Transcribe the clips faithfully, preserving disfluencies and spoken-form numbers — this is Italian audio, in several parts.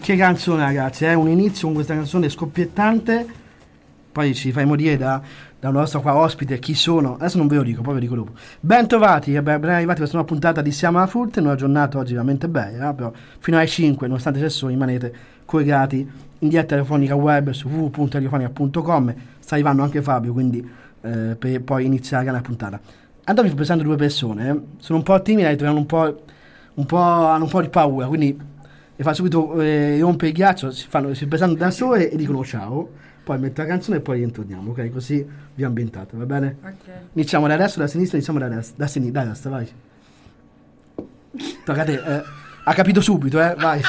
che canzone, ragazzi, è eh? un inizio con questa canzone scoppiettante, poi ci fai morire da, da un nostro qua ospite, chi sono, adesso non ve lo dico, poi ve lo dico dopo. Ben trovati, ben arrivati a questa nuova puntata di Siamo alla Furt, una giornata oggi veramente bella, però fino alle cinque, nonostante c'è sole, rimanete collegati in diretta telefonica web su w w w punto radiofonica punto com, sta arrivando anche Fabio, quindi eh, per poi iniziare la puntata. Andavo presentando due persone, eh. sono un po' timide, hanno un po', un po', hanno un po' di paura, quindi e fa subito eh, rompe il ghiaccio, si, fanno, si presentano da sole e dicono ciao, poi metto la canzone e poi rientriamo, ok? Così vi ambientate, va bene? Ok. Iniziamo da destra, da sinistra, iniziamo da destra, da sinistra, da destra, vai. Tocca a te, eh. Ha capito subito, eh? Vai.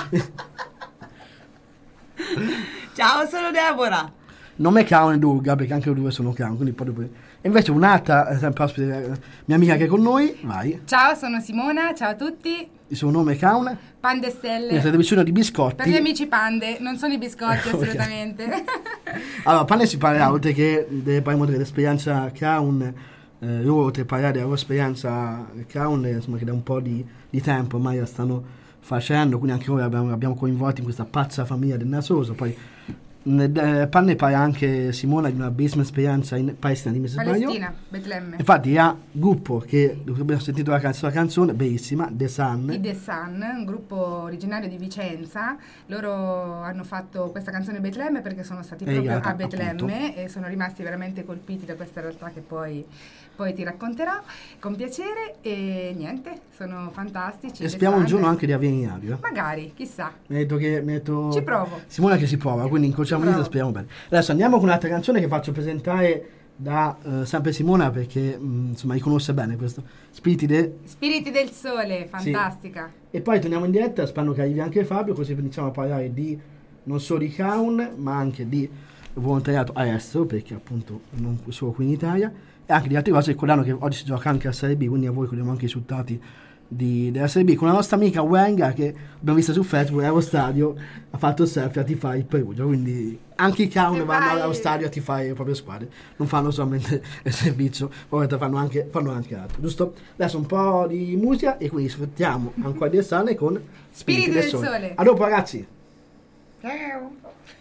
Ciao, sono Deborah. Non è Caun e Durga, perché anche due sono Caun, quindi poi dopo... E invece un'altra, sempre ospite, eh, mia amica che è con noi, vai. Ciao, sono Simona, ciao a tutti. Il suo nome è Caun. Pande e stelle. Siete vicino di biscotti. Per gli amici pande, non sono i biscotti Okay. assolutamente. Allora, Pane si parlerà, oltre che parliamo dell'esperienza Caun, eh, io oltre a parlare della loro esperienza Caun, insomma, che da un po' di, di tempo ormai la stanno facendo, quindi anche noi abbiamo, abbiamo coinvolti in questa pazza famiglia del Nasoso, poi eh, Panne parla anche Simona di una bellissima esperienza in Palestina, dimmi se sbaglio. Palestina, Betlemme. Infatti ha gruppo che abbiamo sentito la canzone, la canzone bellissima, The Sun. I The Sun, un gruppo originario di Vicenza. Loro hanno fatto questa canzone Betlemme perché sono stati E proprio Gata, a Betlemme appunto. e sono rimasti veramente colpiti da questa realtà che poi, poi ti racconterò con piacere. E niente, sono fantastici. E The speriamo un Sun. giorno anche di avere in radio. Magari, chissà. Mi ha detto che mi ha detto Ci provo. Simona che si prova, quindi incrociamo il dito e speriamo bene. Adesso andiamo con un'altra canzone che faccio presentare da eh, sempre Simona perché mh, insomma riconosce bene questo Spiriti de... Spiriti del Sole, fantastica. Sì. E poi torniamo in diretta, spero che arrivi anche Fabio, così iniziamo a parlare di non solo di Caun ma anche di volontariato all'estero, perché appunto non solo qui in Italia, e anche di altre cose. Ricordando che oggi si gioca anche a Serie B, quindi a voi ricordiamo anche i risultati di, della Serie B con la nostra amica Wenga, che abbiamo visto su Facebook allo stadio, ha fatto il selfie a tifare il Perugia, quindi anche i Caun E vanno vai. allo stadio a tifare le proprie squadre, non fanno solamente il servizio, ovviamente fanno anche, fanno anche altro, giusto? Adesso un po' di musica e quindi sfruttiamo ancora di estate con Spiriti del Sole. A dopo ragazzi. Ciao.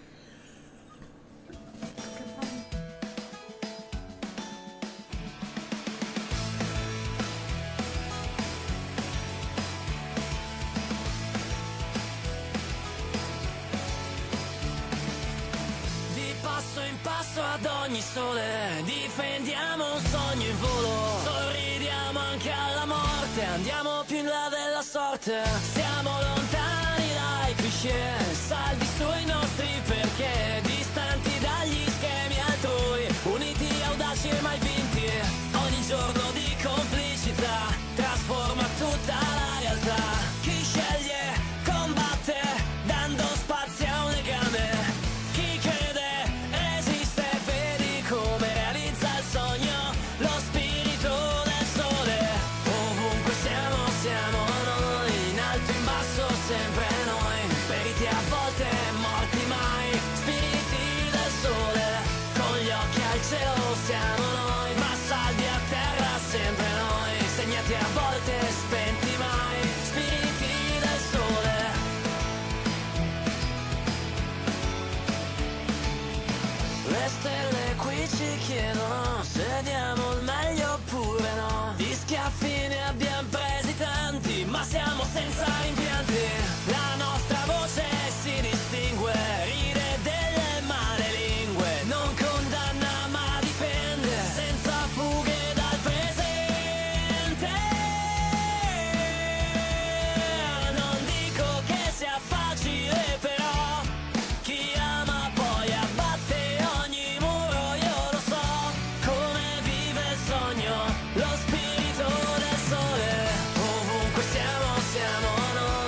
Ad ogni sole difendiamo un sogno in volo, sorridiamo anche alla morte, andiamo più in là della sorte, siamo lontani dai cliché, saldi sui nostri perché, distanti dagli schemi altrui, uniti, audaci e mai vinti, ogni giorno di complicità trasforma tutta la realtà, chi sceglie combatte dando spazio a un legame. Chiedono se diamo il meglio oppure no. Di schiaffi ne abbiamo presi tanti, ma siamo senza rimpianti. La nostra voce si distingue, ride delle male lingue, non condanna ma difende, senza fughe dal presente. Non dico che sia facile, però chi ama poi abbatte ogni muro. Io lo so come vive il sogno, lo spirito del sole. Ovunque siamo, siamo noi.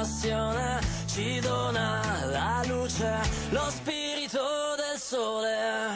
passione ci dona la luce, lo spirito del sole.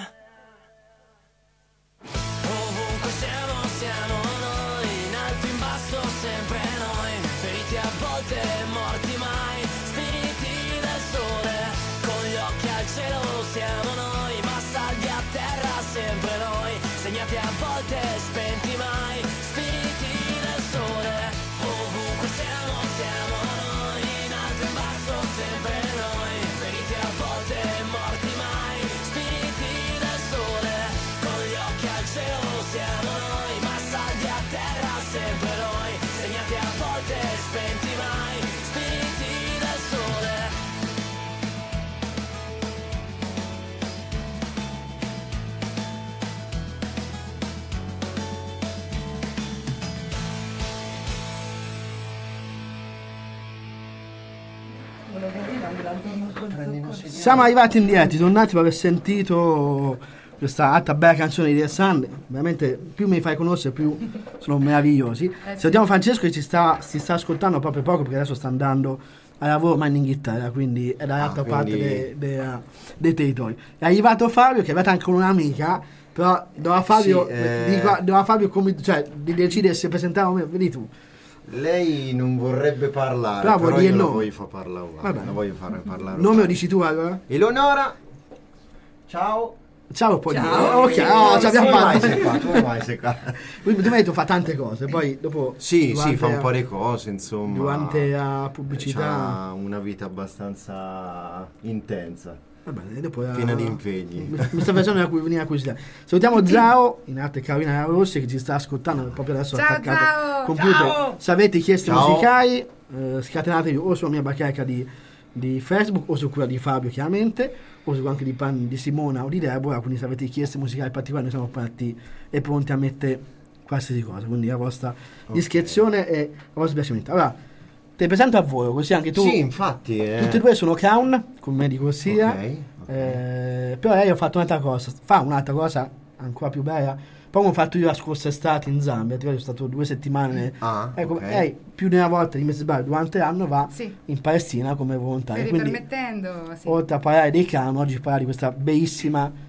Ovunque siamo, siamo noi, in alto, in basso, sempre noi, feriti a volte, morti mai, spiriti del sole, con gli occhi al cielo siamo noi, ma saldi a terra sempre noi, segnati a volte, spenti mai, spiriti del sole. Ovunque siamo, siamo noi, in alto, in basso, sempre noi, feriti a volte, morti mai, spiriti del sole, con gli occhi al cielo siamo noi, ma saldi a terra sempre noi, segnati a volte, spenti mai, spiriti del sole. Siamo arrivati in diretta, tornati per aver sentito questa altra bella canzone di Alessandro. Veramente più mi fai conoscere più sono meravigliosi. sì. Salutiamo Francesco che ci sta, si sta ascoltando proprio poco perché adesso sta andando a lavoro ma in Inghilterra, quindi è dall'altra Ah, parte quindi- de- de- dei territori. È arrivato Fabio che è arrivato anche con un'amica, però doveva Fabio, Sì, eh. dico- doveva Fabio come, cioè, di decidere se presentava o meno, vedi tu. Lei non vorrebbe parlare, Però però, vuoi dire io la no. voglio far parlare. Vabbè. La voglio fare parlare. Nome lo dici tu allora? Eleonora, ciao. Ciao, poi Ciao. dire. Ok, oh, ci abbiamo Tu mai fatto. sei qua, tu mai sei qua. Quindi tu mi hai detto fa tante cose, poi dopo Sì, durante sì, fa un la- po' di cose, insomma. durante la pubblicità. Ha una vita abbastanza intensa, Va bene, dopo la- piena di impegni. Mi, mi sta facendo una, cu- venire una curiosità. Salutiamo Zao, in arte Carolina Rossi che ci sta ascoltando proprio adesso Ciao, attaccato Zao! al computer. Ciao! Se avete richieste Ciao. musicali, eh, scatenatevi o sulla mia bacheca di, di Facebook o su quella di Fabio chiaramente, o su anche di, Pan, di Simona o di Deborah. Quindi se avete richieste musicali particolari noi siamo pronti e pronti a mettere qualsiasi cosa, quindi la vostra discrezione e il vostro piacimento. Allora ti presento a voi, così anche tu. Sì, infatti. Eh. Tutti e due sono clown, come me di corsia. Ok, ok. Eh, però lei ha fatto un'altra cosa, fa un'altra cosa ancora più bella. Poi come ho fatto io la scorsa estate in Zambia, ti vedo, sono stato due settimane. Ah, ecco, ok. lei più di una volta di mese sbaglio durante l'anno va Sì. in Palestina come volontaria. Stavi Quindi, permettendo, sì. oltre a parlare dei clown, oggi parlare di questa bellissima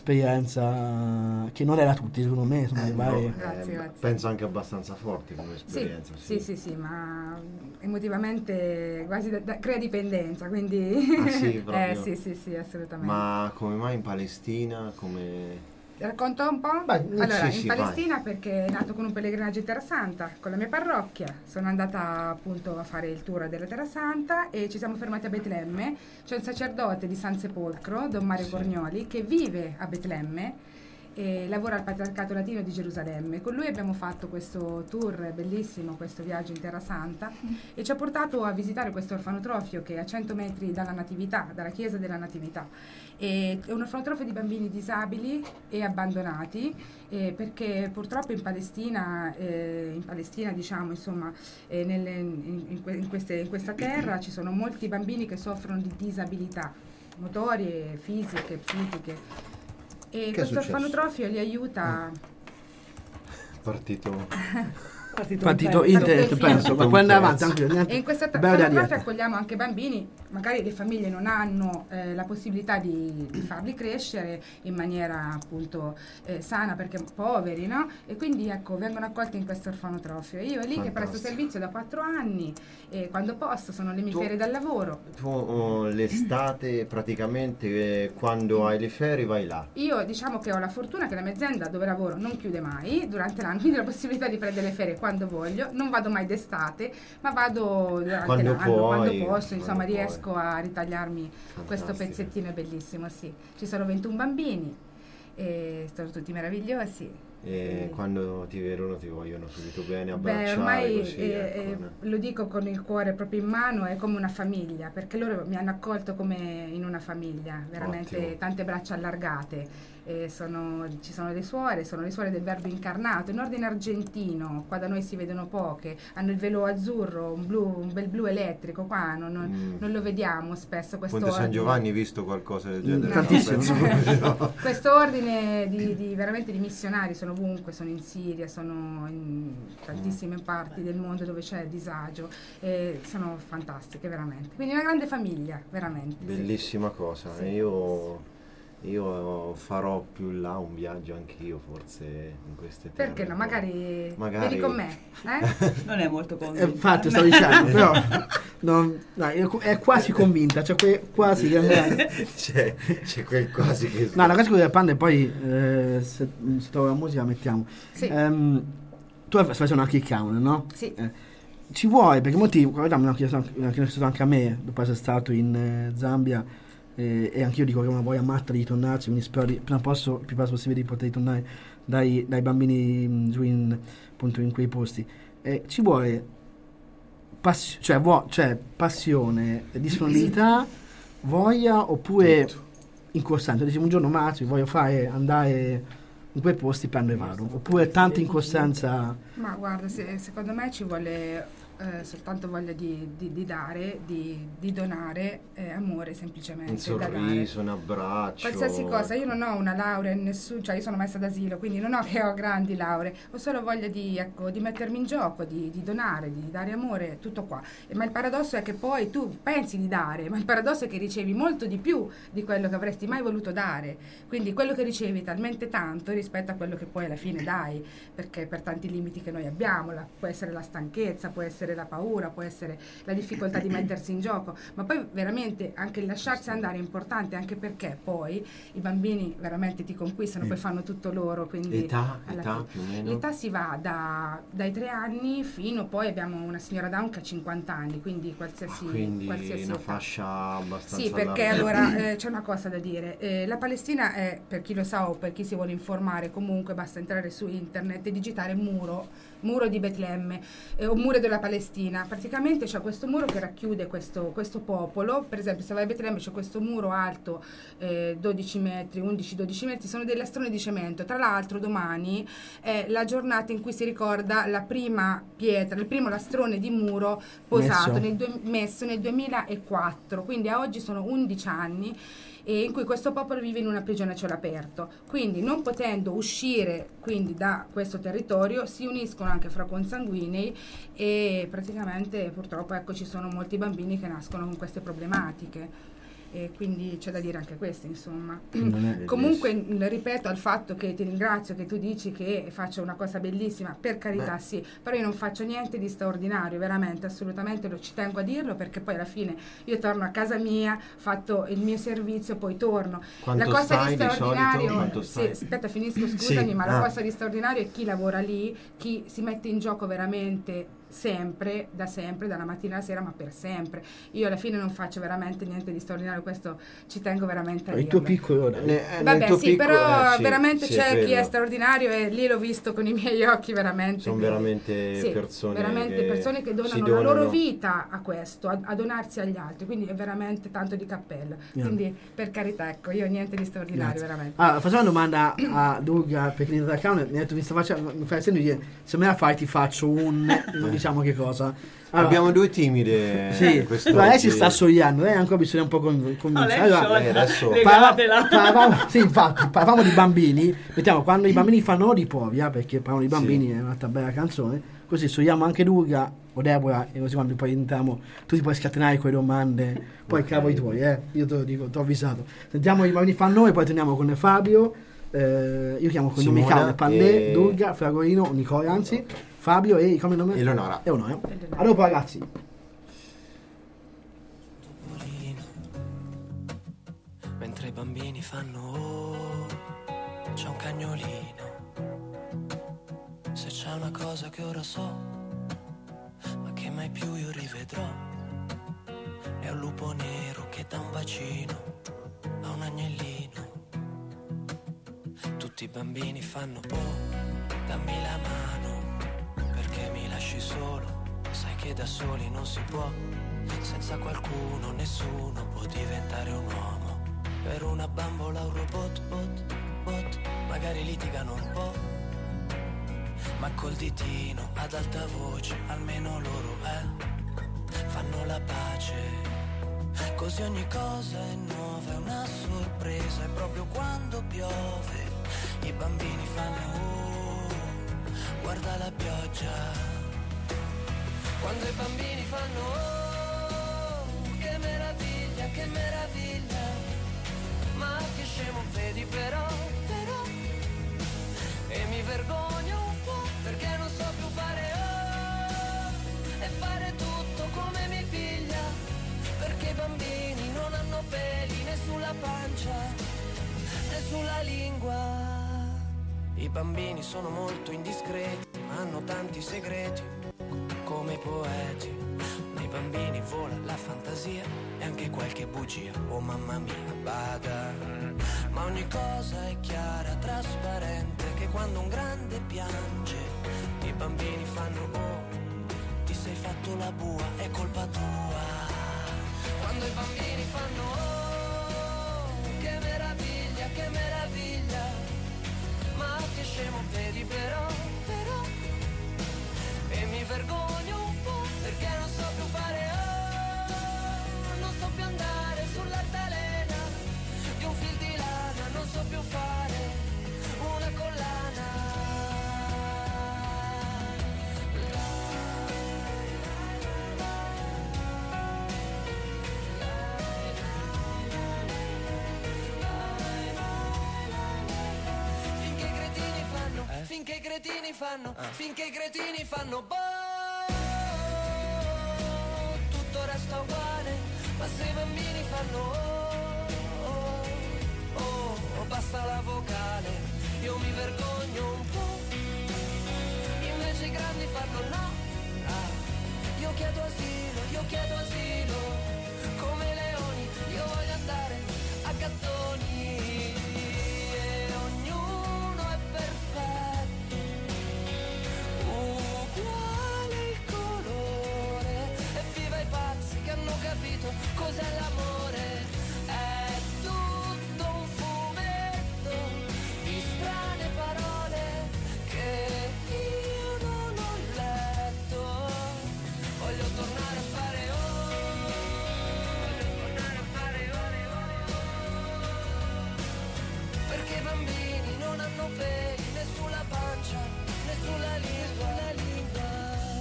esperienza che non era tutti, secondo me. Insomma, Eh, le varie- no, Grazie, eh, grazie. Penso anche abbastanza forti come Sì, esperienza. sì, sì, sì, ma emotivamente quasi da, da- crea dipendenza, quindi... Ah, sì, proprio? eh, sì, sì, sì, assolutamente. Ma come mai in Palestina? Come... Racconto un po'? Vai, allora, sì, in sì, Palestina perché è nato con un pellegrinaggio in Terra Santa, con la mia parrocchia. Sono andata appunto a fare il tour della Terra Santa e ci siamo fermati a Betlemme. C'è un sacerdote di San Sepolcro, Don Mario Sì. Cornioli, che vive a Betlemme e lavora al Patriarcato Latino di Gerusalemme. Con lui abbiamo fatto questo tour bellissimo, questo viaggio in Terra Santa e ci ha portato a visitare questo orfanotrofio che è a cento metri dalla Natività, dalla chiesa della Natività. E è un orfanotrofio di bambini disabili e abbandonati eh, perché purtroppo in Palestina, eh, in Palestina diciamo insomma eh, nelle- in, in que- in queste- in questa terra ci sono molti bambini che soffrono di disabilità motorie, fisiche, psichiche. E Che è questo successo? orfanotrofio li aiuta. Partito... partito Partito internet un penso, pezzo. ma poi andare Un avanti pezzo. anche niente. E in questo Bella da orfanotrofio dieta. accogliamo anche bambini, magari le famiglie non hanno eh, la possibilità di, di farli crescere in maniera appunto eh, sana perché poveri, no? E quindi ecco, vengono accolti in questo orfanotrofio. Io è lì che presto Fantastico. servizio da quattro anni e quando posso sono le mie Tu- ferie dal lavoro. Tu oh, l'estate praticamente eh, quando hai le ferie vai là. Io diciamo che ho la fortuna che la mia azienda dove lavoro non chiude mai durante l'anno, quindi ho la possibilità di prendere le ferie quando voglio, non vado mai d'estate, ma vado durante Quando l'anno, puoi, quando posso, quando insomma puoi. riesco a ritagliarmi questo Fantastico. pezzettino, è bellissimo, sì. Ci sono ventuno bambini, e sono tutti meravigliosi. E Quindi- quando ti vedono ti vogliono subito bene, Beh, abbracciare ormai così. eh, ecco, eh, no? lo dico con il cuore proprio in mano, è come una famiglia, perché loro mi hanno accolto come in una famiglia, veramente Ottimo. tante braccia allargate. Eh, sono- ci sono le suore, sono le suore del Verbo incarnato, in ordine argentino, qua da noi si vedono poche, hanno il velo azzurro, un, blu, un bel blu elettrico, qua non, non- Mm. non lo vediamo spesso questo Ponte San ordine. Giovanni hai visto qualcosa del genere? tantissimo. No, penso- no. Questo ordine di, di- veramente di missionari sono ovunque, sono in Siria, sono in tantissime parti del mondo dove c'è disagio, e sono fantastiche veramente. Quindi una grande famiglia, veramente. Bellissima sì. cosa. Sì. Io, io farò più in là un viaggio anch'io, forse in queste terre. Perché no? Magari, magari... vieni con me. Eh? Non è molto convinta. Eh, infatti sto dicendo, però non, no, è quasi convinta, cioè que, quasi che c'è, c'è quel quasi che... No, la cosa con il Panda e poi eh, se, se trova la musica la mettiamo. Sì. Um, tu stai facendo una kick count, no? Sì. Eh, ci vuoi, perché molti guarda, mi hanno chiesto, mi hanno chiesto anche a me, dopo essere stato in eh, Zambia, eh, e anch'io dico che ho una voglia matta di ritornarci, quindi spero di, prima posso, il più presto possibile di poter ritornare dai, dai bambini mh, giù in, appunto, in quei posti. Eh, ci vuole passi- cioè, vuo- cioè passione, disponibilità, voglia, oppure tutto. Incostante, dici un giorno Marzio voglio fare andare in quei posti, prendo e vado, oppure tanta incostanza. Ma guarda, se, secondo me ci vuole eh, soltanto voglia di, di, di dare, di, di donare eh, amore semplicemente. Un sorriso, un abbraccio. Qualsiasi cosa, io non ho una laurea in nessun, cioè io sono messa d'asilo, quindi non ho che ho grandi lauree, ho solo voglia di, ecco, di mettermi in gioco, di, di donare, di dare amore, tutto qua. E, ma il paradosso è che poi tu pensi di dare, ma il paradosso è che ricevi molto di più di quello che avresti mai voluto dare, quindi quello che ricevi è talmente tanto rispetto a quello che poi alla fine dai, perché per tanti limiti che noi abbiamo, la, può essere la stanchezza, può essere la paura, può essere la difficoltà di mettersi in gioco, ma poi veramente anche il lasciarsi andare è importante, anche perché poi i bambini veramente ti conquistano, poi fanno tutto loro, quindi età, alla età fine- più o meno? l'età si va da, dai tre anni fino, poi abbiamo una signora Down che ha cinquanta anni, quindi qualsiasi, Ah, quindi qualsiasi una età. fascia abbastanza Sì, perché larga. allora eh, c'è una cosa da dire. Eh, la Palestina è, per chi lo sa o per chi si vuole informare, comunque basta entrare su internet e digitare muro, muro di Betlemme eh, o muro della Palestina. Praticamente c'è questo muro che racchiude questo, questo popolo. Per esempio, se vai a Betlemme c'è questo muro alto eh, dodici metri, undici dodici metri, sono delle lastrone di cemento. Tra l'altro domani è la giornata in cui si ricorda la prima pietra, il primo lastrone di muro posato Messo. nel, due- messo nel duemilaquattro, quindi a oggi sono undici anni, e in cui questo popolo vive in una prigione a cielo aperto. Quindi non potendo uscire quindi da questo territorio si uniscono anche fra consanguinei, e praticamente purtroppo ecco ci sono molti bambini che nascono con queste problematiche. E quindi c'è da dire anche questo, insomma. Non è Comunque n- ripeto al fatto che ti ringrazio che tu dici che faccio una cosa bellissima, per carità. Beh. Sì, però io non faccio niente di straordinario, veramente, assolutamente, lo ci tengo a dirlo, perché poi alla fine io torno a casa mia, fatto il mio servizio, poi torno. Quanto la cosa stai di di straordinario, solito? Quanto sì, stai? aspetta finisco, scusami, Sì, ma la ah. cosa di straordinario è chi lavora lì, chi si mette in gioco veramente sempre, da sempre, dalla mattina alla sera, ma per sempre. Io alla fine non faccio veramente niente di straordinario, questo ci tengo veramente a Il dirlo. tuo piccolo dai. Ne- eh, nel Vabbè tuo sì, piccolo, però eh, sì, veramente sì, c'è chi è quello. straordinario, e lì l'ho visto con i miei occhi, veramente. Sono veramente Sì, persone veramente che persone che si donano la loro donano. vita a questo, a, a donarsi agli altri, quindi è veramente tanto di cappello. Yeah. Quindi per carità, ecco, io niente di straordinario, Grazie. veramente. Allora, facciamo una domanda a Durga, perché in realtà mi ha detto mi sta facendo, mi fai segno di se me la fai ti faccio un, non diciamo che cosa. Allora, Abbiamo due timide sì, quest'oggi. allora, lei si sta sogliando, lei ancora bisogna un po' con- convincere. lei è Allora, eh, adesso Legatela. parlavamo, sì, infatti, parlavamo di bambini, mettiamo quando i bambini fanno di Povia, perché parliamo di bambini, Sì. è un'altra bella canzone, così sogliamo anche Durga o Deborah, e così quando poi entriamo tu ti puoi scatenare quelle domande, poi Ok. cavoli tuoi, eh, io te lo dico, ti ho avvisato. Sentiamo i bambini fanno e poi torniamo con Fabio, eh, io chiamo con i nomi Simona cavoli, Pandè, e- Durga, Fragorino, Nicola, anzi, Fabio e come nome? Eleonora. E uno, eh. A dopo ragazzi. Mentre i bambini fanno oh, c'è un cagnolino. Se c'è una cosa che ora so, ma che mai più io rivedrò, è un lupo nero che dà un bacino a un agnellino. Tutti i bambini fanno oh, dammi la mano, perché mi lasci solo, sai che da soli non si può, senza qualcuno nessuno può diventare un uomo. Per una bambola un robot, bot, bot, magari litigano un po', ma col ditino ad alta voce, almeno loro eh, fanno la pace. Così ogni cosa è nuova, è una sorpresa, e proprio quando piove i bambini fanno oh, guarda la pioggia. Quando i bambini fanno oh, che meraviglia, che meraviglia. Ma che scemo vedi però, però. E mi vergogno un po' perché non so più fare oh, e fare tutto come mi piglia. Perché i bambini non hanno peli né sulla pancia né sulla lingua. I bambini sono molto indiscreti, ma hanno tanti segreti, come i poeti. Nei bambini vola la fantasia e anche qualche bugia, oh mamma mia, bada. Ma ogni cosa è chiara, trasparente, che quando un grande piange, i bambini fanno oh, ti sei fatto la bua, è colpa tua. Quando i bambini fanno oh, che meraviglia, che meraviglia. Ma che scemo vedi però, però. E mi vergogno un po' perché non so più fare oh, non so più andare sull'altalena di un fil di lana, non so più fare una collana. Finché i cretini fanno, ah. finché i cretini fanno boh, tutto resta uguale, ma se i bambini fanno oh, oh, oh, oh, basta la vocale, io mi vergogno un po', invece i grandi fanno no, ah. Io chiedo asilo, io chiedo asilo, come leoni, io voglio andare a gattoni. Capito cos'è l'amore? È tutto un fumetto di strane parole che io non ho letto. Voglio tornare a fare oh, voglio tornare a fare oh, oh. Perché i bambini non hanno peli né sulla pancia né sulla lingua, la lingua.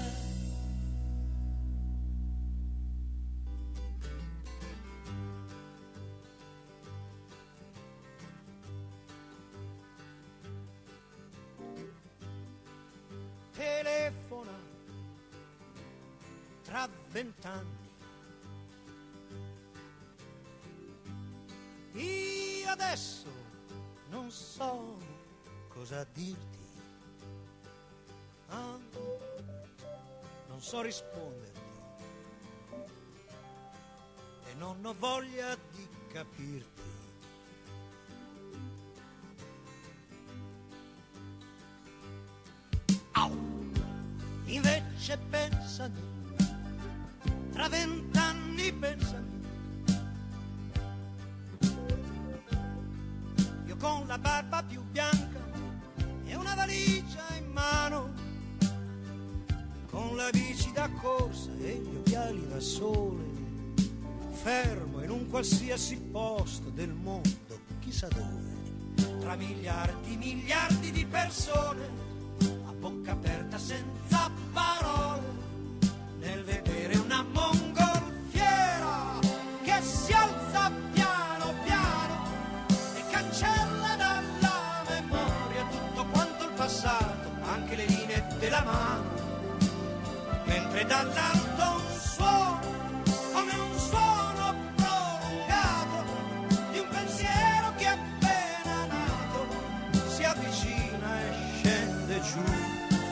Telefona tra vent'anni, io adesso non so cosa dirti, ah, non so risponderti e non ho voglia di capirti. Invece pensami, tra vent'anni pensami, io con la barba più bianca e una valigia in mano, con la bici da corsa e gli occhiali da sole, fermo in un qualsiasi posto del mondo, chissà dove, tra miliardi, miliardi di persone, bocca aperta senza parole, nel vedere una mongolfiera che si alza piano piano e cancella dalla memoria tutto quanto il passato, anche le linee della mano, mentre dall'alto un suono, come un suono prolungato di un pensiero che appena nato si avvicina e scende giù.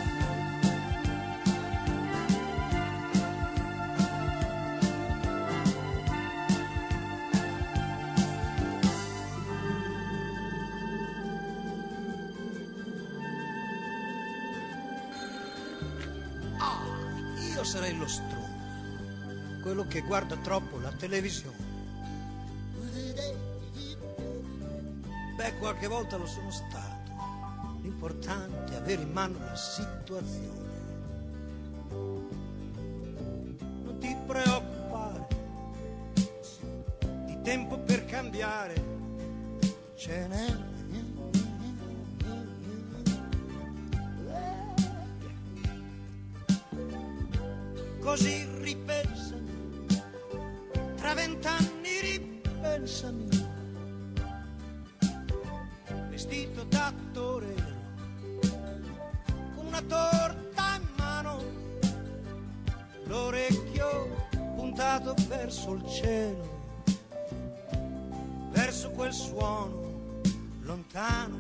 Io sarei lo stronzo, quello che guarda troppo la televisione. Beh, qualche volta lo sono stato. L'importante è avere in mano la situazione. Non ti preoccupare, di tempo per cambiare ce n'è. così ripensami, tra vent'anni ripensami, vestito da torero, con una torta in mano, l'orecchio puntato verso il cielo, verso quel suono lontano,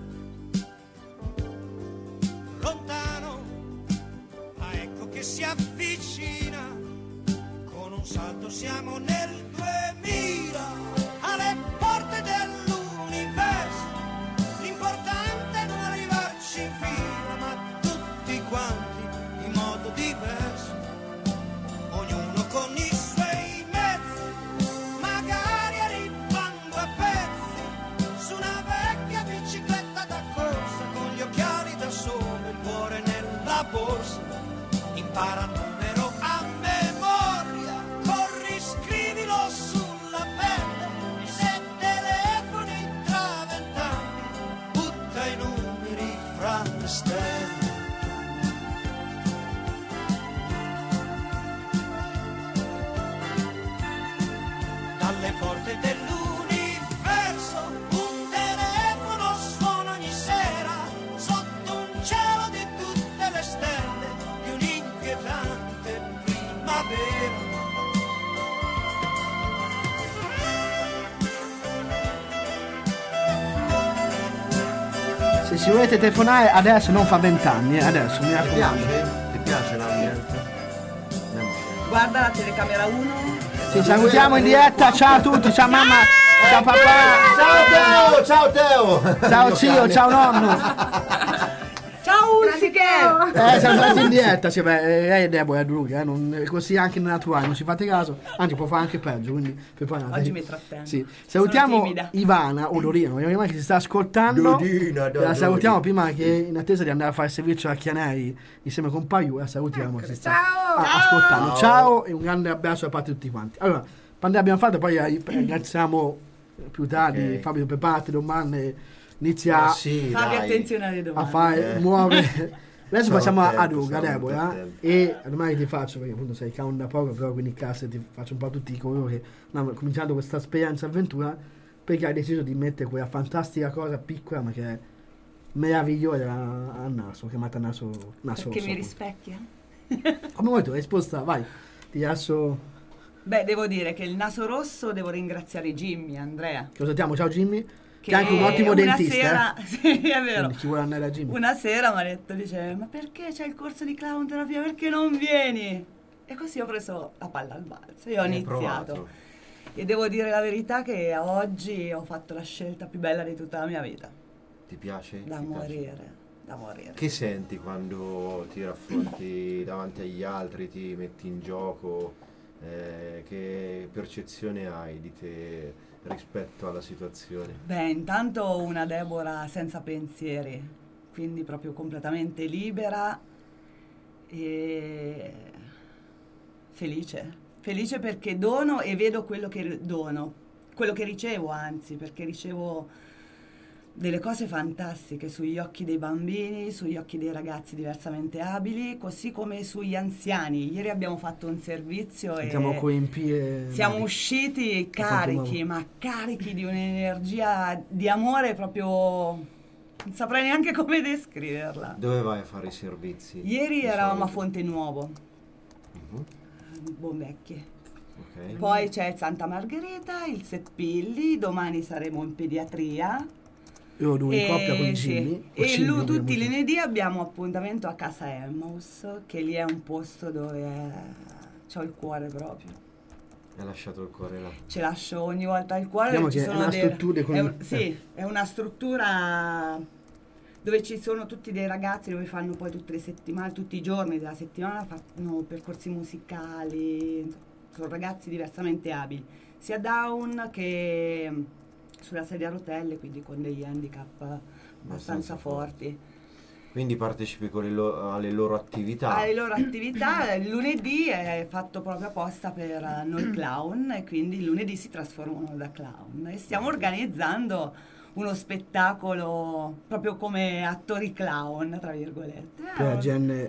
lontano, ma ecco che si avvicina, con un salto siamo nel duemila, alle porte dell'universo, l'importante è non arrivarci in fila, ma tutti quanti in modo diverso, ognuno con i suoi mezzi, magari arrivando a pezzi, su una vecchia bicicletta da corsa, con gli occhiali da sole, il cuore nella borsa, impara il numero a memoria, corri, scrivilo sulla pelle, e se telefoni tra vent'anni, butta i numeri fra le stelle. Dalle porte dell'universo un telefono suona ogni sera, sotto un cielo di tutte le stelle, di un'inquietante primavera. Se si volete telefonare adesso non fa vent'anni, eh, adesso mi Ti raccomando. piace? Ti piace l'ambiente? Guarda la telecamera uno. Ci salutiamo in diretta, ciao a tutti, ciao mamma, ciao papà, Ciao Teo, ciao Teo! ciao zio, ciao nonno. Ciao Ulsiche! Eh, siamo andati in diretta, sì, beh, lei è Deborah è Druga, eh, non- così anche nel naturale, non ci fate caso, anzi può fare anche peggio, quindi preparatevi. Oggi mi trattengo. Sì. Sono Salutiamo timida. Ivana, o Dorina, Ivana che si sta ascoltando. Dorina, da La salutiamo Dorina. prima che in attesa di andare a fare il servizio a Chianeri insieme con Paiù, la salutiamo. si sta Ciao! ah, ascoltando. Ciao e un grande abbraccio da parte di tutti quanti. Allora, quando abbiamo fatto, poi eh, ringraziamo più tardi Ok. Fabio, preparate domande, inizia Ah, sì, Fabio, dai. attenzione alle a domande. fare Eh. nuove. Adesso Sono passiamo a attento, Aduga, sono Deborah, attento. e domani ti faccio, perché appunto sei count da poco, però quindi in classe ti faccio un po' tutti coloro che hanno cominciato questa esperienza avventura, perché hai deciso di mettere quella fantastica cosa piccola ma che è meravigliosa al naso, chiamata naso, naso Perché rosso, mi appunto. rispecchia? Come vuoi tu, hai risposta, vai, ti lascio, Beh, devo dire che il naso rosso devo ringraziare Jimmy, Andrea. che lo salutiamo, ciao Jimmy, che, Che è anche un ottimo una dentista, sera, eh? sì, è vero. Quindi chi vuole andare da Jimmy. Una sera mi ha detto, dice, ma perché c'è il corso di clown terapia? Perché non vieni? E così ho preso la palla al balzo e ho Hai iniziato. provato. E devo dire la verità che a oggi ho fatto la scelta più bella di tutta la mia vita. Ti piace? Da Ti piace? morire, da morire. Che senti quando ti raffronti davanti agli altri, ti metti in gioco? Eh, che percezione hai di te rispetto alla situazione? Beh, intanto una Deborah senza pensieri, quindi proprio completamente libera e felice. Felice perché dono e vedo quello che dono, quello che ricevo anzi, perché ricevo delle cose fantastiche sugli occhi dei bambini, sugli occhi dei ragazzi diversamente abili, così come sugli anziani. Ieri abbiamo fatto un servizio Sentiamo e coempire siamo Mari. usciti fatto carichi, ma carichi di un'energia di amore proprio, non saprei neanche come descriverla. Dove vai a fare i servizi? Ieri Di eravamo a solito? Fonte Nuovo, Mhm, Bombecchie. ok. Poi c'è Santa Margherita, il Seppilli, domani saremo in pediatria. Io due in E, coppia con sì, Jimmy. o e Jimmy, lu- tutti i ovviamente. lunedì abbiamo appuntamento a casa Emmaus, che lì è un posto dove ho il cuore proprio. Hai lasciato il cuore là. Ci lascio ogni volta il cuore. Diciamo ci che è sono una dei- struttura con- è un- eh. sì, è una struttura dove ci sono tutti dei ragazzi dove fanno poi tutte le settimane, tutti i giorni della settimana fanno percorsi musicali, sono ragazzi diversamente abili, sia down che sulla sedia a rotelle, quindi con degli handicap abbastanza Abbastanza forti. Quindi partecipi con le lo- alle loro attività. Alle loro attività, il lunedì è fatto proprio apposta per eh, noi clown e quindi il lunedì si trasformano da clown e stiamo organizzando uno spettacolo proprio come attori clown, tra virgolette. Per la Eh, Gen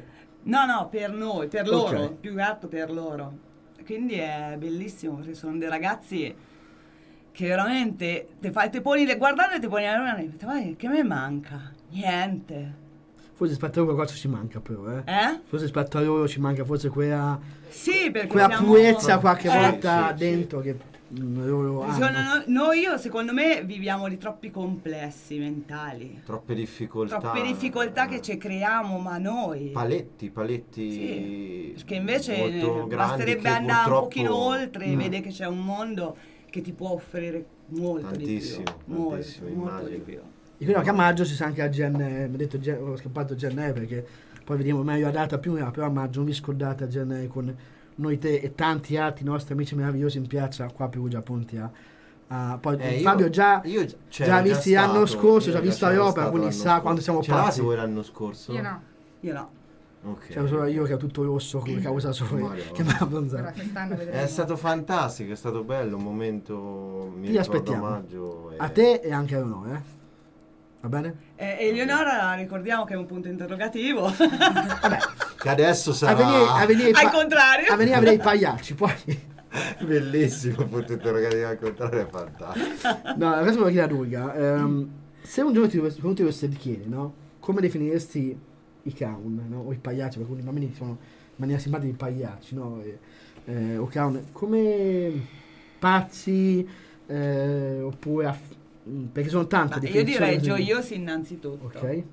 No, no, per noi, per loro, Ok. più che altro per loro. Quindi è bellissimo perché sono dei ragazzi che veramente te fai, te poni le guardate e ti poni la luna e dici, "Vai, che me manca? Niente." Forse rispetto a loro qualcosa ci manca però, eh. Eh? Forse rispetto a loro ci manca forse quella, Sì, perché quella siamo- purezza qualche Eh, volta sì, sì. dentro che mm, loro Secondo hanno. no- noi, io, secondo me, viviamo di troppi complessi mentali. Troppe difficoltà. Troppe difficoltà che ci creiamo, ma noi. Paletti, paletti. Sì, perché invece molto eh, grandi basterebbe che andare un purtroppo- pochino oltre e Mm. vede che c'è un mondo che ti può offrire molto Tantissimo, di più. Molto, tantissimo, molto di immagino. più. E quindi anche a maggio ci sarà anche a G N E, mi ha detto G- ho scappato a G N E perché poi vediamo meglio la data più in là, però a maggio non vi scordate a G N E con noi te e tanti altri nostri amici meravigliosi in piazza qua a Perugia pronti a, a- poi Eh, io- Fabio già, io già c'ero visti già l'anno stato, scorso, io già già visto c'ero l'Europa, stato quindi l'anno sa scorso. quando siamo C'eravate pazzi. voi l'anno scorso? Io no. Io no. Ok. Cioè, solo io che ho tutto rosso come causa sole Madonna. che mi ha Guarda, abbronzato. quest'anno vedremo. È stato fantastico, è stato bello, un momento, mi Ti ricordo a aspettiamo. maggio. e- A te e anche a noi, eh? Va bene? Eh, Eleonora, ricordiamo che è un punto interrogativo. Vabbè, Che adesso a sarà venire, a venire, i Al pa- contrario. a venire a vedere i pagliacci, poi... bellissimo, punto interrogativo al contrario, è fantastico. No, adesso voglio chiedere a Luca, ehm, se un giorno ti dovessi ti dovesse chiedere, no? Come definiresti i clown, no? O i pagliacci, perché alcuni bambini sono in maniera simpatica i pagliacci, no? E, eh, o clown, come pazzi, eh, oppure... aff- mm, perché sono tante Ma io definizioni. direi gioiosi innanzitutto. Ok.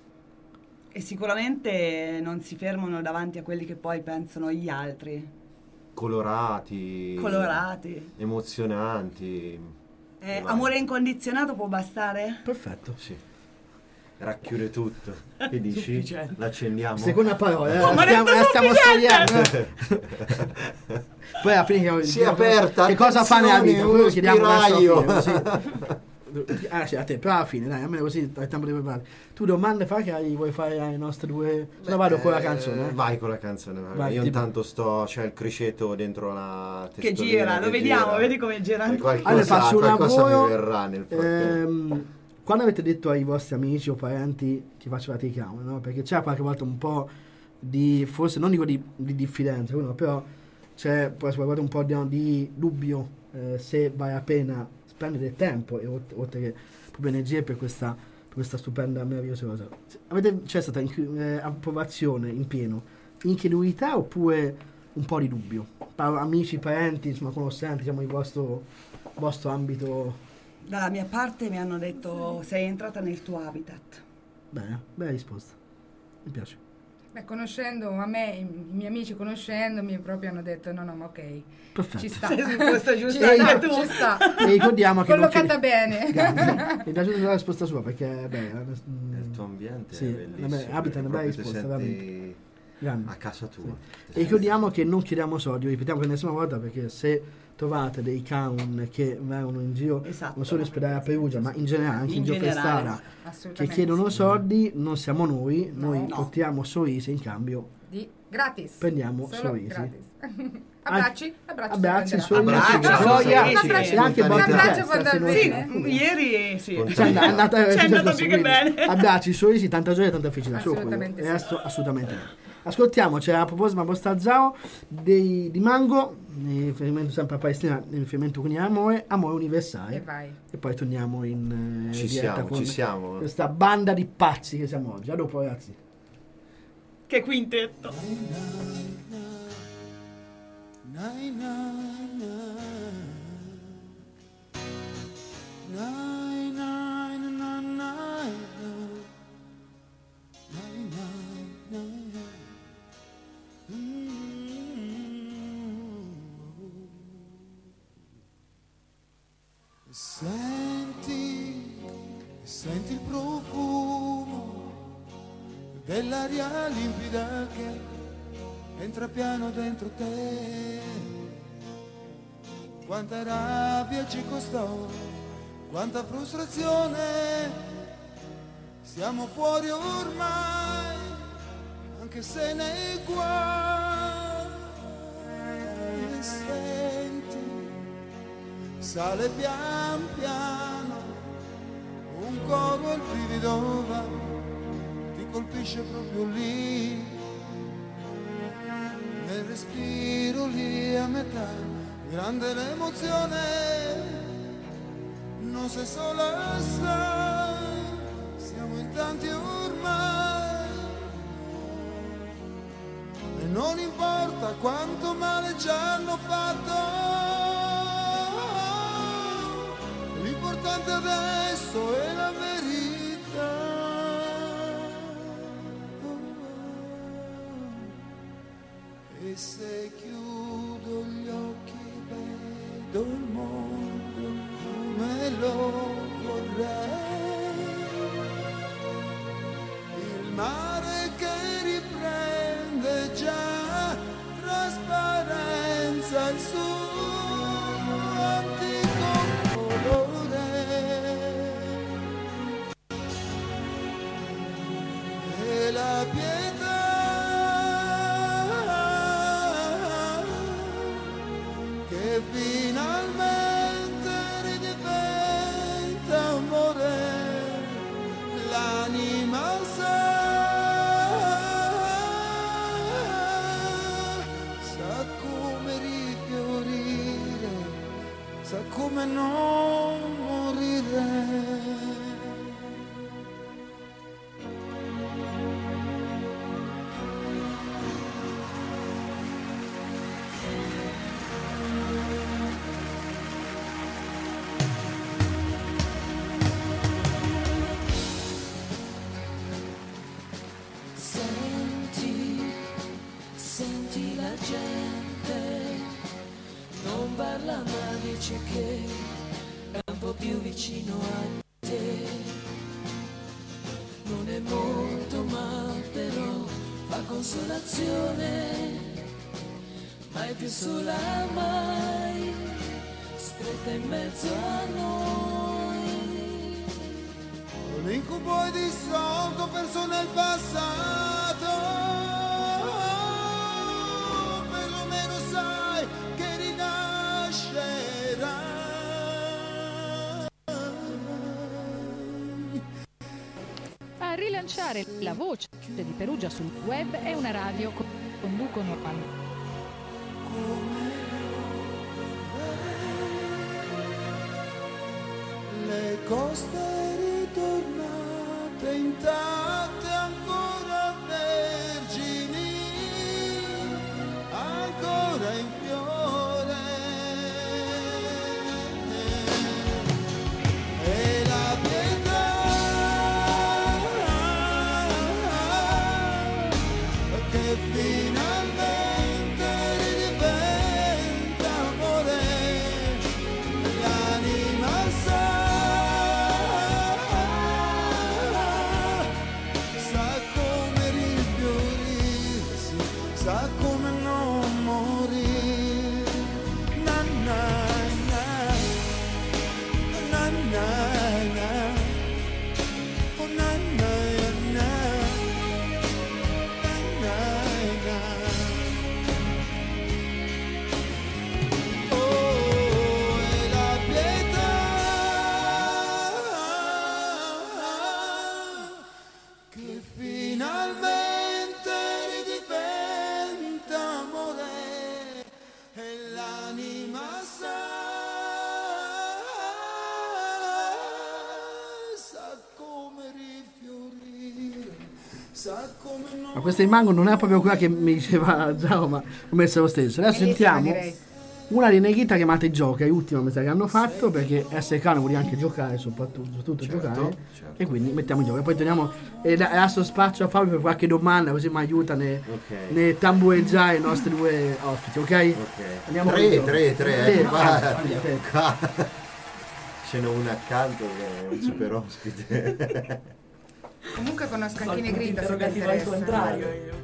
E sicuramente non si fermano davanti a quelli che poi pensano gli altri. Colorati, Colorati. emozionanti. Eh, Vai. amore incondizionato può bastare? Perfetto. Sì. Racchiude tutto. Che dici? Sufficiente. L'accendiamo? Seconda parola, eh, Oh, ma stiamo, detto la stiamo sufficiente! studiando. Poi alla fine che, Si è aperta, che cosa fa nella vita? attenzione, Quello uno chiediamo adesso alla spiraglio. fine, così. Ah, sì, a te, però alla fine, dai, almeno così hai tempo di preparare. Tu domande fai che hai- vuoi fare alle nostre due. Se no vado con la canzone. Eh, eh. Vai con la canzone. vai. Vai, Io tipo. intanto sto, c'è il criceto dentro la Che testolina gira, lo che vediamo, gira. vedi come gira. E qualcosa, Allora faccio un qualcosa lavoro. mi verrà nel frattempo. Ehm, quando avete detto ai vostri amici o parenti che facevate i clown, no? Perché c'è qualche volta un po' di, forse non dico di, di diffidenza, no? Però c'è poi qualche volta un po' di, di dubbio eh, se vale la pena spendere tempo e oltre, oltre che proprio energie per questa, per questa stupenda, meravigliosa cosa. Avete, c'è stata inc- eh, approvazione in pieno, incredulità oppure un po' di dubbio? Pa- amici, parenti, insomma, conoscenti, diciamo, il vostro, vostro ambito. Dalla mia parte mi hanno detto sei entrata nel tuo habitat. Bene, bella risposta. Mi piace. Beh, conoscendo a me, i miei amici conoscendomi proprio hanno detto no no ma ok, Perfetto. ci sta. Sei sul posto giusto Ci anche sta, tu. ci sta. E ricordiamo che non Collocata chiedi- bene. Grazie. Mi è piaciuta la risposta sua perché è bella. mm, Il tuo ambiente sì, è bellissimo. vabbè, abita una bella perché proprio risposta, ti veramente. senti grande. a casa tua. E ricordiamo che non chiediamo soldi, ripetiamo per l'ennesima volta perché se trovate dei clown che vengono in giro, Esatto. non solo in ospedale a Perugia, ma in generale anche in, In giro per generale. strada, che Assolutamente. chiedono soldi, non siamo noi, No. noi No. portiamo sorrisi in cambio. Di gratis. Prendiamo Solo sorrisi. gratis. Abbracci, abbracci. Abbracci, si prenderà. sorrisi, Abbracci, gioia, sorrisi. Un abbraccio, e anche un botte in abbraccio testa, quando se non- Sì, avviene. ieri sì. Spontaneo. Cioè, è andata, C'è è andato successo, più che quindi bene. abbracci, sorrisi, tanta gioia e tanta felicità. Solo quello. Assolutamente Il sì. resto assolutamente no. Ascoltiamo, c'è a proposito di Posta Zao dei, di Mango, in riferimento sempre a Palestina, in riferimento quindi all'amore, amore universale. E vai. E poi torniamo in eh, Ci diretta siamo, con ci siamo. questa banda di pazzi che siamo oggi. A dopo ragazzi. Che quintetto. Nai, nai, nai. Nai, nai, nai, nai, nai. Nai, nai, nai. Mm. Senti, senti il profumo dell'aria limpida che entra piano dentro te. Quanta rabbia ci costò, quanta frustrazione. Siamo fuori ormai, anche se nei guai. Senti, sale pian piano, un coro al brivido va, ti colpisce proprio lì. respiro lì a metà, grande l'emozione, non sei sola, sai, siamo in tanti ormai, e non importa quanto male ci hanno fatto, l'importante adesso è la verità. E se chiudo gli occhi vedo il mondo come lo vorrei, il mare che riprende già trasparenza il suo antico colore, e la pietà che finalmente ridiventa amore, l'anima sa, sa come rifiorire, sa come non morire. Parla ma dice che è un po' più vicino a te, non è molto ma però fa consolazione, mai più sola mai, stretta in mezzo a noi. Un incubo è dissolto, perso nel passato, a rilanciare la voce di Perugia sul web è una radio che conducono a le coste ritornate intatte, ancora vergini, ancora in fiore, e la pietà che finalmente ridiventa amore, l'anima sa, sa come rifiorirsi, sa come non morire, na na na, na na na, oh na na na. Ma questa di Mango non è proprio quella che mi diceva Giacomo, ho messo lo stesso. Adesso Bellissima, sentiamo direi. una di Neghita chiamata I Giochi, è l'ultima mi sa che hanno fatto, perché essere cane vuol dire anche giocare, soprattutto, soprattutto Certo, giocare, certo. e quindi mettiamo i giochi. Poi torniamo e la- lascio spazio a Fabio per qualche domanda, così mi aiuta nel Ok. ne tambureggiare i nostri due ospiti, ok? Ok. Andiamo con i Tre, giochi. tre, tre, Tre, ecco, ah, va. sì, sì. Qua. Ce n'è una accanto che è un super ospite. Comunque conosco anche i Negrita se ti interrogativo al interessa. contrario io.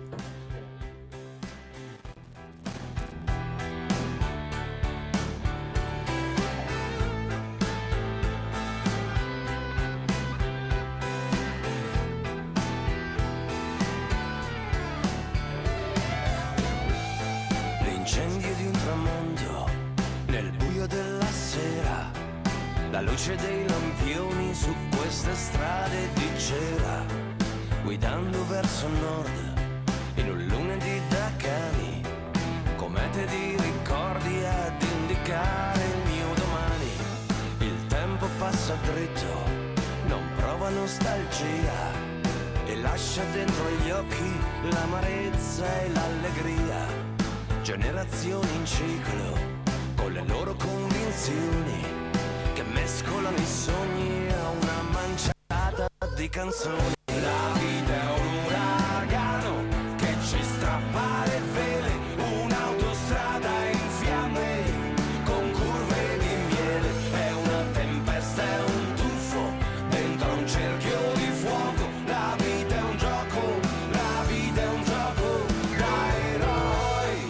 L'incendio di un tramonto nel buio della sera, la luce dei lampioni su queste strade di cera, guidando verso nord in un lunedì da cani, comete di ricordi ad indicare il mio domani. Il tempo passa dritto, non prova nostalgia e lascia dentro gli occhi l'amarezza e l'allegria. Generazioni in ciclo con le loro convinzioni che mescolano i sogni a una manciata di canzoni. La vita è un uragano che ci strappa le vele, un'autostrada in fiamme con curve di miele. È una tempesta, è un tuffo dentro un cerchio di fuoco. La vita è un gioco, la vita è un gioco da eroi.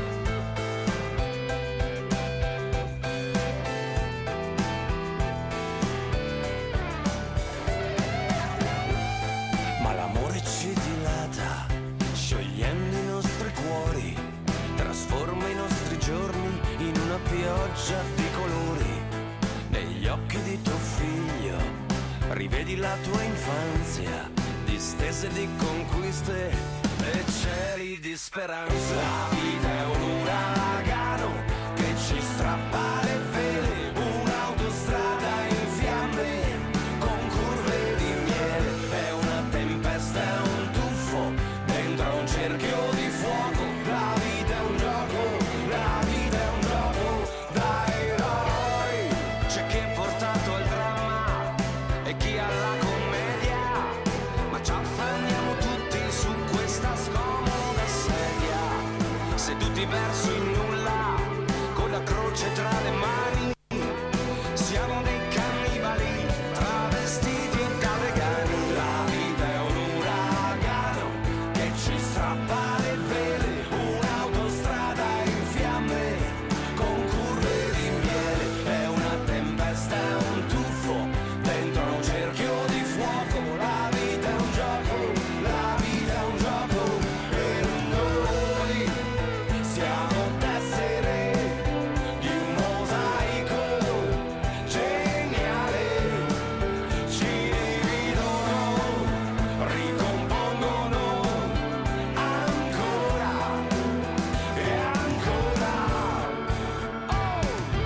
Ma l'amore ci dilata, sciogliendo i nostri cuori, trasforma i nostri giorni in una pioggia di colori. Negli occhi di tuo figlio rivedi la tua infanzia, distese di conquiste e cieli di speranza. La vita è un uragano che ci strappa le vele, un'autostrada in fiamme con curve di miele. È una tempesta, è un tuffo dentro un cerchio di fuoco. La vita è un gioco, la vita è un gioco da eroi. C'è chi è portato al dramma e chi alla commedia, ma ci affanniamo tutti su questa scomoda sedia, seduti verso il nulla con la croce tra le mani. Siamo dei cannibali travestiti da vegani. La vita è un uragano che ci strappa le vele, un'autostrada in fiamme con curve di miele. È una tempesta, è un tuffo dentro un cerchio di fuoco. La vita è un gioco, la vita è un gioco e noi siamo tessere di un mosaico geniale. Ci dividono, ricompongono ancora e ancora. Oh!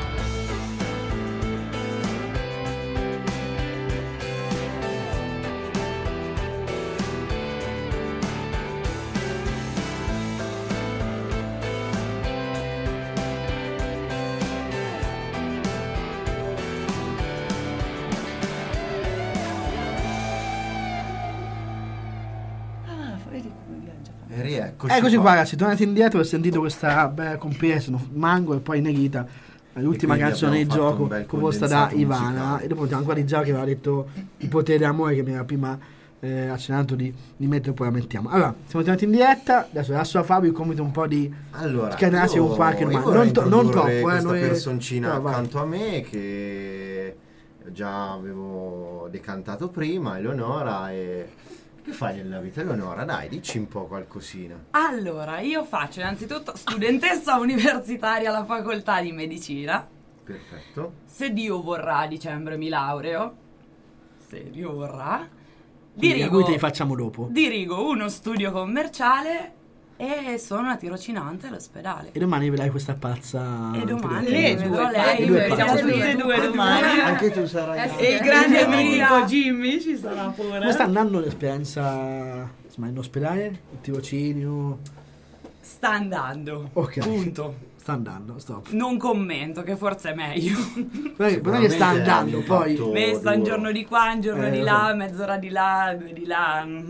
Ah, vedi come viaggia. E rieccoci Eccoci qua ragazzi, tornati indietro, ho sentito questa bella compiesa, Mango e poi Neghita, l'ultima quindi canzone di abbiamo fatto gioco un bel composta da condensato Ivana musicale. e dopo abbiamo ancora di Già che aveva detto il potere d'amore che mi aveva prima eh, accennato di, di mettere, poi la mettiamo. Allora, siamo tornati in diretta, adesso lascio a Fabio il compito un po' di Allora, scatenarsi io- con qualche io domanda, vorrei non, to- non introdurre troppo, eh, questa noi... personcina no, vai. accanto a me che già avevo decantato prima, Eleonora. E che fai nella vita, Eleonora? Dai, dici un po' qualcosina. Allora, io faccio innanzitutto studentessa universitaria alla facoltà di medicina. Perfetto. Se Dio vorrà, a dicembre mi laureo. Se Dio vorrà. Quindi a cui te li Dirigo, facciamo dopo. dirigo uno studio commerciale e sono una tirocinante all'ospedale. E domani vedrai questa pazza. E domani Le vedrò due, lei. le due vedremo pazze. Siamo tutte e due domani. Anche tu sarai. Eh sì. E il grande Eh, amico Jimmy ci sarà pure. Come sta andando l'esperienza insomma, in ospedale? Il tirocinio? Sta andando. Ok. Punto. Sta andando, stop. Non commento, che forse è meglio. Non è che sta Sicuramente andando, è un poi... impatto Messa un duro. giorno di qua, un giorno Eh, di lo là, so. mezz'ora di là, due di là. mm.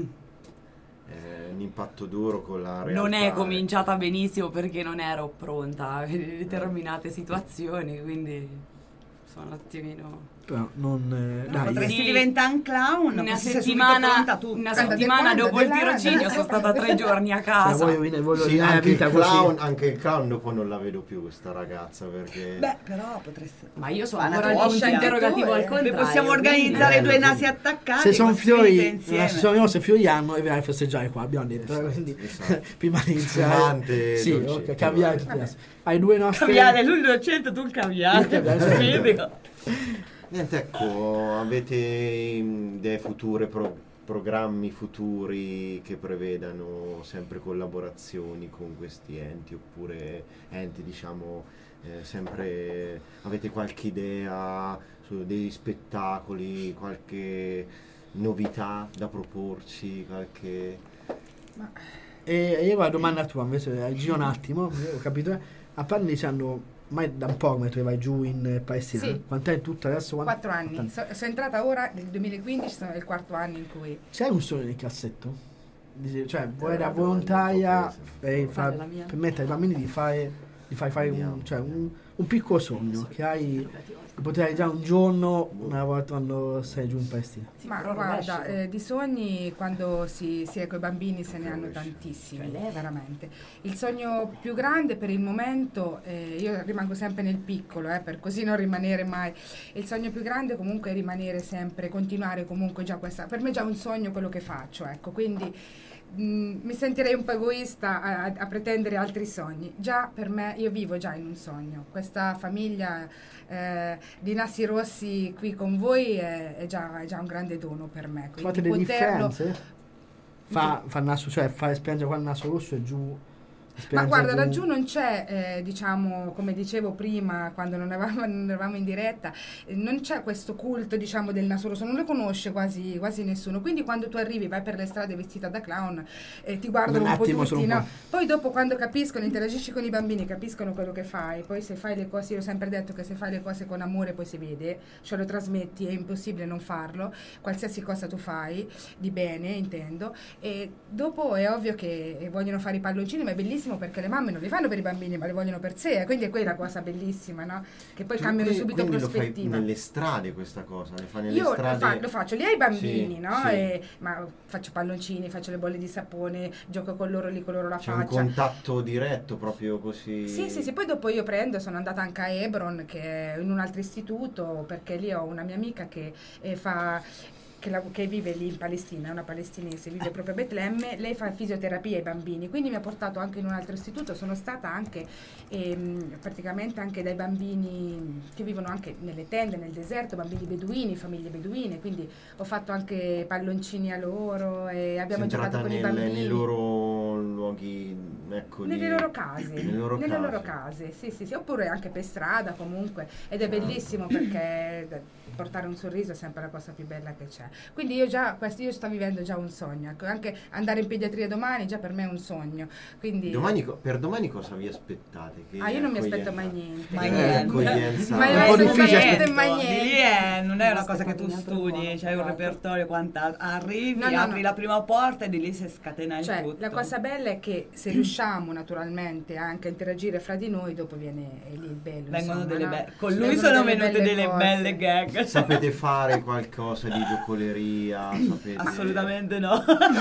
È un impatto duro con la realtà. Non è cominciata benissimo perché non ero pronta a determinate situazioni, quindi sono un attimino... Però non... eh, dai, Potresti Sì. diventare un clown. Una così sei subito settimana, pronta tu. una Quando- settimana quando? dopo il Dell'anno? tirocinio sono stata tre giorni a cioè, casa. voglio, voglio, voglio Sì, dire la anche, il vita clown, così. anche il clown dopo non la vedo più questa ragazza perché Beh, però potresti... Ma io sono Fa una ancora tua liscia coppia. interrogativo al Beh, contrario. Beh, possiamo quindi- organizzare Bello, due quindi. nasi attaccati. Se sono così finite fiori, insieme. se sono se fiori hanno e verrai a festeggiare qua, abbiamo detto. Esatto, quindi esatto. prima di iniziare... Spumante, sì, dolcetto. ok, caviare tutto adesso. Hai due nostre... Caviare, lui il docente, tu il caviare. Il caviare, sì. Quindi- Niente, ecco, avete mm, idee future pro- programmi futuri che prevedano sempre collaborazioni con questi enti, oppure enti, diciamo, eh, sempre avete qualche idea su dei spettacoli, qualche novità da proporci, qualche... Ma... E io una domanda tua, invece, giro un attimo, ho capito, eh. A parte dicendo, mai da un po' come tu vai giù in Palestina, Sì. quant'è tutto adesso? Quanti- Quattro anni. quanti- So- sono entrata ora nel duemilaquindici, sono il quarto anno in cui... C'è un sogno nel cassetto? Dice- Cioè, vuoi da la volontaria domanda e Fare fa- la mia. permettere ai bambini di fare, di fare, fare un, cioè, un, un piccolo sogno che hai, di poter realizzare un giorno, una volta quando sei giù in Palestina. Sì, Ma però guarda, rovescio. eh, di sogni quando si, si è con i bambini se ne hanno Rovescio. tantissimi, Cioè, leva. veramente. Il sogno più grande per il momento, eh, io rimango sempre nel piccolo, eh, per così non rimanere mai. Il sogno più grande comunque è rimanere sempre, continuare comunque già questa, per me è già un sogno quello che faccio, ecco, quindi mh, mi sentirei un po' egoista a, a- a pretendere altri sogni. Già per me, io vivo già in un sogno, questa famiglia eh, di Nassi Rossi qui con voi è, è già, è già un grande dono per me. Quindi Fate delle poterlo- differenze? Fa, fa il naso, cioè fare spiangere qua il naso rosso e giù. Ma spiange guarda, giù. laggiù non c'è, eh, diciamo, come dicevo prima, quando non eravamo, non eravamo in diretta, eh, non c'è questo culto, diciamo, del naso rosso, non lo conosce quasi, quasi nessuno. Quindi quando tu arrivi, vai per le strade vestita da clown, eh, ti guardano Un un, po' attimo, solo tutti, un no? po'. Poi dopo quando capiscono, interagisci con i bambini, capiscono quello che fai, poi se fai le cose, io ho sempre detto che se fai le cose con amore poi si vede, cioè lo trasmetti, è impossibile non farlo, qualsiasi cosa tu fai, di bene intendo, e dopo è ovvio che vogliono fare i palloncini, ma è bellissimo perché le mamme non li fanno per i bambini ma li vogliono per sé, quindi è quella cosa bellissima, no? Che poi Tu cambiano qui- subito quindi lo fai prospettiva. nelle strade questa cosa, le fai nelle Io lo, strade... fa- lo faccio lì ai bambini, Sì, no? sì. E- ma faccio palloncini, faccio le bolle di sapone, gioco con loro lì con loro la C'è un faccia. contatto diretto proprio così... Sì, sì, sì, poi dopo io prendo, sono andata anche a Hebron, che è in un altro istituto, perché lì ho una mia amica che eh, fa... Che, la- che vive lì in Palestina, è una palestinese, vive proprio a Betlemme, lei fa fisioterapia ai bambini, quindi mi ha portato anche in un altro istituto, sono stata anche ehm, praticamente anche dai bambini che vivono anche nelle tende, nel deserto, bambini beduini, famiglie beduine, quindi ho fatto anche palloncini a loro e abbiamo Sei giocato entrata con i nel- bambini. nei loro luoghi, ecco, di- Nelle loro case, nelle loro nelle case. loro case, sì, sì, sì, oppure anche per strada comunque, ed è bellissimo perché d- portare un sorriso è sempre la cosa più bella che c'è. Quindi io già, questo, io sto vivendo già un sogno, ecco, anche andare in pediatria domani già per me è un sogno. Quindi, Domani, co- per domani cosa vi aspettate? Che ah, io non mi aspetto accoglienza- mai niente. Mai Che niente. accoglienza... Ma È un mai po' niente, difficile mai aspettare. niente, mai Di lì niente. è- non è una Non cosa che tu aspettare studi, niente c'hai un buono, repertorio, quanta arrivi, No, no, apri no. la prima porta e di lì si scatena il Cioè, tutto. la cosa bella è che se riusciamo naturalmente anche a interagire fra di noi, dopo viene è lì il bello. Vengono insomma, delle no? be- con Vengono lui sono delle venute belle delle cose. belle gag. Sapete fare qualcosa di giocoleria? Sapete... Assolutamente no.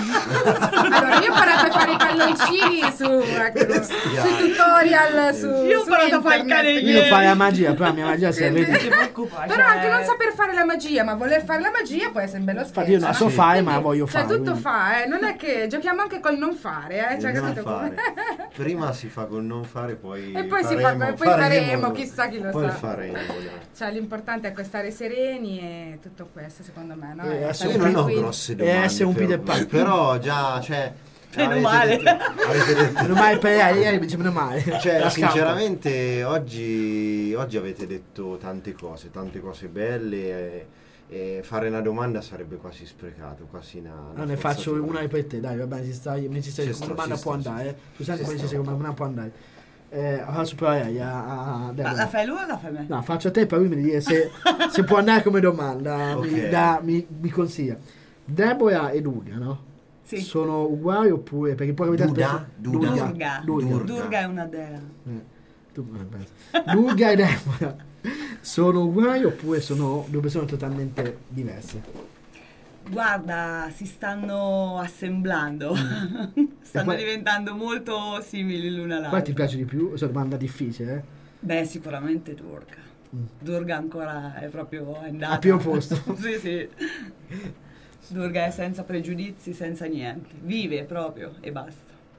Allora, io ho imparato a fare i palloncini su, ecco, sui tutorial su Io ho su imparato a fare il internet. cane Io fare la magia, però la mia magia si vede. Non ti preoccupare. Però cioè- anche non saper fare la magia, ma voler fare la magia può essere un bello scherzo. Infatti io non la so no? fare, Quindi, ma la voglio cioè, fare. tutto quindi. fa, eh? Non è che giochiamo anche col non fare, eh? Cioè, Il non capito come? fare. Prima si fa col non fare, poi E poi si fa- faremo, poi faremo, chissà chi lo poi sa. faremo, dai. Cioè, l'importante è stare sereni e tutto questo, secondo me, no? Eh, E adesso stare Io non ho tranquilli. grosse E domande essere un per Peter voi, Pan. però già, cioè... Meno avete male. detto- avete detto- Meno male per ieri, ieri mi dice meno male. Cioè, La scampo. sinceramente, oggi, oggi avete detto tante cose, tante cose belle. E, e fare una domanda sarebbe quasi sprecato, quasi una. una No, ne faccio forzatura. una per te, dai, va bene, ci sta, mi ci stai Ci come sta, domanda ci può sta, andare. ci eh. Scusate, Ci poi ci sta. sei come domanda può andare. Eh, faccio provare a, a, a Ma Deborah. la fai lui o la fai me? No, faccio a te, poi lui mi dice se, se può andare come domanda, mi, Ok. dà- mi, mi consiglia. Deborah e Durga, no? Sì. Sono uguali oppure perché poi capitare Duda? spesso- Duda? Durga. Durga. Durga. Durga è una dea. Eh, tu- eh, pensa. Durga e Deborah sono uguali oppure sono due persone totalmente diverse? Guarda, si stanno assemblando. Stanno poi- diventando molto simili l'una all'altra. Quale ti piace di più? Questa è una domanda difficile, eh? Beh, sicuramente Durga. Mm. Durga ancora è proprio andata. Al primo posto. Sì, sì. Durga è senza pregiudizi, senza niente. Vive proprio e basta.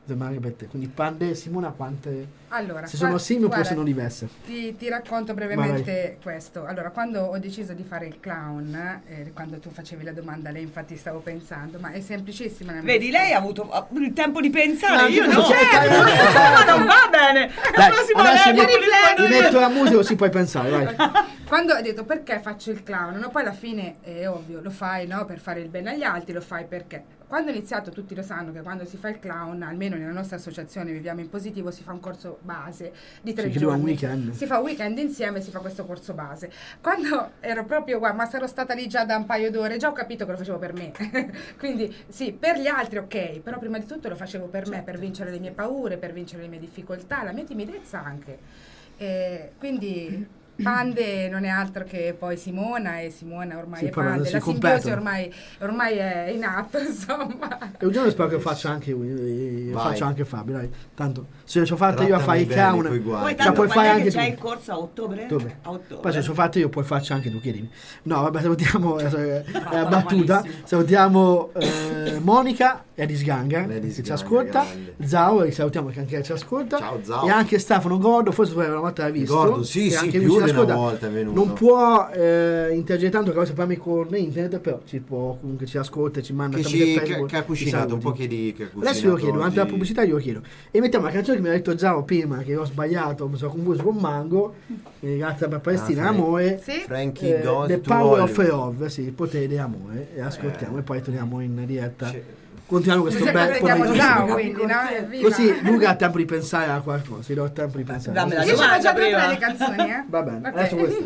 sembra anche per te. Quindi Pande e Simona quante... Allora, se sono qua- simili oppure guarda, sono diverse? Ti, ti racconto brevemente questo. Allora, quando ho deciso di fare il clown, eh, quando tu facevi la domanda, lei infatti stavo pensando, ma è semplicissima. la mia Vedi, lei ha avuto uh, il tempo di pensare, No, io no, no. certo. Ma non va bene. La Dai, prossima adesso volta mi, rifletto mi io. metto la musica così puoi pensare, vai. Quando ho detto perché faccio il clown, no? Poi alla fine è ovvio, lo fai, no? Per fare il bene agli altri, lo fai perché. Quando ho iniziato, tutti lo sanno che quando si fa il clown, almeno nella nostra associazione Viviamo in Positivo, si fa un corso base di tre Sì, che dura giorni. un weekend. Si fa un weekend insieme, si fa questo corso base. Quando ero proprio, guarda, ma sarò stata lì già da un paio d'ore, già ho capito che lo facevo per me. Quindi sì, per gli altri ok, però prima di tutto lo facevo per me, per vincere le mie paure, per vincere le mie difficoltà, la mia timidezza anche. E quindi Pande non è altro che poi Simona, e Simona ormai Sì, è poi Pande, si la simbiosi completano. ormai, ormai è in atto, insomma. E un giorno spero che faccia anche eh, Vai. faccio anche Fabio, dai. Tanto se ce l'ho fatta io a fare Trattami i bene, clown, coi Poi guai. cioè tanto puoi fare quando è anche che c'è tu. il corso a ottobre? Dove? A ottobre. Poi se ce l'ho fatta io puoi farci anche tu, chiedimi. No, vabbè, salutiamo, eh, Brava, eh, battuta, malissimo. salutiamo eh, Monica e Di Sganga Lei di che ci Sganga, ascolta, grande. Zao che salutiamo che anche lei ci ascolta. Ciao, Zao. E anche Stefano Gordo, forse tu una volta l'hai visto. Gordo, sì, che sì, anche lui più ci di una ascolta. volta è venuto. Non può eh, interagire tanto che ha problemi con internet, però ci può, comunque ci ascolta, ci manda Che, tramite ci, che, Facebook, che ha ci cucinato, un saluti. po' chiedi che ha cucinato Adesso glielo chiedo, oggi. durante la pubblicità glielo chiedo. E mettiamo la canzone che mi ha detto Zao prima, che ho sbagliato, mi sono confuso con Mango, eh, grazie per Palestina, Ah, Frank- amore. Sì? Frankie Eh, Goes The to Power of Hollywood. Love, sì, il potere di amore. E ascoltiamo Eh. e poi torniamo in diretta. C'è- Continuiamo questo Così bel prendiamo pomeriggio. Zao, quindi, no? Evviva. Così Luca ha tempo di pensare a qualcosa, io ho tempo di pensare. dammi la Io ce l'ho domanda già tra prima. le canzoni, eh? Va bene, Ok. adesso questo.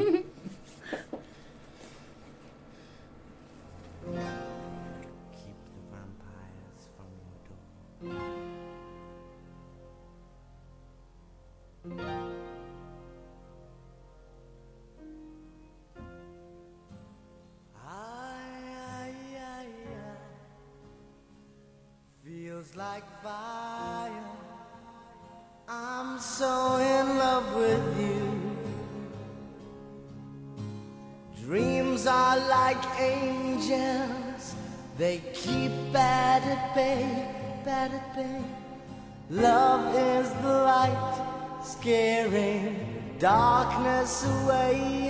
Keep the vampires from your door. I, I, I, I feels like fire. I'm so in love with you. Dreams are like angels, they keep bad at bay, bad at bay. Love is the light, scaring darkness away.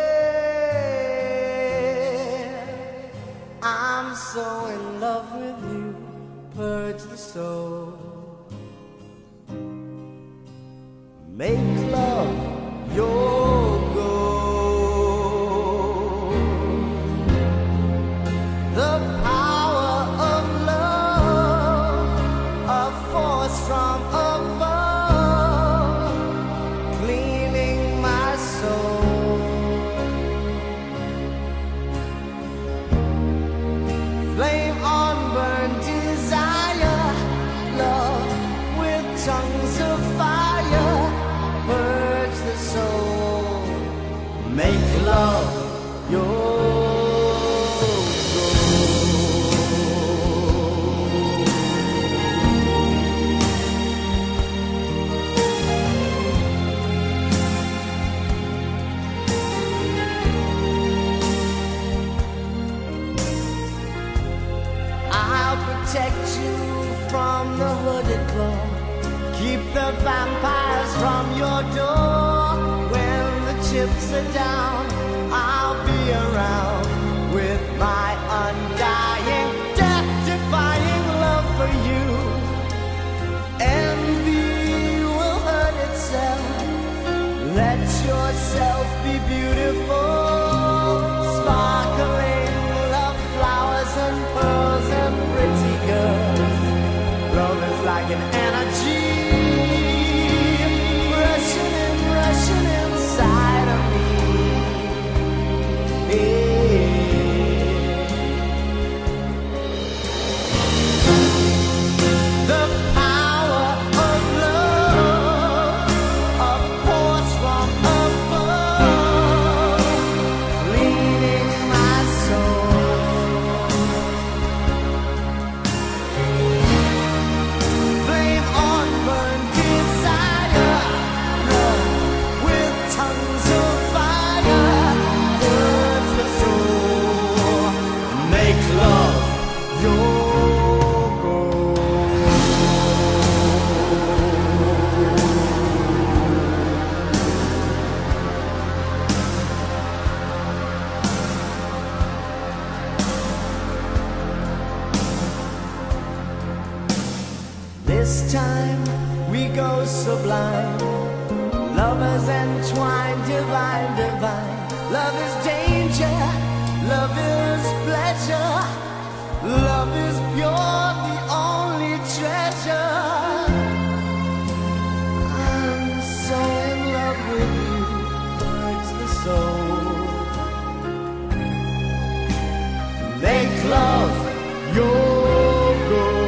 Yeah. I'm so in love with you, purge the soul. Make love your goal. The power of love, a force from above, cleaning my soul. Flame on burn desire, love with tongues of fire, purge the soul. Make love your I'll protect you from the hooded claw. Keep the vampires from your door. When the chips are down, I'll be around with my undying, death-defying love for you. Envy will hurt itself. Let yourself be beautiful. Sparkling love flowers and pearls and pretty girls. Love is like an energy rushing and rushing inside of me. The power of love, a force from above, leading my soul. Flame on burn desire, love with tongues of fire, burns the soul. This time we go sublime. Lovers entwined, divine, divine. Love is danger, love is pleasure. Love is pure, the only treasure. I'm so in love with you, hurts the soul. Make love your goal.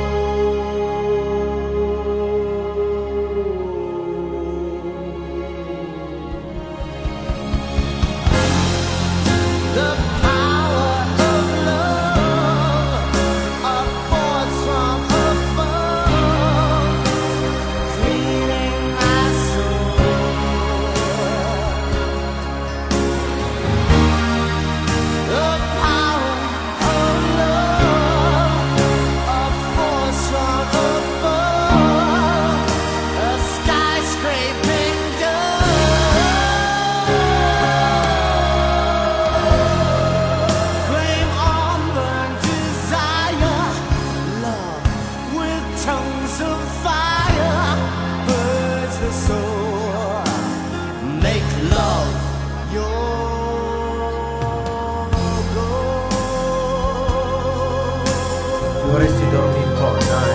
The power of love, a force from above, cleaning my soul. The power of love, a force from above, a skyscraping dove. Flame on burn desire, love with tongues of fire, burns the soul. Make love your goal. Vorresti dormire un po', dai.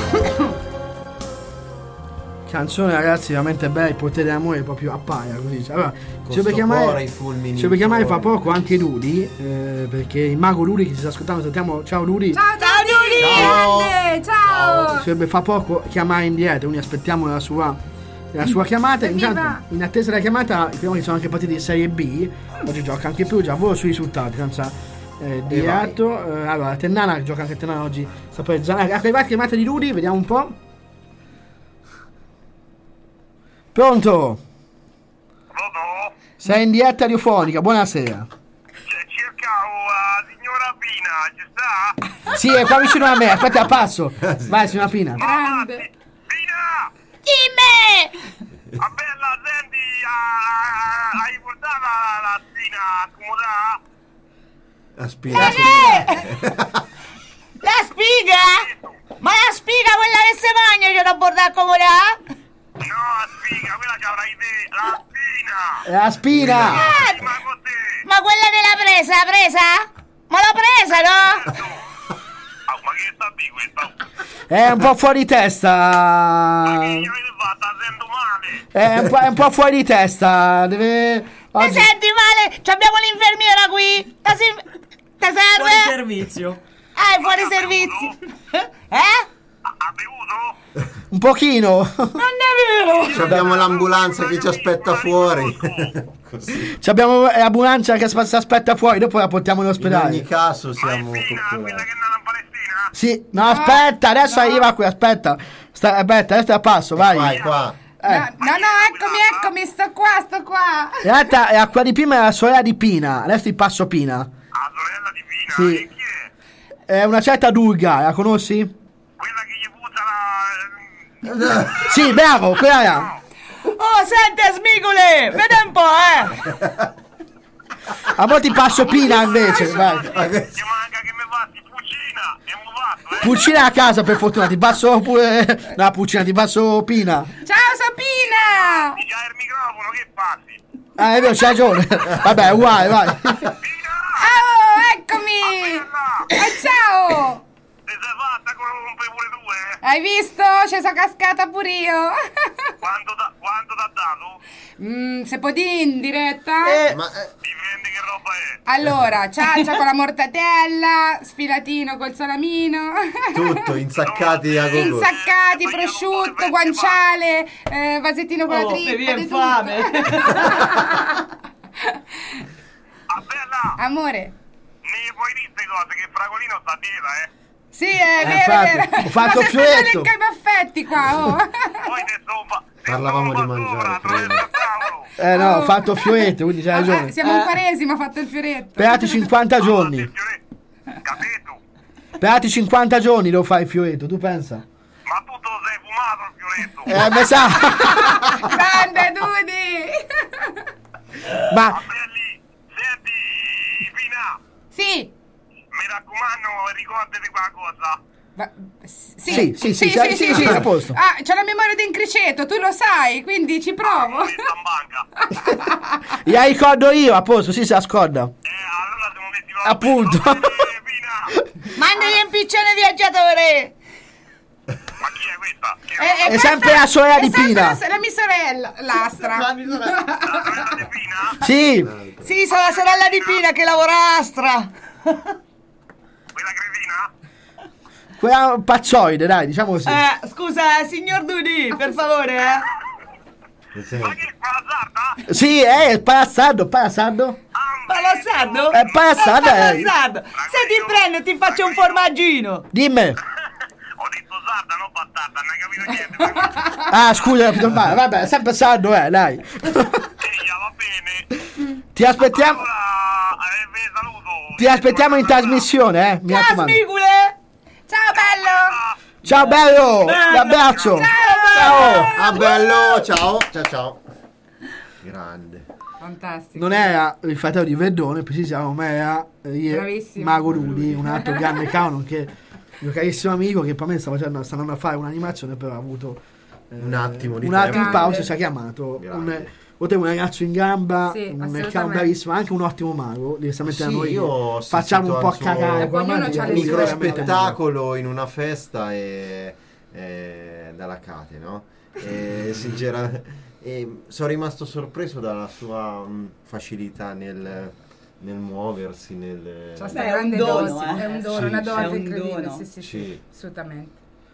Canzone, ragazzi, veramente bella. Il potere dell'amore proprio appaia così. Cioè, allora, Con ci deve sto chiamare, cuore, i fulmini ci deve chiamare fra intorno. poco anche Luli, eh, perché il mago Luli che ci sta ascoltando, salutiamo. Ciao Luli. Ciao, ciao, Luli! Ciao. Grande, ciao! Ci dovrebbe fra poco chiamare in diretta, quindi aspettiamo la sua, la sua chiamata. Evviva! Intanto, in attesa della chiamata, prima che sono anche partiti di Serie B, oggi gioca anche Perugia, volo sui risultati, senza eh, diretto. Eh, allora, Tennana, gioca anche Tennana oggi, sta per Zanardi. Ecco, arrivata chiamata di Luli, vediamo un po'. Pronto? Sei in diretta radiofonica, buonasera. Cercavo la signora Pina, ci sta? Sì, è qua vicino a me, aspetta, a passo. Vai, signora Pina. Grande! Dimmi! Vabbè, la senti, ah, hai portato la, la spina a scomodare? Aspira. La spiga? Ma la spiga quella che si mangia io da bordare comodà? No, la spiga, quella che avrai te, la spina! La spina! Eh, ma quella della presa, la presa? Ma l'ho presa, no? Oh, ma che sta di questa? È un po' fuori di testa. È un po', è un po' fuori di testa. Deve. Ti Oggi... senti male? Ci abbiamo l'infermiera qui. Ti si... serve? Fuori servizio. Ah, è fuori servizio. Eh? Un pochino. Non è vero. Ci abbiamo l'ambulanza che ci aspetta fuori. Così. Ci abbiamo l'ambulanza che si aspetta fuori, dopo la portiamo in In ospedale. ogni caso siamo coccolati. Sì, no, aspetta, adesso arriva qui, aspetta. Sta, aspetta, adesso a passo, vai. Vai qua. Eh. No, no, no, eccomi, eccomi, sto qua, sto qua. In realtà è quella di prima, è la sorella di Pina. Adesso ti passo Pina. La sorella di Pina? Sì. È una certa Durga, la conosci? Sì, bravo, quella è. Oh, senti, smigole. Vede un po', eh. A mo' ti passo Pina invece, vai. Puccina a casa, per fortuna, ti passo pure. No, Puccina, ti passo Pina. Ciao Sapina! Ah, è vero, c'hai ragione. Vabbè, uguale, vai. Oh, eccomi! Eh, ciao! Hai visto? Ci sono cascata pure io. Quanto t'ha dato? Mm, se può dire in diretta? Eh, Ma eh, Dipende che roba è. Allora, ciaccia con la mortadella, sfilatino col salamino. tutto insaccati a gogo. Insaccati, prosciutto, guanciale, eh, vasettino con la Oh, trippa. mi viene di tutto. fame. Ah, bella! Amore. Mi puoi dire queste cose che Fragolino sta a dieta, eh? Sì, è Eh, vero, infatti, è vero. ho fatto Ma se stai fioretto. i baffetti qua, oh. Poi te sto fa... Parlavamo di mangiare, credo. Eh no, ho Oh. fatto fioretto, quindi c'hai Ah, ragione. siamo in quaresima, ho fatto il fioretto. Sperati cinquanta giorni. Capito? Sperati cinquanta giorni devo fare il fioretto, tu pensa? Ma tu te lo sei fumato il fioretto? Eh, mi sa. Grande Dudi! Ma Belli, senti, Pina, Sì, mi raccomando, ricordati quella cosa. Va- sì, Sì, sì, sì, sì, sì, sì, sì, a posto. Ah, c'è la memoria di Criceto, tu lo sai, quindi ci provo. Gliela ricordo io, a posto, sì, si ascorda. Appunto. Mandagli un piccione viaggiatore. È, È sempre la sorella di Pina. La, la mia sorella, l'Astra. Sì. Sì, sono la sorella di Pina che lavora a Astra. Quella pazzoide, dai, diciamo così. Eh, scusa, signor Dudi, per favore, eh. Sì, è il palazzardo, palazzardo. Palazzardo? È palazzardo, Eh, eh. palazzardo. Se ti prendo ti faccio un formaggino. Dimmi. Ah, scusa, capito male. Vabbè, sempre sardo, eh, dai. Ti aspettiamo. Ti aspettiamo in trasmissione, eh. Mi Ciao, raccomando. smigule. Ciao, bello. Ciao, bello. Un abbraccio. Ciao. Ah, bello. Ciao. Ciao, ciao. Grande. Fantastico. Non era il fratello di Verdone, precisiamo, ma era eh, Bravissimo. Mago Rudi, un altro grande canon che mio carissimo amico che per me sta facendo, sta andando a fare un'animazione, però ha avuto eh, Un attimo di un attimo di tempo. pausa, ci ha chiamato un, oltre un ragazzo in gamba, Sì, un assolutamente. canon bravissimo, anche un ottimo mago, diversamente da Sì, noi io che ho facciamo un po' assistito al cagare suo con la ognuno magia, c'ha le lui sue. veramente microspettacolo in una festa e, e dalla Cate, no? E sinceramente e sono rimasto sorpreso dalla sua mh, facilità nel, nel muoversi, nel C'ha sta Beh, è grande un dono, dose, eh. è un dono, Sì, una sì. dose È un incredibile, dono. sì, sì, sì, Sì. assolutamente.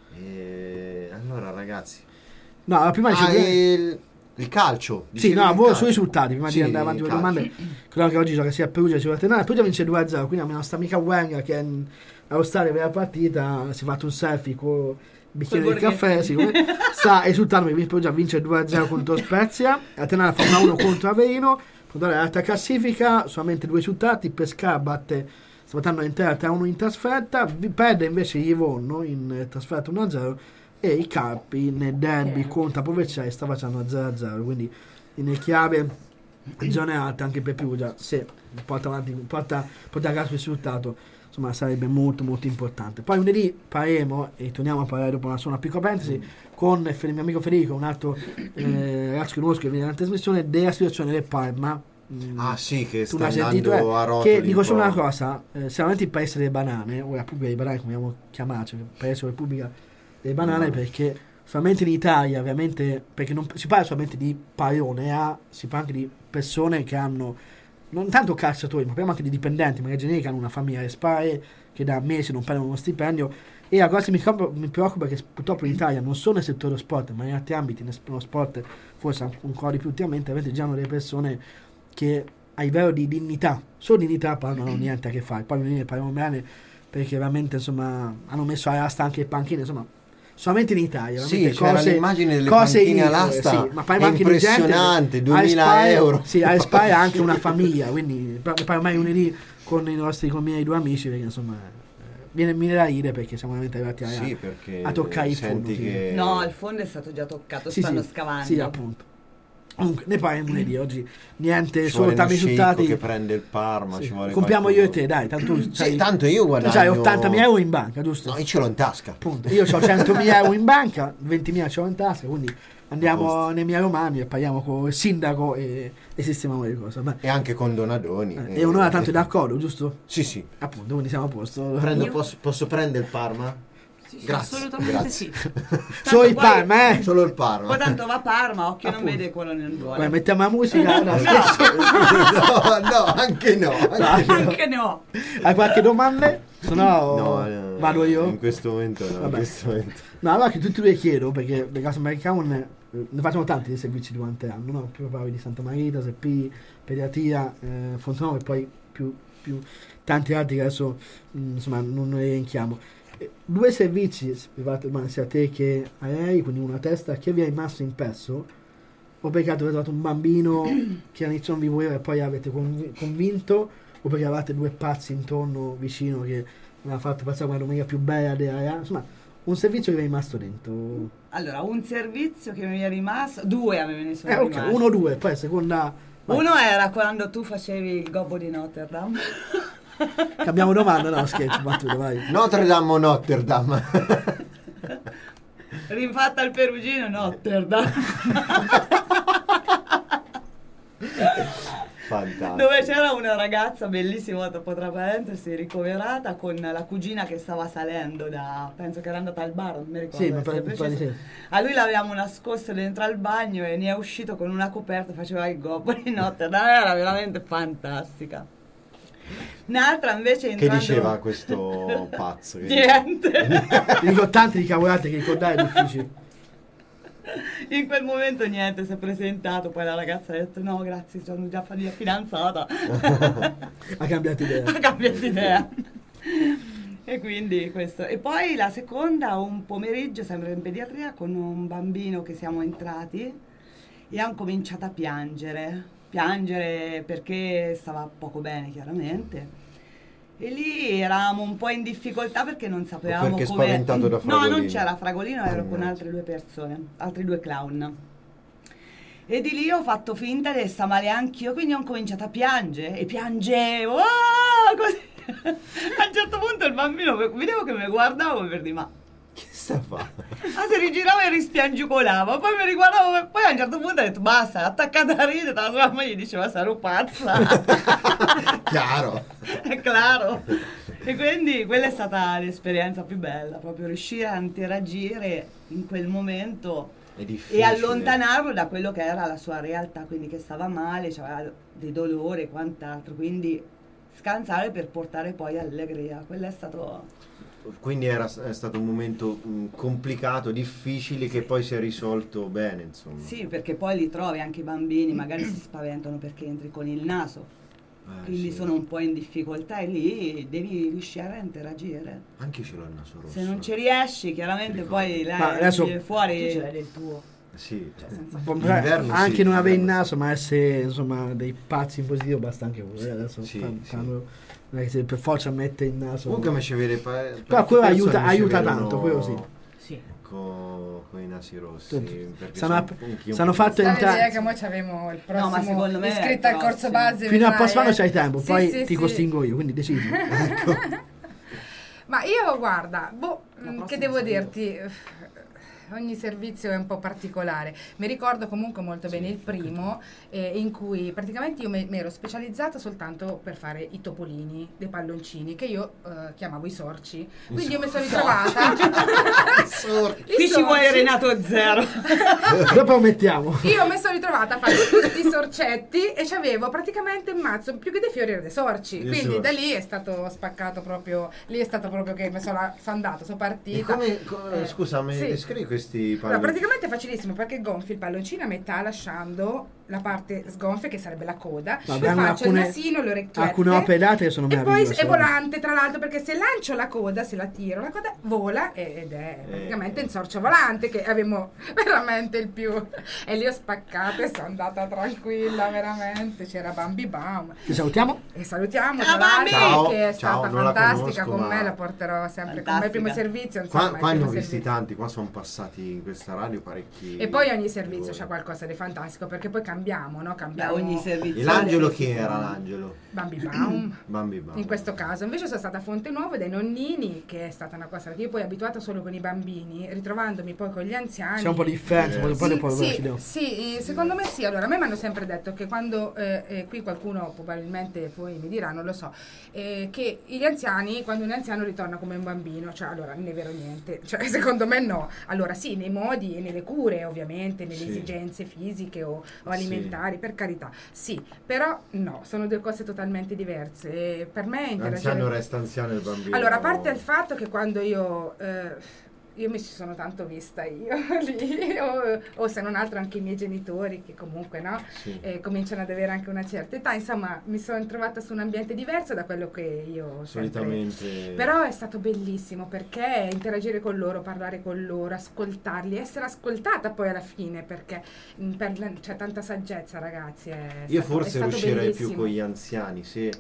E allora ragazzi, No, la prima ah, dicevo- il, il calcio. Sì, dicevi no, il voi calcio. sui risultati prima Sì, di andare avanti il con le calcio. domande. Quello che oggi gioca sia a Perugia sia a Ternana. Perugia vince due a zero, quindi la nostra amica Wenga che è in Australia per la partita si è fatto un selfie con il bicchiere Col di caffè, sì, come- sta esultando perché Perugia vince due a zero contro Spezia, a Ternana fa uno a uno contro Aveino, puntare l'alta classifica, solamente due risultati, Pescara batte sta battendo l'intera tre a uno in trasferta, vi- perde invece Livorno in eh, trasferta uno a zero e i Carpi nel derby contro Povecciai sta facendo zero a zero, quindi in chiave zone alte anche per Perugia, se porta avanti, porta, porta a caso il risultato, insomma sarebbe molto molto importante. Poi lunedì parleremo e torniamo a parlare dopo una sola piccola parentesi con il mio amico Federico, un altro eh, ragazzo che conosco che viene nella trasmissione, della situazione del Parma. Mm, Ah sì, che tu sta l'hai sentito, andando eh, a rotoli che dico un solo po'. una cosa, eh, sicuramente il paese delle banane o la Repubblica dei Banane come abbiamo chiamato, il paese o Repubblica delle Banane, Mm. perché solamente in Italia ovviamente, perché non si parla solamente di parole, ah, si parla anche di persone che hanno non tanto calciatori, ma parliamo anche di dipendenti, magari generici che hanno una famiglia alle spalle, che da mesi non prendono uno stipendio. E la cosa che mi, preoccupa- mi preoccupa è che purtroppo in Italia, non solo nel settore dello sport, ma in altri ambiti, nello sport forse anche ancora di più ultimamente, avete già delle persone che a livello di dignità, solo dignità, poi non hanno niente a che fare. Poi ne parliamo bene perché veramente insomma hanno messo all'asta anche il panchine, insomma solamente in Italia. Sì, veramente c'era cose- l'immagine delle cose panchine ridicole, all'asta, sì, ma parliamo è anche di gente che impressionante, alle duemila spalle- euro. Sì, alle spalle anche una famiglia, quindi parliamo ormai lunedì con i nostri con i miei due amici, perché insomma eh, viene, viene da ridere perché siamo veramente arrivati a, Sì, perché a toccare il senti fondo. sì. che- No, il fondo è stato già toccato, Sì, stanno sì, scavando. sì, appunto. Comunque, ne parliamo lunedì oggi. Niente, Ci solo vuole tanti uno risultati. sceicco che prende il Parma, Sì. ci vuole Compriamo qualcuno. io e te, dai. Tanto, tu Sì, tanto io guadagno- Tu hai ottantamila euro in banca, giusto? No, io ce l'ho in tasca. Appunto. Io ho centomila euro in banca, ventimila ce l'ho in tasca, quindi A andiamo posto. nei miei romani e parliamo con il sindaco e, e sistemiamo le cose. Beh. E anche con Donadoni. Eh, e onora tanto è d'accordo, giusto? Sì, sì. Appunto, quindi siamo a posto. Prendo- Io- posso, posso prendere il Parma? Grazie. assolutamente grazie. sì. Solo il poi- Parma, eh? Solo il Parma. Poi tanto va a Parma, occhio non Appunto. vede quello nel vuole. Guarda, mettiamo la musica. No, scherzo. no, no, anche no. Anche no. Anche no. Hai qualche domanda? Se no, No, no, vado io. In questo momento no, in Vabbè. questo momento. No, allora che tutti e due chiedo, perché le case American eh, ne facciamo tanti di servizi durante l'anno, no? Più parlavi di Santa Marita, S P, pediatria, eh, Fontenova e poi più, più tanti altri che adesso mh, insomma non ne elenchiamo. Eh, Due servizi, privati, ma sia a te che a lei, quindi una testa, che vi è rimasto impresso? O perché avete trovato un bambino che all'inizio non vi voleva e poi avete conv- convinto? O perché avevate due pazzi intorno vicino che mi ha fatto passare una domenica più bella della, insomma, un servizio che vi è rimasto dentro. Allora, un servizio che mi è rimasto, due me ne sono Eh, ok, rimasti. uno o due, poi a seconda. vai. Uno era quando tu facevi il gobbo di Notre Dame. Cambiamo domanda, no scherzo, battuta, vai. Notre Dame o Notre Dame? Rinfatta al Perugino, Notre Dame. Fantastico. Dove c'era una ragazza bellissima, dopo tra parentesi, ricoverata con la cugina che stava salendo da, penso che era andata al bar, non mi ricordo. Sì, mi essere pare- mi pare di preciso. sì. A lui l'avevamo nascosto dentro al bagno e ne è uscito con una coperta, faceva il gobbo di notte, era veramente fantastica. Un'altra invece Che entrando... diceva questo pazzo? Che... Niente. Dico tanti di cavolate che ricordare è difficile. In quel momento niente, si è presentato, poi la ragazza ha detto no grazie, sono già fa- fidanzata. Ha cambiato idea. Ha cambiato idea. E quindi questo. E poi la seconda, un pomeriggio sempre in pediatria con un bambino che siamo entrati e hanno cominciato a piangere. Piangere perché stava poco bene chiaramente. E lì eravamo un po' in difficoltà perché non sapevamo perché come... spaventato da No, Fragolino. non c'era Fragolino, ero con Mannaggia. altre due persone, altri due clown. E di lì ho fatto finta di stare male anch'io, quindi ho cominciato a piangere e piangevo, ah, così. A un certo punto il bambino, vedevo che mi guardavo per dire, ma Che sta a fare? ah, si rigirava e rispiangicolava, poi mi riguardavo, poi a un certo punto ho detto basta, attaccata a ridere, la sua moglie diceva sarò pazza. Chiaro. È chiaro. E quindi quella è stata l'esperienza più bella, proprio riuscire a interagire in quel momento È difficile. e allontanarlo da quello che era la sua realtà, quindi che stava male, aveva dei dolori e quant'altro, quindi scansare per portare poi allegria. Quello è stato... Quindi era, è stato un momento mh, complicato, difficile, che poi si è risolto bene, insomma. Sì, perché poi li trovi anche i bambini, magari si spaventano perché entri con il naso, Eh, quindi sì. sono un po' in difficoltà e lì devi riuscire a interagire. Anche io ce l'ho il naso rosso. Se non ci riesci, chiaramente poi Ma lei adesso- viene fuori... Tu ce l'hai del tuo. Sì. Un po', D'inverno anche sì, non avere il d'inverno naso, ma essere insomma dei pazzi in positivo basta anche quello. eh, Adesso Sì, fan- sì. fanno- non è che se per forza mette il naso. Comunque mi ci vede pa- Però quello parecchie aiuta, persone mi ci aiuta vedono tanto, quello sì. Sì. Con, con i nasi rossi. Tutti. perché Sanno sono app- anch'io un sanno po' fatto Sta entrare- l'idea che mo c'avevo il prossimo No, ma secondo me è iscritto al il corso prossimo. base. Fino a vedrai, post anno eh. c'hai tempo, Sì, poi sì, ti sì. costringo io, quindi decidi. Ma io guarda, boh, La mh, prossima che devo sono io. dirti, ogni servizio è un po' particolare. Mi ricordo comunque molto bene il primo, eh, in cui praticamente io mi ero specializzata soltanto per fare i topolini, dei palloncini, che io eh, chiamavo i sorci. Quindi io mi sono ritrovata... I Qui ci vuole sorci. Renato Zero. Dopo lo mettiamo. Io mi sono ritrovata a fare tutti i sorcetti e c'avevo praticamente un mazzo più che dei fiori era dei sorci. Dei Quindi sorci. da lì è stato spaccato proprio, lì è stato proprio che mi sono, sono andata, sono E partita. come, co- Eh, scusa, mi sì. descrivi questi Allora, palloni? praticamente è facilissimo perché gonfi il palloncino a metà lasciando la parte sgonfia che sarebbe la coda, Ma poi abbiamo faccio alcune- il nasino, le orecchiette alcune opedate che sono e poi meravigliose, è eh. volante tra l'altro perché se lancio la coda, se la tiro, la coda vola e- ed è praticamente Eh. un sorcio volante che avevamo veramente il più e lì ho spaccato e sono andata tranquilla veramente, c'era Bambi Baum Ti salutiamo? e salutiamo Ciao, tra l'altro Bambi! che è Ciao, stata non la fantastica conosco, con me, ma- la porterò sempre con me Fantastica. il primo servizio insomma, Qua, il qua ne primo ho visti servizio. tanti, qua sono passati in questa radio parecchi. E poi ogni servizio c'ha qualcosa di fantastico perché poi cambiamo, no? Cambiamo Ogni servizio. E l'angelo chi era l'angelo? Bambi Baum. Bambi Baum. In questo caso invece sono stata a Fonte Nuovo dai nonnini, che è stata una cosa che io poi abituata solo con i bambini, ritrovandomi poi con gli anziani. C'è un po' di differenza, Eh, poi poi Sì, dopo sì, ci devo- sì, eh, secondo me sì. Allora, a me mi hanno sempre detto che quando, eh, eh, qui qualcuno probabilmente poi mi dirà, non lo so, eh, che gli anziani, quando un anziano ritorna come un bambino, cioè allora non è vero niente, cioè secondo me no. Allora sì, nei modi e nelle cure ovviamente, nelle Sì. esigenze fisiche o, o Sì. alimentari, per carità, sì, però no, sono due cose totalmente diverse. E per me interagire... L'anziano resta anziano e il bambino. Allora, a parte il fatto che quando io, eh, io mi ci sono tanto vista io lì, o, o se non altro anche i miei genitori che comunque no, Sì. eh, cominciano ad avere anche una certa età, insomma mi sono trovata su un ambiente diverso da quello che io ho sempre... Solitamente. Però è stato bellissimo perché interagire con loro, parlare con loro, ascoltarli, essere ascoltata poi alla fine perché mh, per la- c'è tanta saggezza ragazzi. È Io stato- è forse stato riuscirei più bellissimo. con gli anziani, se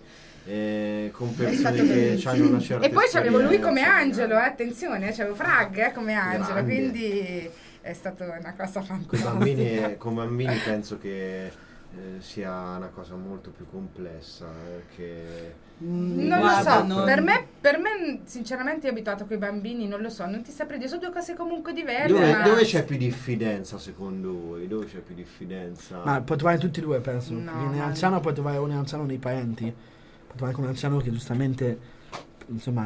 eh, con È persone stato che bellissimo. hanno una certa E poi c'avevo lui come esperienza, angelo, eh, attenzione, eh, c'avevo Frag eh, come angelo, Grande. quindi è stata una cosa Con i fantastica. bambini, con i bambini penso che eh, sia una cosa molto più complessa, perché Non Guarda, lo so, non- per me, per me sinceramente io abituato con i bambini, non lo so, non ti saprei dire, sono due cose comunque diverse. Dove, ma... dove c'è più diffidenza secondo voi? Dove c'è più diffidenza? Ma puoi trovare tutti e due, penso. No, Perché ma- anziano puoi trovare un anziano nei parenti, puoi trovare anche un anziano che giustamente, insomma,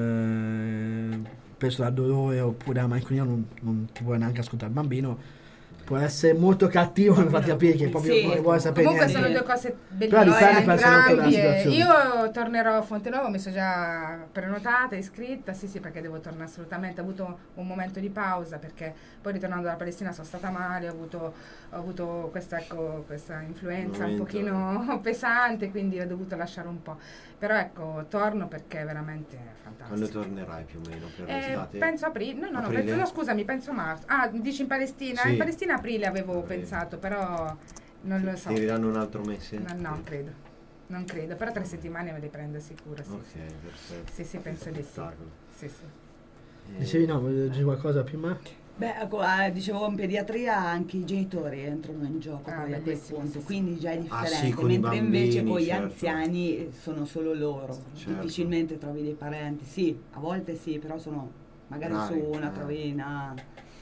eh, preso da dolore oppure da malinconia non, non ti vuole neanche ascoltare il bambino. Può essere molto cattivo, mi fate capire che proprio Sì. non vuole sapere Comunque niente. sono due cose Però bellissime dipende per sempre dalla entrambi. eh. situazione. Io tornerò a Fontenuovo, mi sono già prenotata, iscritta, sì sì, perché devo tornare assolutamente. Ho avuto un momento di pausa perché poi ritornando dalla Palestina sono stata male, ho avuto, ho avuto questa, ecco, questa influenza un Momento. pochino pesante, quindi ho dovuto lasciare un po'. Però ecco, torno perché è veramente fantastico. Quando tornerai più o meno per Eh, l'estate? penso aprile, no, no, no, Aprile? penso, no, scusami, penso marzo. Ah, dici in Palestina? Sì. In Palestina aprile avevo Aprile. pensato, però non lo so. Ti diranno un altro mese? No, no, credo. Non credo, però tre settimane me le prendo sicuro, sì. Ok, sì. perfetto. Sì, sì, penso di sì. Spettacolo. Sì, sì. Dicevi no, volevi aggiungere qualcosa prima? Beh, ecco, eh, dicevo in pediatria anche i genitori entrano in gioco Ah, poi a quel bellissimo, punto, sì, sì. quindi già è Ah, differente, sì, con i mentre invece bambini, poi gli certo. anziani eh, sono solo loro, Certo. difficilmente trovi dei parenti, sì, a volte sì, però sono magari Rari, su una eh. trovina.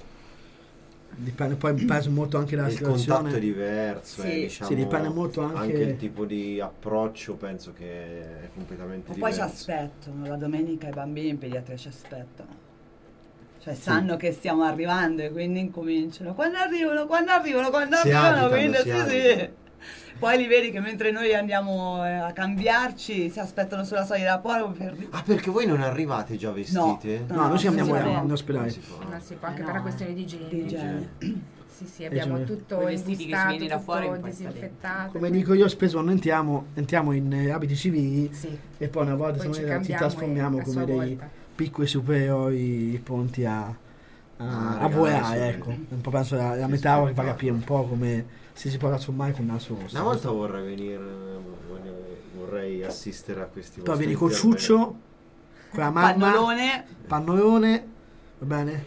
Dipende poi penso molto anche dalla Il contatto è situazione. diverso, Sì. eh, diciamo, Sì, dipende molto anche- il tipo di approccio penso che è completamente Ma poi ci diverso. aspettano, la domenica i bambini in pediatria ci aspettano. Cioè sanno che stiamo arrivando e quindi incominciano. Quando arrivano, quando arrivano, quando Si arrivano, agitano, quindi si sì, sì. agitano. Poi li vedi che mentre noi andiamo eh, a cambiarci, si aspettano sulla soglia della porta per dire. Ah, perché voi non arrivate già vestite? No, No, noi ci andiamo non si può. in ospedale. Non si può. Non si può, anche Eh, per no, una questione di igiene. di igiene. Sì, sì, abbiamo Eh, tutto quei vestiti che ci imbustato, vieni da fuori, tutto un po' sta disinfettato. Come dico io spesso quando entriamo, entriamo in eh, abiti civili Sì. e poi una volta Poi se ci noi ci cambiamo trasformiamo e a come sua dei volta. piccoli supereroi pronti a, a, Ah, a volare, ragazzi. ecco. Un po' penso la, la metafora che fa capire un po' come si si può trasformare con il naso. Una volta vorrei venire, vorrei, vorrei assistere a questi Poi vostri vieni col interventi. ciuccio, con la mamma, Pannolone. pannolone, va bene?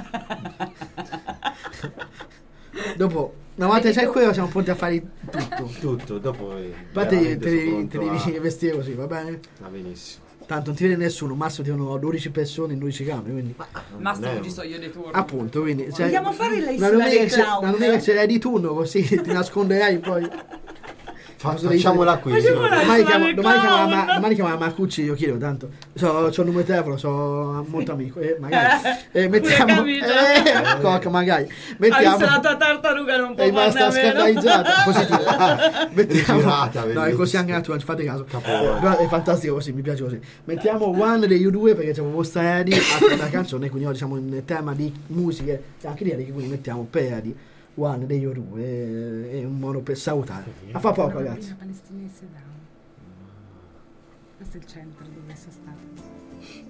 Dopo, una volta c'è quello siamo pronti a fare tutto. Tutto, dopo Poi te, veramente te, sono devi- pronto te devi a- vestire così, va bene? Va benissimo. Tanto non ti vede nessuno, massimo ti vedono dodici persone in dodici camere, quindi Massimo Non è- ci so io dei turni. appunto, quindi cioè, Vogliamo fare una l'isola domenica dei c'è- clown? una domenica ce l'hai di turno così ti nasconderai poi. Fa- Posso facciamola qui. Facciamola- signore. Domani Isola chiamo, dei domani chiamo, la clown. Ma- domani chiamo la Marcucci, io chiedo tanto. So, c'ho il numero di telefono, so molto amico. Eh, magari. Eh, mettiamo. camicia. Eh, cocca, magari. Mettiamo. Hai visto la tua tartaruga non può È farne rimasta a meno. scandalizzata. Positivo. Ah, mettiamo. Girata, No, è bellissimo. così anche naturale, ci fate caso. Capolavoro. Però è fantastico così, mi piace così. Mettiamo One degli U due perché siamo vostra Edi a la canzone, quindi oggi siamo in tema di musiche e anche di Edi, quindi mettiamo per Edi One degli U due. È, è un modo per salutare. A fra poco, Una ragazzi. bambina palestinese da... Questo è il centro dove sono stata.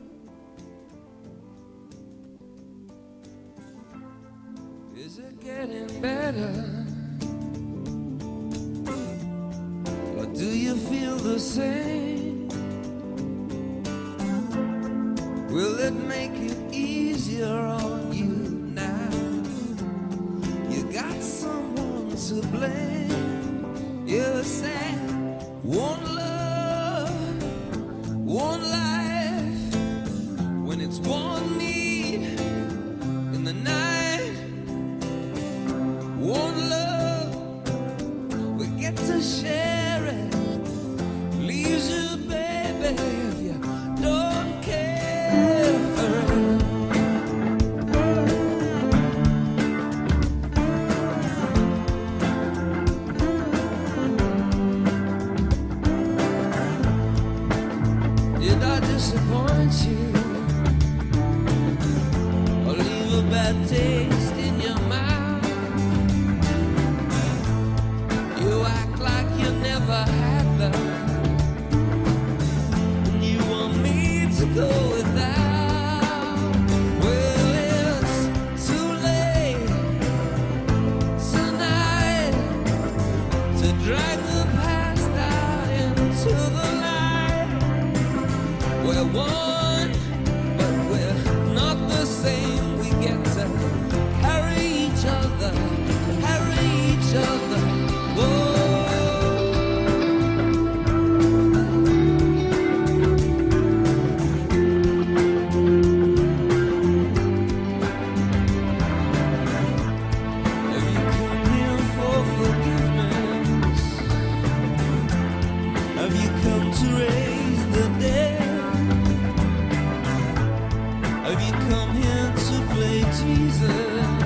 Is it getting better? Or do you feel the same? Will it make it easier on you now? You got someone to blame. You said one love, one life, when it's one need in the night. One love, we get to share it. Leaves you, baby, if you don't care. Did I disappoint you? Or leave a bad taste in your mouth? You act like you never had love, and you want me to go without. Well, it's too late tonight to drag the past out into the light. We're one, but we're not the same. We get to carry each other, carry each other. Whoa. to raise the dead? Have you come here to play Jesus?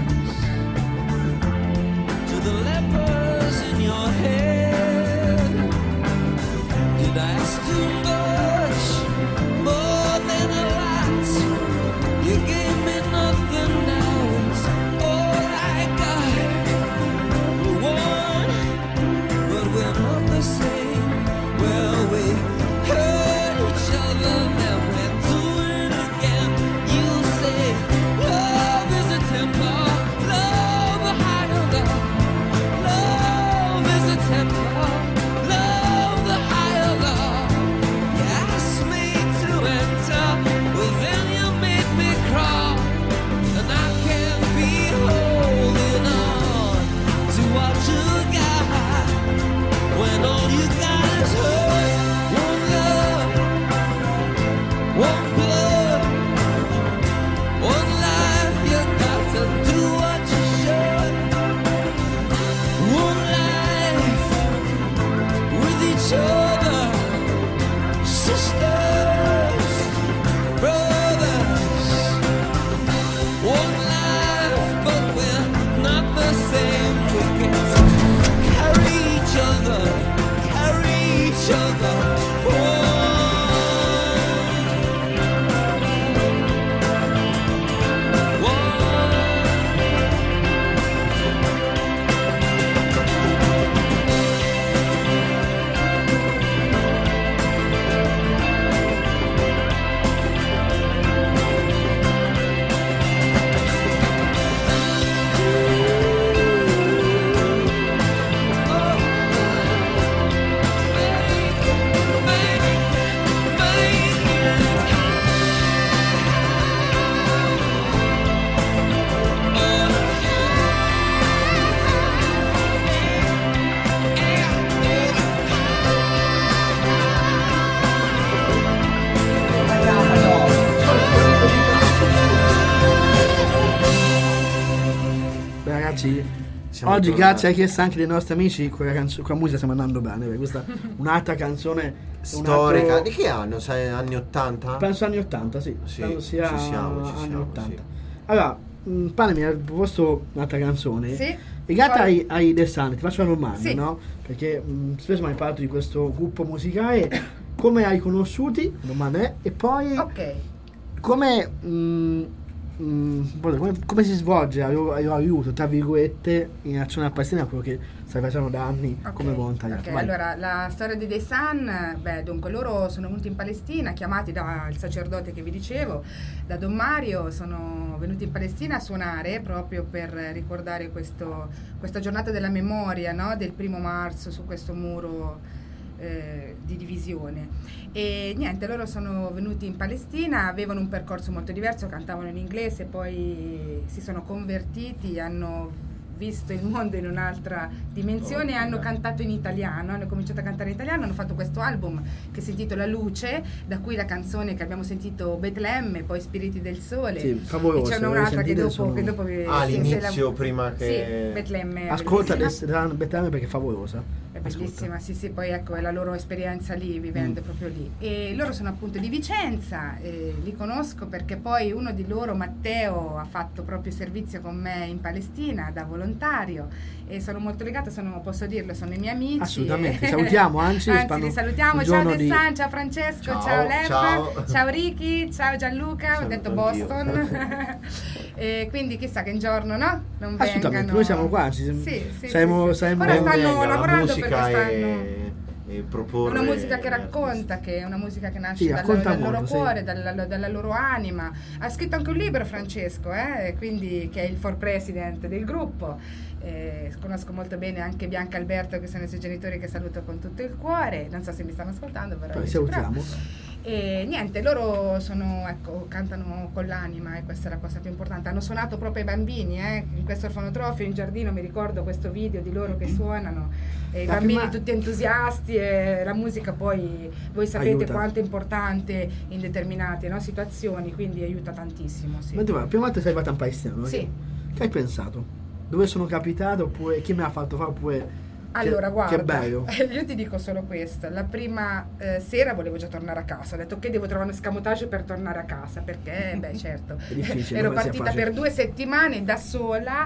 To the lepers in your head, did I ask too much? More than a lot. You gave me nothing, now it's all I got. We're one, but we're not the same. Well, we hurt each other, then we do it again. You say love is a temper, love a higher love. Love is a temper, love the higher love. You asked me to enter, well then you made me crawl, and I can't be holding on to what you got when all you got is hurt. One love, one blood, one life. You got to do what you should. One life with each other, sisters, brothers. One life, but we're not the same. We get to carry each other, carry each other. Beh, ragazzi, Siamo oggi tornati. grazie ai chiesto anche dei nostri amici con la, canzo- con la musica stiamo andando bene, perché questa è un'altra canzone un Storica. altro- Di che anno? Sai, anni ottanta? penso anni ottanta, sì, Sì, penso sia ci siamo, ci anni siamo, ottanta. sì. Allora, mh, Pane mi ha proposto un'altra canzone Sì. legata Poi- ai, ai The Sun. Ti faccio una domanda, Sì. no? Perché mh, spesso mi hai parlato di questo gruppo musicale, come hai conosciuti, domanda è, e poi Ok. come, mh, mh, come, come si svolge io, io aiuto tra virgolette in azione a Palestina, quello che stai facendo da anni Ok, come volontariato. ok. Vai. Allora, la storia dei Dei Sun, beh, dunque, loro sono venuti in Palestina, chiamati dal sacerdote che vi dicevo, da Don Mario, sono venuti in Palestina a suonare proprio per ricordare questo, questa giornata della memoria, no? Del primo marzo su questo muro eh, di divisione. E niente, loro sono venuti in Palestina, avevano un percorso molto diverso, cantavano in inglese, poi si sono convertiti, hanno visto il mondo in un'altra dimensione, Oh, hanno beh. cantato in italiano, hanno cominciato a cantare in italiano, hanno fatto questo album che si intitola Luce, da cui la canzone che abbiamo sentito Betlemme, poi Spiriti del Sole. Sì, favoloso, E c'è le un'altra che sentite dopo, sono- che dopo vi- Ah, sì, l'inizio se la- prima che- Sì, Betlemme. è Ascolta bellissima. le Betlemme perché è favolosa. È Ascolta. bellissima, sì, sì, poi ecco è la loro esperienza lì, vivendo Mm. proprio lì. E loro sono appunto di Vicenza, e li conosco perché poi uno di loro, Matteo, ha fatto proprio servizio con me in Palestina da volontario e sono molto legata, sono, posso dirlo, sono i miei amici. Assolutamente, e- salutiamo, anzi, anzi fanno li salutiamo, un ciao giorno De di- San, ciao Francesco, ciao, Ciao, Lemma, ciao. ciao Ricky, ciao Gianluca, ho Saluto detto anch'io. Boston. E quindi chissà che un giorno, no? Non Assolutamente, vengano. noi siamo qua, ci- Sì, sì, saremo- sì, sì. saremo- Ora stanno Venga, la lavorando per musica quest'anno. e, e È proporre una musica che racconta, che è una musica che nasce Sì, dal, racconta dal loro molto, sì. cuore, dalla, dalla loro anima. Ha scritto anche un libro, Francesco, eh, quindi, che è il for president del gruppo. Eh, conosco molto bene anche Bianca e Alberto, che sono i suoi genitori, che saluto con tutto il cuore. Non so se mi stanno ascoltando, però Poi io ci salutiamo. provo. E niente, loro sono, ecco, cantano con l'anima e questa è la cosa più importante. Hanno suonato proprio ai bambini, eh, in questo orfanotrofio, in giardino, mi ricordo questo video di loro che suonano, e i La bambini prima- tutti entusiasti, e la musica poi voi sapete Aiuta. quanto è importante in determinate, no, situazioni, quindi aiuta tantissimo. Sì. Ma tu, la prima volta sei arrivata in Palestina, no? Sì. Che hai pensato? Dove sono capitato? Oppure chi me l'ha fatto fare? Oppure Allora, che, guarda, che bello. io ti dico solo questo. La prima eh, sera volevo già tornare a casa. Ho detto che devo trovare un escamotage per tornare a casa, perché, beh, certo, difficile, ero non sia partita facile. per due settimane da sola,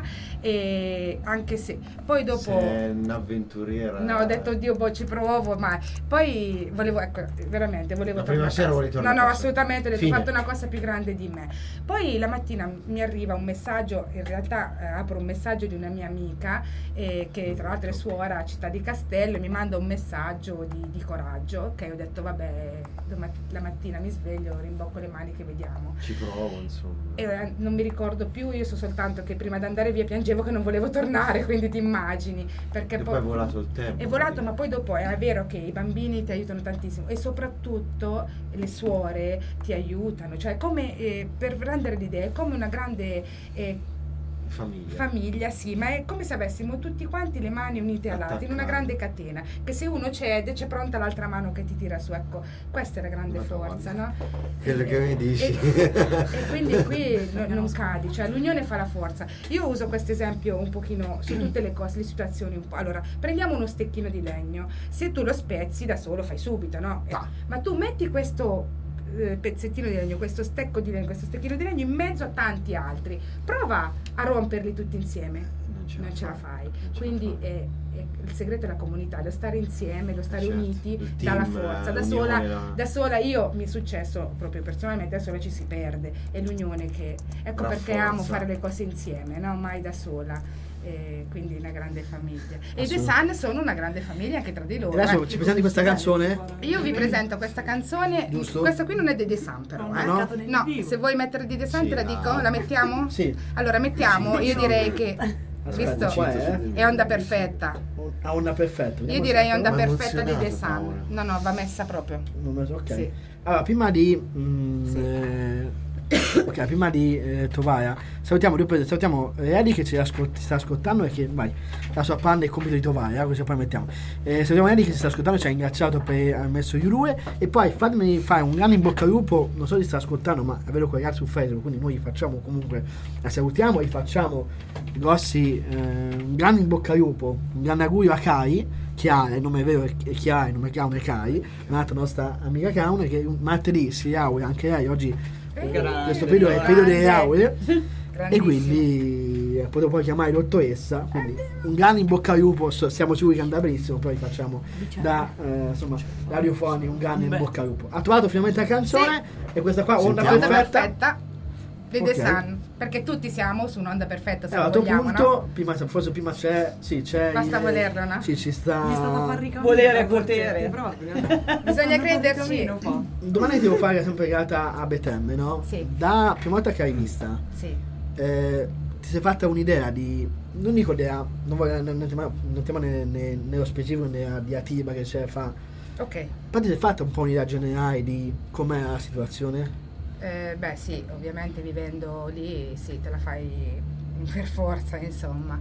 e anche se poi dopo... Sei un'avventuriera. No, ho detto, Dio, boh, ci provo, ma poi volevo, ecco, veramente volevo La tornare prima a sera casa. volevi tornare No, a no, casa. assolutamente, ho detto, ho Fine. fatto una cosa più grande di me. Poi la mattina mi arriva un messaggio, in realtà eh, apro un messaggio di una mia amica, eh, che tra l'altro è suora a Città di Castello, e mi manda un messaggio di, di coraggio, che ho detto, vabbè, domat- la mattina mi sveglio, rimbocco le maniche, vediamo. Ci provo, insomma. E, eh, non mi ricordo più, io so soltanto che prima di andare via piangevo che non volevo tornare, quindi ti immagini, perché E poi è volato il tempo. è volato, ma poi dopo è vero che i bambini ti aiutano tantissimo, e soprattutto le suore ti aiutano, cioè come eh, per rendere l'idea, è come una grande eh, Famiglia. famiglia, sì, ma è come se avessimo tutti quanti le mani unite all'altra in una grande catena, che se uno cede c'è pronta l'altra mano che ti tira su, ecco, questa è la grande Madonna. forza, no? Quello che mi dici. E, e quindi qui no- non cadi, cioè l'unione fa la forza. Io uso questo esempio un pochino su tutte le cose, le situazioni un po'. Allora, prendiamo uno stecchino di legno, se tu lo spezzi da solo fai subito, no? Eh, ma tu metti questo eh, pezzettino di legno, questo stecco di legno, questo stecchino di legno in mezzo a tanti altri, prova a romperli tutti insieme, Non ce, non la ce la fai. fai. Non ce la Quindi fai. è, è il segreto è la comunità, lo stare insieme, lo stare Certo, uniti il dà la team, forza. Da l'unione, sola, la- da sola io mi è successo proprio personalmente, da sola ci si perde, è l'unione che, ecco perché Rafforza. amo fare le cose insieme, no? Mai da sola. Eh, quindi una grande famiglia, e i The Assolutamente. Sun sono una grande famiglia anche tra di loro. Adesso eh. ci presenti questa canzone? Io vi presento questa canzone. Giusto. Questa qui non è dei The Sun, però. Ah, eh. no? No, se vuoi mettere di The Sun Sì, te la dai. dico, la mettiamo? Sì. Allora mettiamo, io direi che Aspetta, visto qua è, eh? è onda perfetta. A onda perfetta. Io vediamo direi se- onda Ma perfetta di The emozionato, Sun. Paola. No, no, va messa proprio. Non lo so, ok. Sì. Allora, prima di mm, Sì. eh, ok, prima di eh, Tovara, salutiamo, ripeto, salutiamo eh, Eli che ci ascol- sta ascoltando, e che vai, la sua panda è il compito di Tovara, eh, così poi mettiamo. Eh, salutiamo Eli che ci sta ascoltando, ci ha ringraziato per aver messo Yurue, e poi fatemi fare un grande in bocca al lupo, non so se sta ascoltando, ma è vero con i ragazzi su Facebook, quindi noi facciamo comunque, la salutiamo e facciamo grossi, eh, un grande in bocca al lupo, un grande augurio a Kai. Chiara, il nome vero è Chiara, il nome Crown è Kai, un'altra nostra amica Crown, che martedì si laurea anche lei, oggi eh, Grande, questo periodo è il periodo delle lauree, e Grandissimo. quindi eh, potrò poi chiamare dottoressa, quindi un grande in bocca al lupo, so- siamo sicuri che andrà benissimo, poi facciamo da eh, insomma radiofoni un grande in bocca al lupo. Ha trovato finalmente la canzone, e questa qua onda Sentiamo. Onda perfetta. perfetta di The Ok. Sun, perché tutti siamo su un'onda perfetta, se Allora, a lo questo vogliamo, punto, no? prima, forse prima c'è, sì, c'è Basta il- volerlo, no? Sì, ci sta. Gli sta da far ricamare Volere e forse, potere. proprio. Bisogna Stanno crederci. un po'. Domani devo fare sempre legata a Betlemme, no? Sì. Da prima volta che hai vista, Sì. eh, ti sei fatta un'idea di, non dico idea, non voglio, non entriamo, non entriamo ne- ne- nello specifico nella diatriba che c'è fa, Ok. ma ti sei fatta un po' un'idea generale di com'è la situazione? Eh, beh sì, ovviamente vivendo lì sì, te la fai per forza, insomma,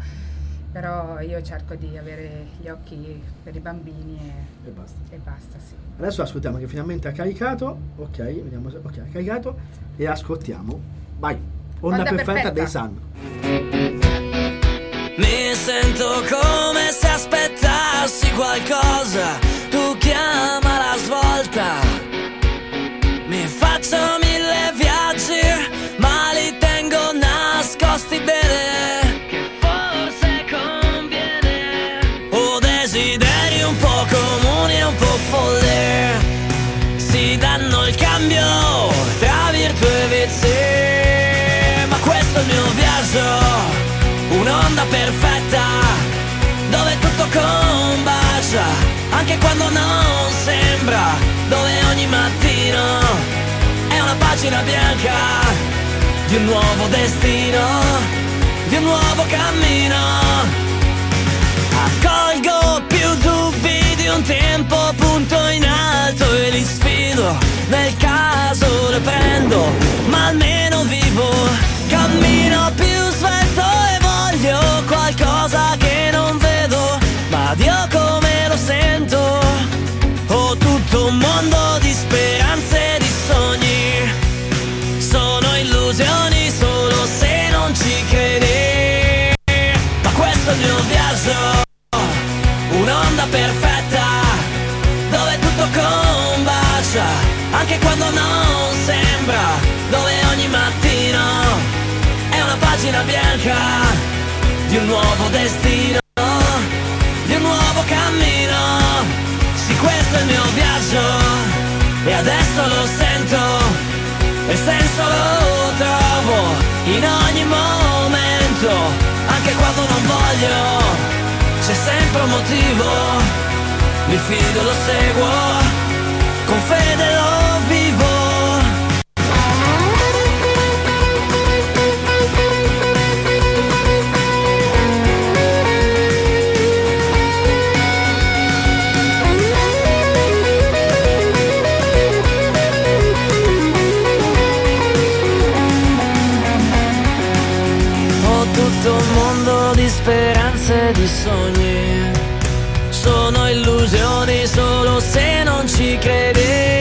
però io cerco di avere gli occhi per i bambini e, E basta. e basta, sì. Adesso ascoltiamo che finalmente ha caricato, ok, vediamo se, ok, ha caricato, e ascoltiamo, vai, onda, Onda perfetta, perfetta. dei Sun. Mi sento come se aspettassi qualcosa, tu chiama la svolta. Mi faccio mille viaggi, ma li tengo nascosti bene, che forse conviene. Ho desideri un po' comuni e un po' folli, si danno il cambio tra virtù e vizi. Ma questo è il mio viaggio, un'onda perfetta, dove tutto combacia, anche quando non sembra, dove ogni mattino è una pagina bianca di un nuovo destino, di un nuovo cammino. Accolgo più dubbi di un tempo, punto in alto e li sfido, nel caso le prendo, ma almeno vivo, cammino più svelto e voglio qualcosa che non vedo, ma Dio come lo sento, ho tutto un mondo di speranze e di sogni, sono illusioni solo se non ci credi, ma questo è il mio viaggio, bacia, anche quando non sembra, dove ogni mattino è una pagina bianca di un nuovo destino, di un nuovo cammino. Sì, questo è il mio viaggio e adesso lo sento, e il senso lo trovo in ogni momento, anche quando non voglio, c'è sempre un motivo, mi fido, lo seguo, con fede lo vivo. Ho tutto un mondo di speranze e di sogni, sono illusioni solo se non ci credi.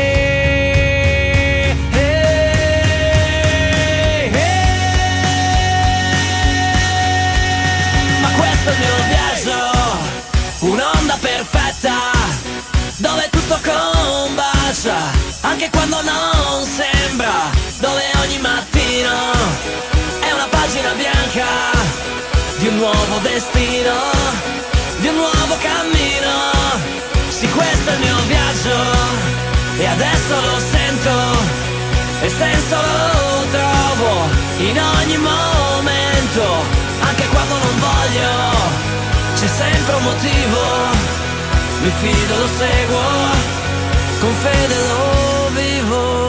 Ma questo è il mio viaggio, un'onda perfetta, dove tutto combacia, anche quando non sembra, dove ogni mattino è una pagina bianca di un nuovo destino, di un nuovo cammino. Sì, questo è il mio viaggio e adesso lo sento, e il senso lo trovo in ogni momento, anche quando non voglio, c'è sempre un motivo, mi fido, lo seguo, con fede lo vivo.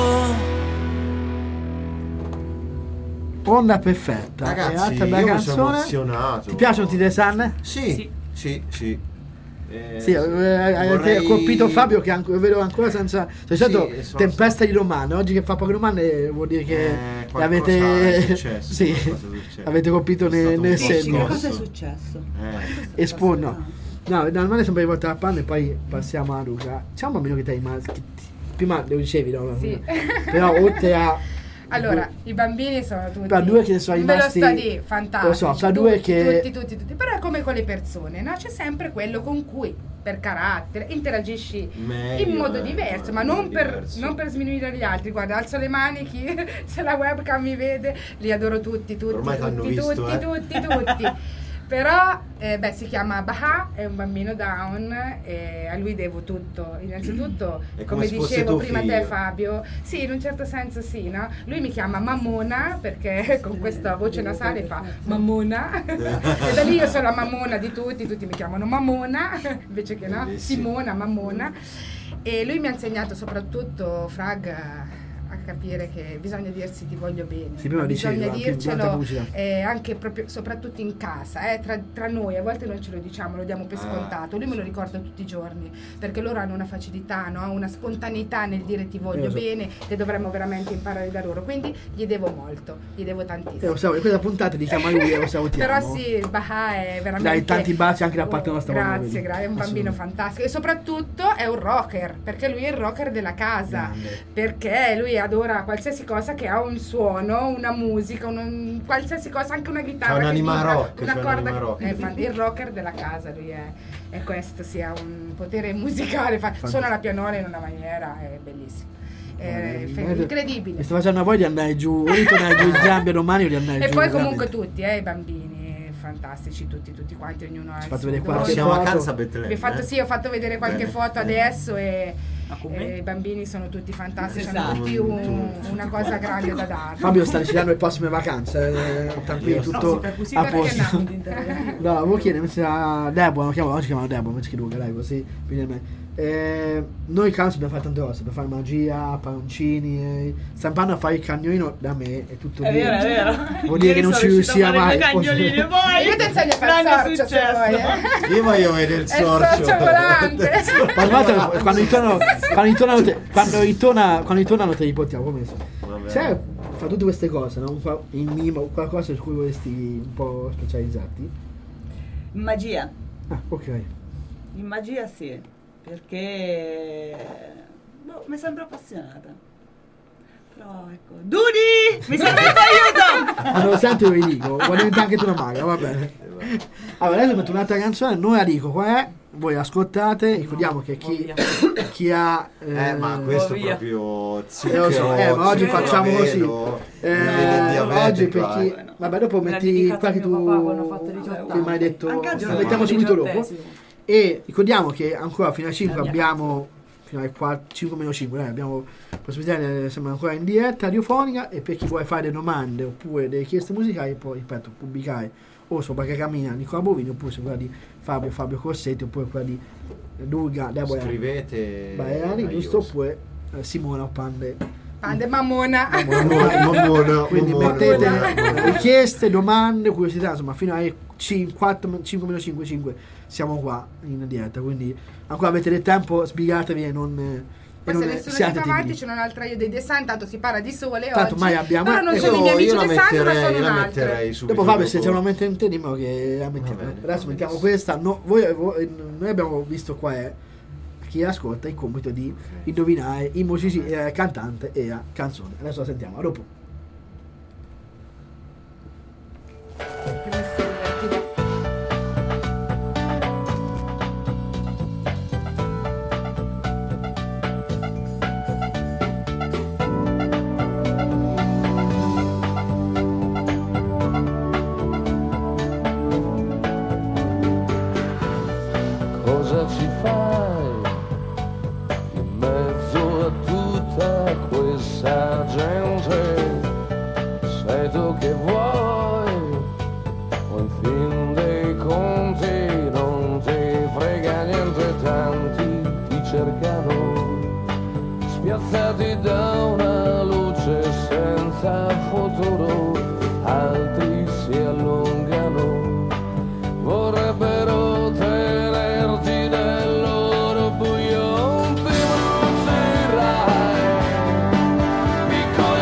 Onda perfetta. Ragazzi, e altra bella io mi canzone. sono emozionato. Ti piacciono tutte le Sanne? Sì, sì, sì, sì. Eh, Sì, eh, hai vorrei- colpito Fabio che anche, vedo ancora senza. Sei stato Sì, sono tempesta di domande. Oggi che fa poche domande vuol dire che Eh, le qualcosa avete. è successo, sì, qualcosa è successo. avete colpito È nel, stato un nel po' segno. Che cosa è successo? Eh. Espon, no. No, normalmente sempre rivolta la panna e poi passiamo a Luca. C'è un bambino che ti hai maschi. Prima lo dicevi, no? Sì. Però oltre a. Allora, i bambini sono tutti. Per due che sono Ve lo rimasti- sto a dire, fantastici. lo so, per due tutti, che- tutti, tutti, tutti. Però è come con le persone, no? C'è sempre quello con cui, per carattere, interagisci Meglio, in modo eh, diverso, in ma modo non per, diverso. non per sminuire gli altri. Guarda, alzo le mani, chi, se la webcam mi vede, li adoro tutti, tutti, Ormai t'hanno tutti, visto, tutti, eh. tutti, tutti. Però, eh, beh, si chiama Baha, è un bambino down e a lui devo tutto. Innanzitutto, È come come se fosse dicevo tuo prima figlio. te Fabio, sì, in un certo senso sì, no? Lui mi chiama Mammona perché con questa voce nasale fa Mammona e da lì io sono la Mammona di tutti, tutti mi chiamano Mammona invece che no, Bellissimo. Simona, Mammona. E lui mi ha insegnato soprattutto, Frag, a a capire che bisogna dirsi ti voglio bene, Sì, prima bisogna dicevi, anche durante la dircelo pubblicità. eh, anche proprio, soprattutto in casa, eh, tra, tra noi, a volte non ce lo diciamo, lo diamo per Ah, scontato, lui me lo ricorda tutti i giorni, perché loro hanno una facilità, no? Una spontaneità nel dire ti voglio Eh, lo so. bene, che dovremmo veramente imparare da loro, quindi gli devo molto, gli devo Eh, tantissimo. lo so, in questa puntata diciamo a lui e lo salutiamo. Però sì, il Baha è veramente... Dai, tanti baci anche da parte nostra. Grazie, quando lo vedi. grazie, è un bambino Assolutamente. fantastico e soprattutto è un rocker, perché lui è il rocker della casa, Grande. perché lui adora qualsiasi cosa che ha un suono, una musica, un, un- qualsiasi cosa, anche una chitarra. C'è che un'anima vibra, rock, una c'è corda un'anima che- rock. è fan- il rocker della casa, lui è, è questo, sì, ha un potere musicale, fa, suona la pianola in una maniera, è bellissimo. È fe- Eh, incredibile. Mi sto facendo a voi di andare giù, o di tornare giù in Zambia domani o di andare E giù. poi veramente. comunque tutti, eh, i bambini fantastici, tutti, tutti quanti, ognuno ha il fatto suo vedere colore. qualche Prossima foto. vacanza a Betlemme. Vi ho fatto, eh? sì, ho fatto vedere qualche Bene. foto adesso e, come? e i bambini sono tutti fantastici, Esatto. hanno tutti un- una cosa grande da dare. Fabio sta decidendo le prossime vacanze, eh, tranquillo, Io- tutto Sì, a perché posto. no? No, volevo chiedere, invece a Deborah, lo chiamano, oggi chiamano Deborah, invece che Luca, dai, così, viene a me. Eh, noi Camus dobbiamo fare tante cose, per fare magia, palloncini, eh, stampando a fare il cagnolino da me è tutto È bene. vero, è vero. Vuol dire che non ci riusciamo mai. Cagnolini, poi Io ti insegno a fare l'anno il sorcio se vuoi, eh. Io voglio vedere il È il sorcio. sorcio volante. Ma guarda, quando ritornano, quando ritornano, te- quando ritorna, quando ritornano te li portiamo, come so. Vabbè. Cioè, fa tutte queste cose, no? Fa il mimo, qualcosa su cui vorresti un po' specializzarti? Magia. Ah, ok. In magia sì, perché boh, mi sembra appassionata. Però ecco. Dudi! Mi serve il tuo aiuto! Allora, senti, io vi dico, vuoi diventare anche tu una maga, va bene. Allora, adesso metto un'altra canzone, non la dico, qual è? voi ascoltate, ricordiamo che chi, chi ha eh, Eh, ma questo Oh, via. proprio eh, zucchero, lo so, eh, ma oggi zucchero facciamo a così. velo, Eh, il diabete oggi per qua. chi, vabbè, dopo Me l'ha metti dedicato qua che mio papà quando ho tu fatto diciotto che mi hai anni. detto, Anche oggi la ho mettiamo fatto subito dopo. diciottesimo. E ricordiamo che ancora fino a cinque La mia abbiamo fino alle cinque meno cinque, dai, abbiamo possibilità, eh, siamo ancora in diretta radiofonica, e per chi vuole fare delle domande oppure delle richieste musicali, poi ripeto, pubblicare o su Bacacamina Nicola Bovini, oppure su quella di Fabio Fabio Corsetti, oppure quella di Durga Deborah Scrivete Baiani, a giusto? Ios. Oppure eh, Simona Pande. Pande Mamona. Mamona, mamona, Quindi mamona, mettete mamona. richieste, domande, curiosità, insomma, fino alle cinque meno cinque cinque siamo qua in diretta, quindi ancora avete del tempo, sbrigatevi e non, e Poi non se nessuno si siate fa avanti timidi. c'è un'altra io dei design, tanto si parla di sole Tanto oggi. mai abbiamo- Però non io- sono i miei amici io la design, ma metterei, sono la un'altra. metterei subito Dopo Fabio, se dopo. c'è un momento in te, dimmi che la mettiamo. Va bene, Adesso va mettiamo benissimo. questa. No, voi, voi- noi abbiamo visto qua è chi ascolta il compito di indovinare il musici- eh, cantante e la canzone. Adesso la sentiamo, a dopo. Cosa ci fai in mezzo a tutta questa gente? Sei tu che vuoi, o in fin dei conti non ti frega niente, tanti ti cercano, spiazzati da una luce senza futuro, altri si allungano, vorrebbero tenerti nel loro buio, ti brucerai, piccoli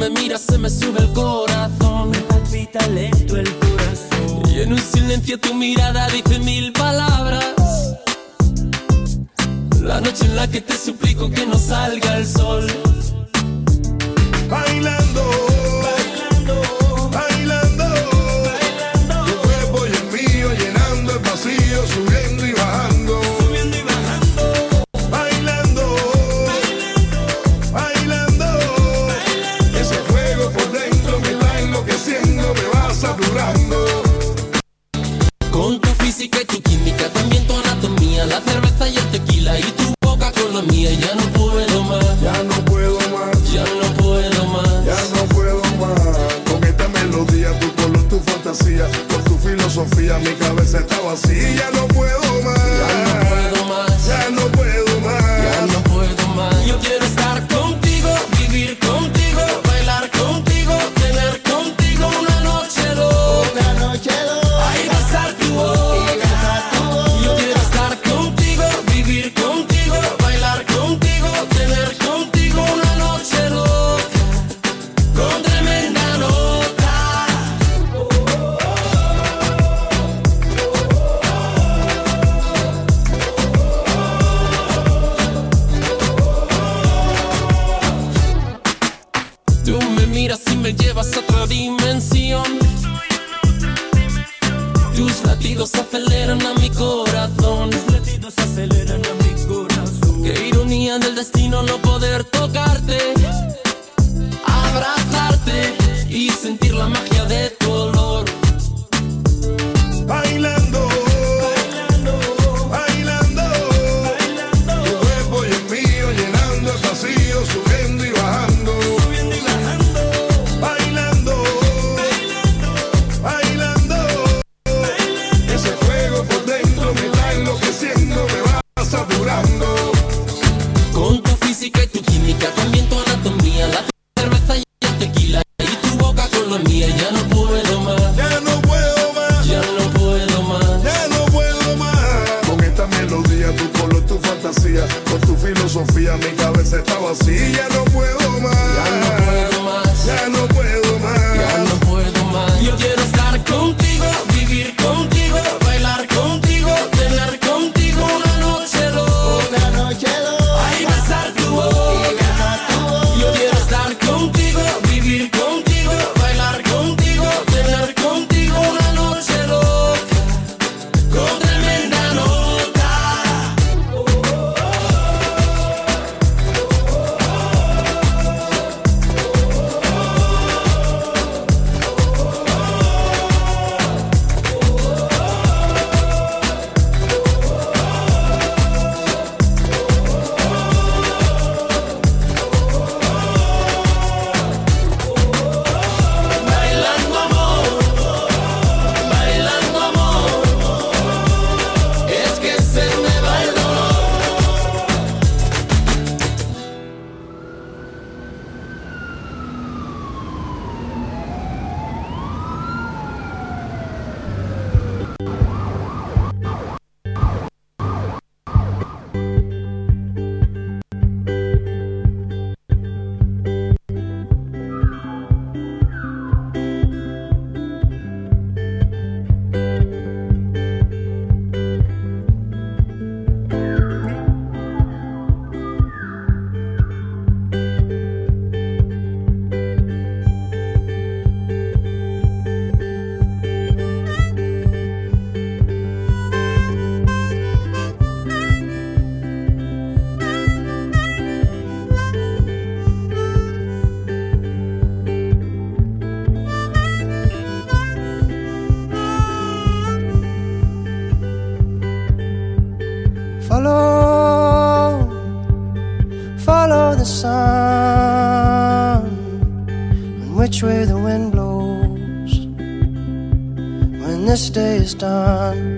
me miras se me sube el corazón, me palpita lento el corazón. Y en un silencio tu mirada dice mil palabras. La noche en la que te suplico que no salga el sol. Bailando, bailando, bailando, bailando. Tu cuerpo y el mío llenando el vacío, subiendo y bajando, subiendo y bajando. Bailando, bailando, bailando, bailando. Ese fuego por dentro me va enloqueciendo, me va saturando. Con tu física y tu química, también tu anatomía, la cerveza y el tequila y tu boca con la mía. Ya no puedo más, ya no puedo más, ya no puedo más, ya no puedo más. Con esta melodía, tu color, tu fantasía, con tu filosofía, mi cabeza está vacía. Ya no puedo más, ya no puedo más, ya no puedo más, ya no puedo más. Yo quiero estar contigo, vivir contigo, bailar contigo, tener contigo una noche loca, una noche loca. Ay, besar tu boca, yo quiero estar contigo, vivir contigo, bailar contigo, tener contigo una noche loca, con tremenda nota. Tú me miras y me llevas a otra dimensión. Tus latidos aceleran a mi corazón. Tus latidos aceleran a mi corazón. Qué ironía del destino no poder tocarte, abrazarte y sentir la magia de tu olor. bailando, bailando, bailando, bailando. Tu cuerpo y el mío llenando el vacío, subiendo y bajando, subiendo y bajando. Bailando, bailando, bailando, bailando. Ese fuego por dentro me va enloqueciendo, me va saturando. Con tu física y tu química, también tu anatomía, la cerveza y el tequila y tu boca con la mía. Ya no puedo más, Ya no puedo más, ya no puedo más. ya no puedo más. Con esta melodía, tu color, tu fantasía, con tu filosofía, mi cabeza está vacía. Ya no puedo más, Ya no puedo más, ya no puedo más. ya no puedo más. Yo quiero estar contigo, vivir contigo, bailar contigo, tener contigo una noche loca, una noche loca. Ay, besar tu boca, yo quiero estar contigo, vivir contigo, bailar contigo, tener contigo una noche loca, con tremenda nota. Bailando amor, bailando amor, es que se me va el dolor. Follow, follow the sun, and which way the wind blows when this day is done.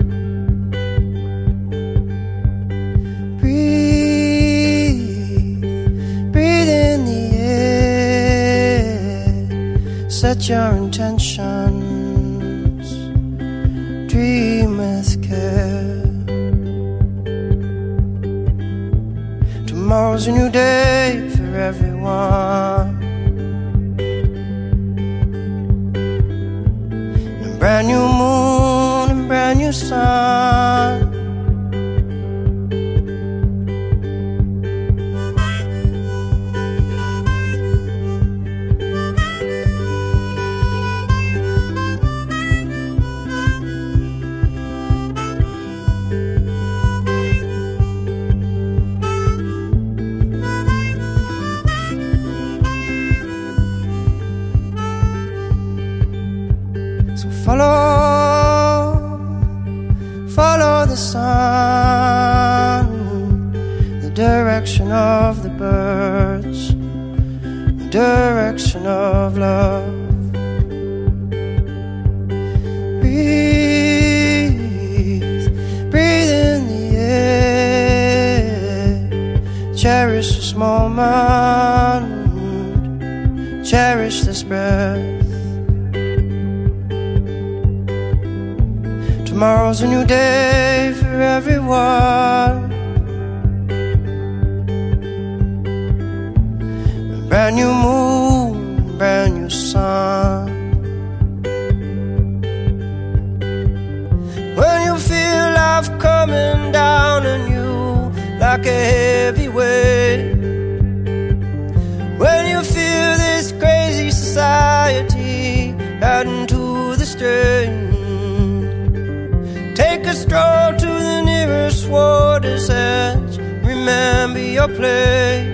Breathe, breathe in the air, set your intentions, dream with care. Tomorrow's a new day for everyone. brand new moon and brand new sun. Follow, follow the sun, the direction of the birds, the direction of love. Breathe, breathe in the air. Cherish this moment, cherish this breath. Tomorrow's a new day for everyone. A brand new moon, a brand new sun. When you feel life coming down on you like a heavy weight, when you feel this crazy society adding to the strain, take a stroll to the nearest water's edge. Remember your place.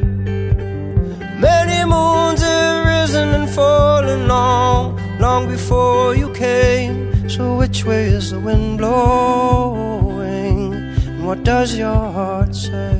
Many moons have risen and fallen long, long before you came. So which way is the wind blowing? And what does your heart say?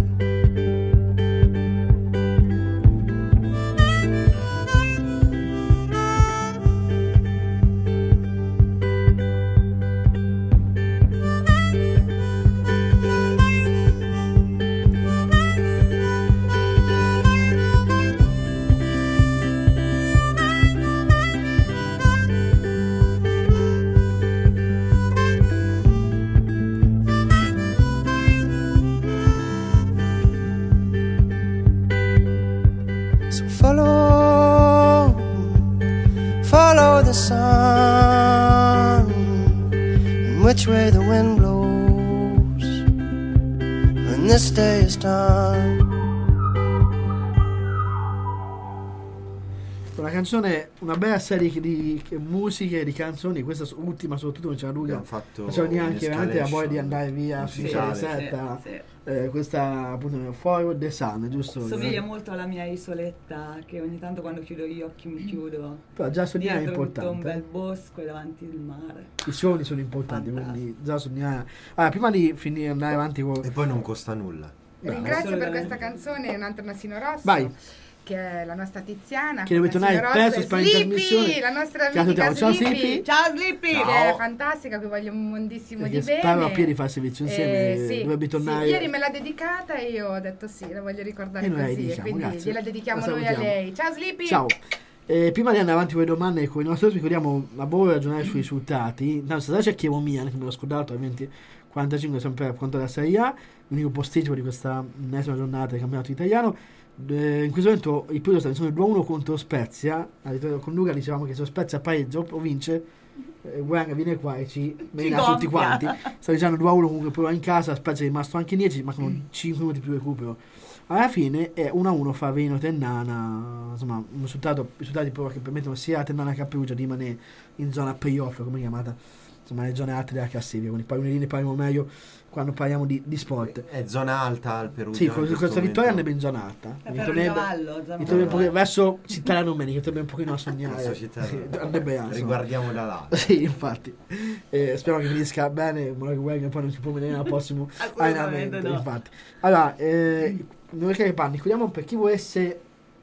Follow, follow the sun, and which way the wind blows when this day is done. Una canzone, una bella serie di musiche, di canzoni, questa ultima soprattutto non c'era Luca, non c'era neanche veramente la voglia di andare via su setta. Sì, sì. Eh, questa appunto Follow the Sun, giusto? Somiglia molto alla mia isoletta che ogni tanto quando chiudo gli occhi mi chiudo. Però già sognare è dietro importante. tutto un bel bosco e davanti il mare. I sogni sono importanti, quindi già sognare. Allora, prima di finire andare avanti con... E poi non costa nulla. Ringrazio per questa canzone un altro Nassino Rosso. Vai. Che è la nostra Tiziana. Che deve tornare perso per in trasmissione. La nostra Ciao, amica ciao, Sleepy. Sleepy. Ciao Sleepy. Che è fantastica, che voglio un mondissimo Perché di bene. sparo a piedi fare servizio insieme, Eh, sì, dovrebbe tornare. sì. Ieri me l'ha dedicata e io ho detto sì, la voglio ricordare E noi la così. E dedichiamo, quindi grazie. gliela dedichiamo La noi a salutiamo. lei. Ciao Sleepy. Ciao. Eh, prima di andare avanti con le domande con i nostri ospiti, ricordiamo a voi ragionare sui risultati. No, stasera c'è Chievo Milan, che me l'ho scordato, ovviamente quarantacinque sempre per quanto la Serie A, l'unico posticipo di questa ennesima giornata del campionato italiano. Eh, in questo momento il Puglia sta vincendo due a uno contro Spezia. Con Luca dicevamo che se Spezia pareggia o vince, eh, Guanga viene qua e ci mena tutti quanti. Sta dicendo due a uno comunque poi in casa. Spezia è rimasto anche dieci, ma con cinque minuti più recupero. Alla fine è uno a uno fa Vino Tennana, insomma un risultato, risultati che permettono sia a Tennana che a Perugia di rimanere in zona playoff, come chiamata, insomma le zone alte della classifica, quindi poi ne parliamo meglio quando parliamo di, di sport. È zona alta al Perugia. Sì, con questa vittoria andrebbe in zona alta. È per il cavallo, Tornebbe verso Città Domenica, tornebbe un pochino a sognare. Andrebbe a riguardiamo da là. Sì, infatti. Eh, speriamo che finisca bene, ma che Wang poi non si può vedere al prossimo allenamento, no. Infatti. Allora, eh, noi che parli, chiudiamo per chi volesse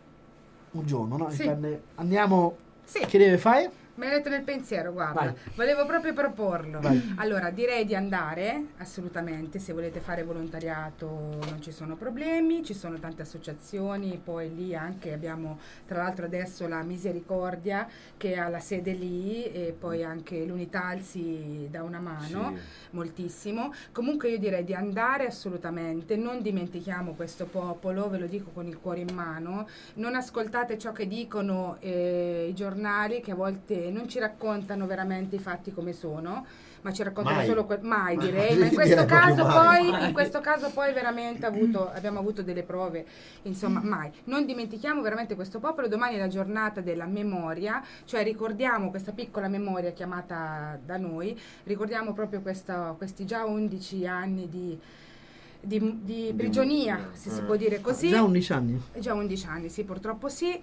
un giorno, no? Sì. Andiamo. Sì. Che deve fare? Mi hai letto nel pensiero, guarda, Vai. volevo proprio proporlo. Vai. Allora, direi di andare, assolutamente, se volete fare volontariato non ci sono problemi, ci sono tante associazioni, poi lì anche abbiamo, tra l'altro adesso la Misericordia che ha la sede lì e poi anche l'Unitalsi dà una mano, sì. moltissimo. Comunque io direi di andare assolutamente, non dimentichiamo questo popolo, ve lo dico con il cuore in mano, non ascoltate ciò che dicono eh, i giornali che a volte e non ci raccontano veramente i fatti come sono, ma ci raccontano Mai. solo que- mai Mai. direi, ma in questo Direi proprio caso mai. poi Mai. in questo caso poi veramente avuto, abbiamo avuto delle prove, insomma, mai. Non dimentichiamo veramente questo popolo. Domani è la giornata della memoria, cioè ricordiamo questa piccola memoria chiamata da noi, ricordiamo proprio questa, questi già undici anni di Di, di prigionia, se si può dire così. Già undici anni? Già undici anni, sì, purtroppo sì.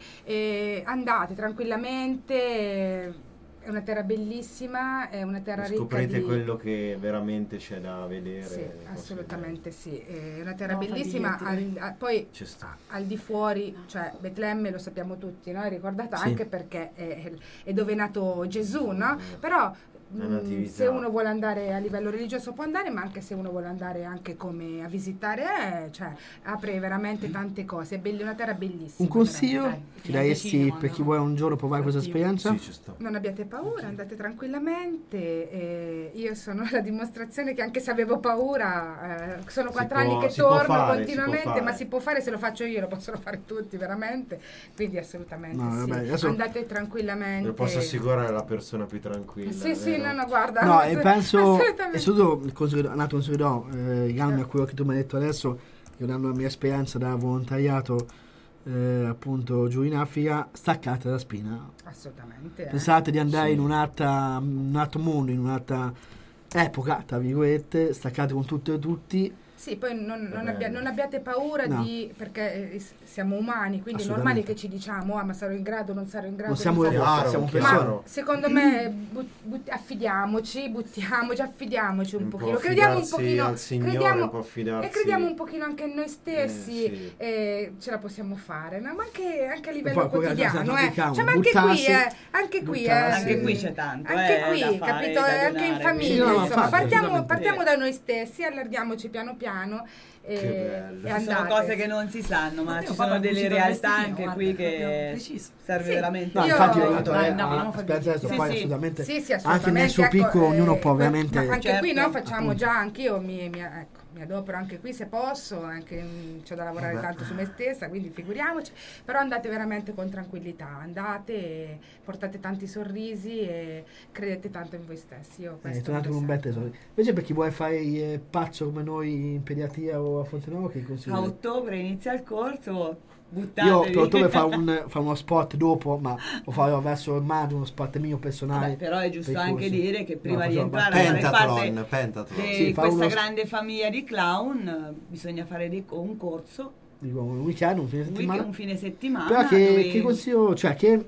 E andate tranquillamente, è una terra bellissima, è una terra ricca Scoprite di... quello che veramente c'è da vedere. Sì, assolutamente sì, è una terra No, fa bellissima, biglietti, al- a- poi Ci sta. al di fuori, cioè Betlemme lo sappiamo tutti, no? È ricordata Sì. anche perché è, è dove è nato Gesù, no? Però La mh, natività. se uno vuole andare a livello religioso può andare, ma anche se uno vuole andare anche come a visitare, eh, cioè apre veramente tante cose, è belli- una terra bellissima. Un consiglio veramente. che daresti per chi vuole un giorno provare questa esperienza? Sì, ci sta. Non abbiate paura, andate tranquillamente. eh, io sono la dimostrazione che anche se avevo paura, eh, sono Si quattro può- anni che si può torno fare, continuamente, si può fare. ma si può fare, se lo faccio io, lo possono fare tutti veramente. Quindi assolutamente No, sì. vabbè, adesso- Andate tranquillamente. Lo posso assicurare la persona più tranquilla. Sì, sì, vero? no, no, guarda. No, e penso, assolutamente. e soprattutto il consiglio, un altro consiglio che do, eh, legame a quello che tu mi hai detto adesso, io dando la mia esperienza da volontariato eh, appunto giù in Africa, staccate la spina. Assolutamente. eh. Pensate di andare Sì. in un'altra, un altro mondo, in un'altra epoca, tra virgolette, staccate con tutto e tutti. Sì, poi non, non, bello. abbia- non abbiate paura No. di, perché eh, s- siamo umani, quindi è normale Assolutamente. che ci diciamo, ah, ma sarò in grado, non sarò in grado. Non siamo non sarò- robot, Chiaro, siamo chiaro. persone. Ma secondo me but- but- affidiamoci, buttiamoci, affidiamoci un, Un po' pochino, crediamo un affidarsi pochino, al Signore, crediamo, un po' affidarsi- e crediamo un pochino anche in noi stessi, Eh, sì. e ce la possiamo fare, no? Ma anche, anche a E livello poi, poi, quotidiano, esatto, eh. diciamo, Cioè, ma anche qui, buttarsi- eh, anche qui, eh, buttarsi. Anche qui c'è tanto, anche eh, qui, da fare, capito? da Eh, anche in donare, famiglia, Sì, no, insomma, infatti, partiamo, assolutamente. partiamo da noi stessi, allarghiamoci piano piano e, Che bello. e Ci sono andate. cose che non si sanno, ma Io ci ho sono fatto delle uscire il realtà vestitino, anche guarda, qui proprio che preciso. serve Sì. veramente. No, Io- infatti Io- ho detto, Dai, eh, andiamo, ah, andiamo a fare aspetta, adesso Sì, poi sì. assolutamente, Sì, sì, anche assolutamente. nel suo Ecco, picco eh, ognuno può ma- veramente... ma anche Certo. qui no, facciamo Appunto. già, anch'io mi, mi, ecco, mi adopero anche qui se posso, anche mm, c'ho da lavorare Vabbè. tanto su me stessa, quindi figuriamoci, però andate veramente con tranquillità, andate, e portate tanti sorrisi e credete tanto in voi stessi. Io Eh, questo è tornato con un lo bel sento. tesoro. Invece per chi vuole fare il pazzo come noi in pediatria o a Fontenuovo, che consiglio? A ottobre inizia il corso, Io buttatevi. per ottobre fa, un, fa uno spot dopo, ma lo farò verso il maggio, uno spot mio personale. Vabbè, però è giusto per i anche corsi. dire che prima No, di faccio- entrare a fare Pentathlon, parte pentathlon. di Sì, fa questa uno- grande famiglia di clown, eh, bisogna fare dei- un corso, Dico, un weekend, un fine un, settimana. week- un fine settimana. Però che, dove- che consiglio, cioè che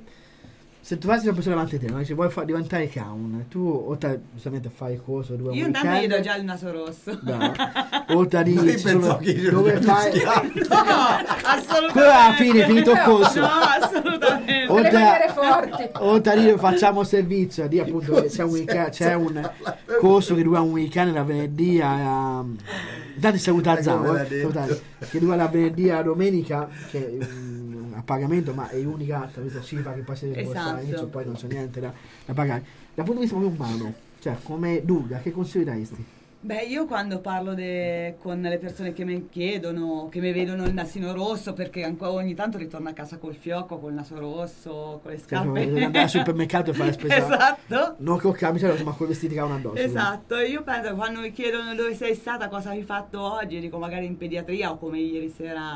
se tu fai una persona davanti a te, no? Se vuoi fa- diventare clown, tu oltre a giustamente fare il corso due Io weekend, intanto gli do già il naso rosso. no, oltre a dire Noi ci sono- pensavo che io dove ero fai schiavo. No, assolutamente. quello alla fine finito il corso. No, assolutamente. Le oltre maniere a, forti. oltre a dire facciamo servizio, a dire appunto che c'è un weekend, c'è un corso che dura un weekend da venerdì a tanti saluta Come Zao, l'ha eh, detto. salutare, che dura da venerdì a domenica, che mm, a pagamento, ma è l'unica tra cifra che poi si rimborsa Esatto. all'inizio, poi non c'è niente da, da pagare. Dal punto di vista proprio umano, cioè come Duga, che consigli daresti? Beh, io quando parlo de- con le persone che mi chiedono, che mi vedono il nasino rosso, perché ancora ogni tanto ritorno a casa col fiocco, col naso rosso, con le Cioè, scarpe. devi andare al supermercato e fare la spesa. Esatto. Non col camicia rosso, ma con i vestiti che hanno addosso. Esatto, io penso che quando mi chiedono dove sei stata, cosa hai fatto oggi, dico magari in pediatria o come ieri sera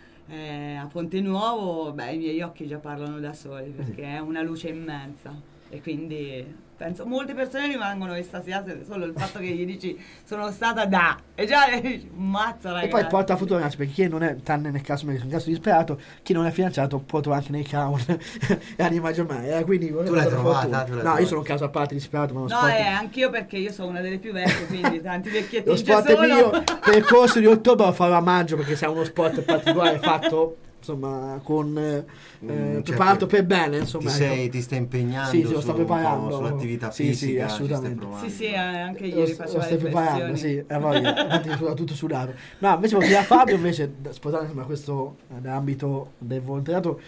eh, a Fontenuovo, beh, i miei occhi già parlano da soli perché è una luce immensa e quindi penso molte persone rimangono estasiate solo il fatto che gli dici sono stata da e già le dici mazza ragazzi. E poi porta a futuro, ragazzi, perché chi non è, tranne nel caso mio, che sono un caso disperato, chi non è finanziato può trovare anche nei clown e anima giornale. Eh, quindi Tu l'hai trovata? Tu l'hai No, trovata? io sono un caso a parte disperato, ma lo No, spot, eh, anch'io perché io sono una delle più vecchie, quindi tanti vecchietti lo ci spot è sono. mio. Per il corso di ottobre lo farò a maggio perché c'è uno spot particolare fatto insomma con eh, Mm, cioè, preparato per bene, insomma. Ti, ecco. sei, ti stai impegnando Sì, sì, lo su sto un po' preparando. sull'attività Sì, sì, fisica, ci stai assolutamente. provando. Sì, sì, eh, anche Lo, ieri lo faceva stai le preparando, flessioni. sì, eh, voglia, infatti sono tutto sudato. No, invece volevo dire a Fabio, invece, da- sposare insomma questo eh, nell'ambito del volontariato,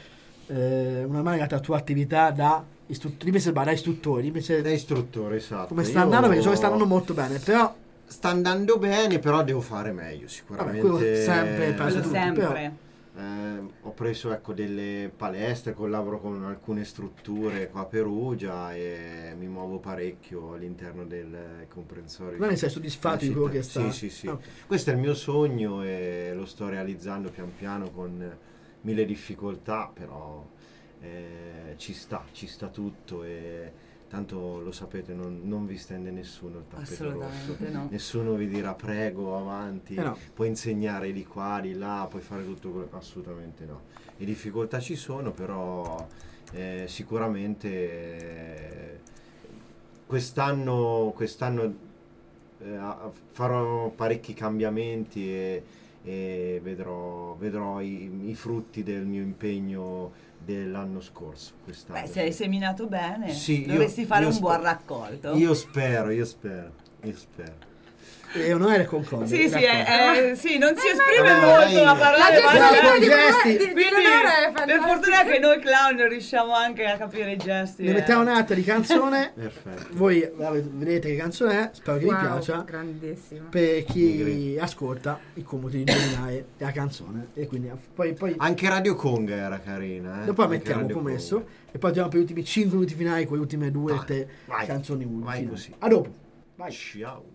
eh, una mano legata alla tua attività da istruttore, invece da istruttore, invece Da istruttore, esatto. come sta Io- andando, perché so che sta andando molto bene, però Sta andando bene, però devo fare meglio, sicuramente. Vabbè, quello sempre, penso Quello tutti, sempre. però- Eh, ho preso ecco delle palestre, collaboro con alcune strutture qua a Perugia e mi muovo parecchio all'interno del comprensorio. Ma ne sei soddisfatto di quello che sta? Sì, sì, sì. Okay. Questo è il mio sogno e lo sto realizzando pian piano con mille difficoltà, però eh, ci sta, ci sta tutto e tanto lo sapete, non, non vi stende nessuno il tappeto rosso, no. Nessuno vi dirà prego avanti, eh no. Puoi insegnare di qua, di là, puoi fare tutto quello, assolutamente no. Le difficoltà ci sono, però eh, sicuramente eh, quest'anno, quest'anno eh, farò parecchi cambiamenti e, e vedrò, vedrò i, i frutti del mio impegno dell'anno scorso. Beh, se hai seminato bene, sì, dovresti io, fare io un sper- buon raccolto. Io spero, io spero, io spero. E onore concordo. Sì, sì, è, è, sì, non si Eh, esprime ma- molto eh, a parlare la gestione male. di gesti. Di- di Quindi, Eleonora è per fantastica. fortuna che noi clown riusciamo anche a capire i gesti. Ne eh. mettiamo un'altra di canzone. Perfetto. Voi vabbè, vedete che canzone è, spero che Wow, vi piaccia. grandissimo. Per chi ascolta il compito di indovinare la canzone. E quindi poi, poi Anche Radio Conga era carina. Eh? dopo la Anche mettiamo Radio come messo. Conga. E poi andiamo per gli ultimi cinque minuti finali con le ultime due Vai, te vai, canzoni vai finali. così. A dopo. Vai. Ciao.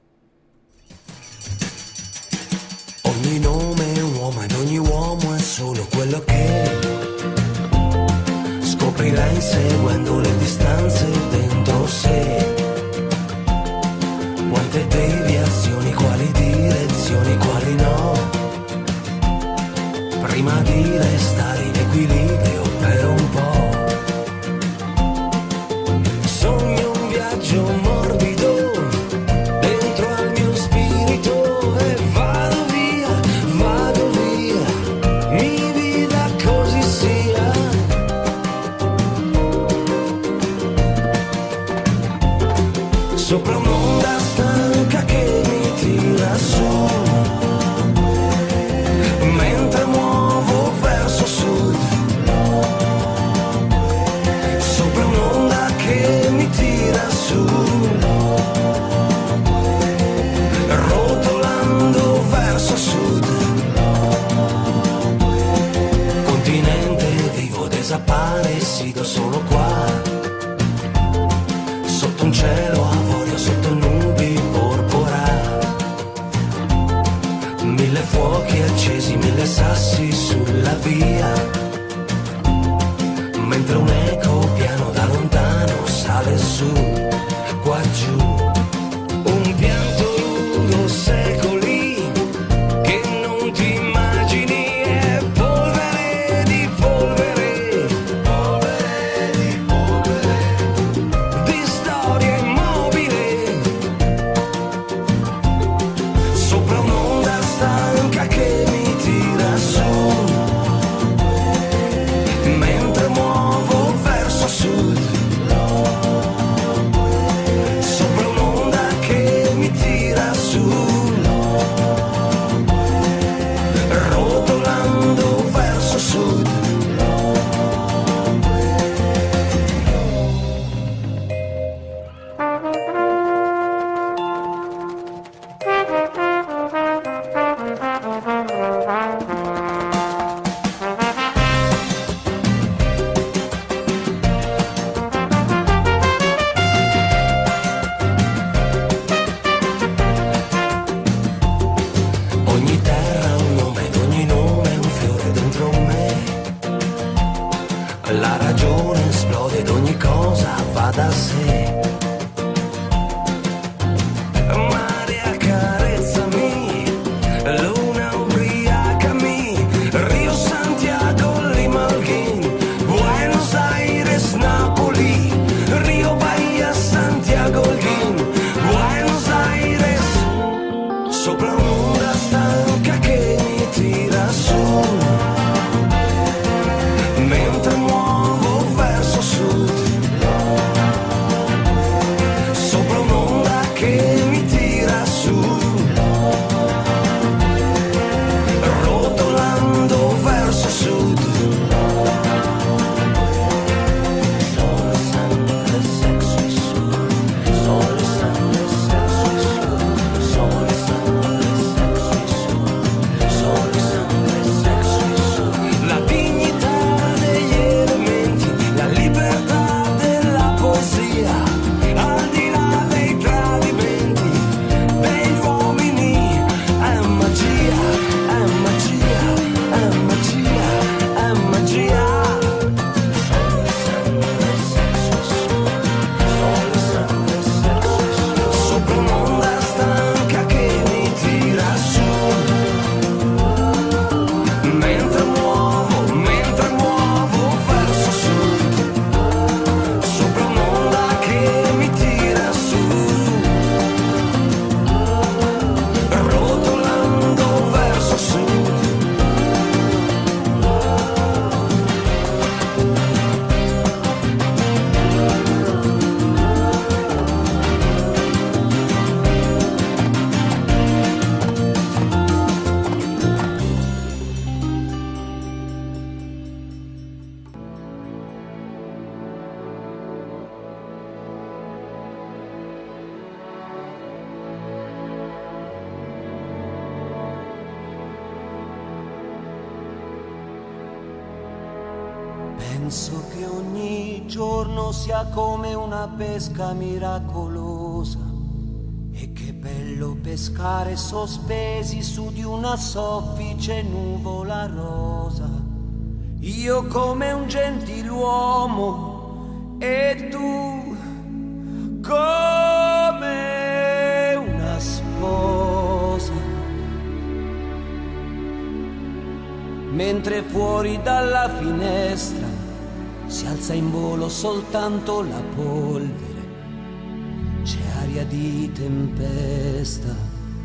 Ogni nome è un uomo ed ogni uomo è solo quello che è. Scoprirà inseguendo le distanze dentro sé. Quante deviazioni, quali direzioni, quali no. Prima di restare in equilibrio per un po'. Sogno un viaggio morbido dentro al mio spirito e vado via, vado via, mi vita così sia. Sopra un'onda stanca che mi tira su, mentre muovo verso sud. Sopra un'onda che mi tira su, rotolando verso sud. Continente vivo, desaparecido solo qua, sotto un cielo avorio, sotto nubi porpora. Mille fuochi accesi, mille sassi sulla via, mentre un eco piano da lontano sale su, qua giù. Un pianto lungo secoli che non ti immagini, è polvere di polvere, polvere di polvere, di storia immobile. Sopra un'onda stanca che mi tira su, mentre muovo verso sud. Sopra un'onda che mi tira su, rotolando verso sud. Ogni terra ha un nome ed ogni nome è un fiore dentro me. La ragione esplode ed ogni cosa va da sé. Mare accarezzami, luna ubriacami, Rio Santiago, Lima Holguín, Buenos Aires, Napoli, Rio Bahia, Santiago Holguín, Buenos Aires. Sopra un'onda stanca che mi tira su, mentre muovo verso sud. Penso che ogni giorno sia come una pesca miracolosa e che bello pescare sospesi su di una soffice nuvola rosa. Io come un gentiluomo e tu come una sposa. Mentre fuori dalla finestra si alza in volo soltanto la polvere, c'è aria di tempesta.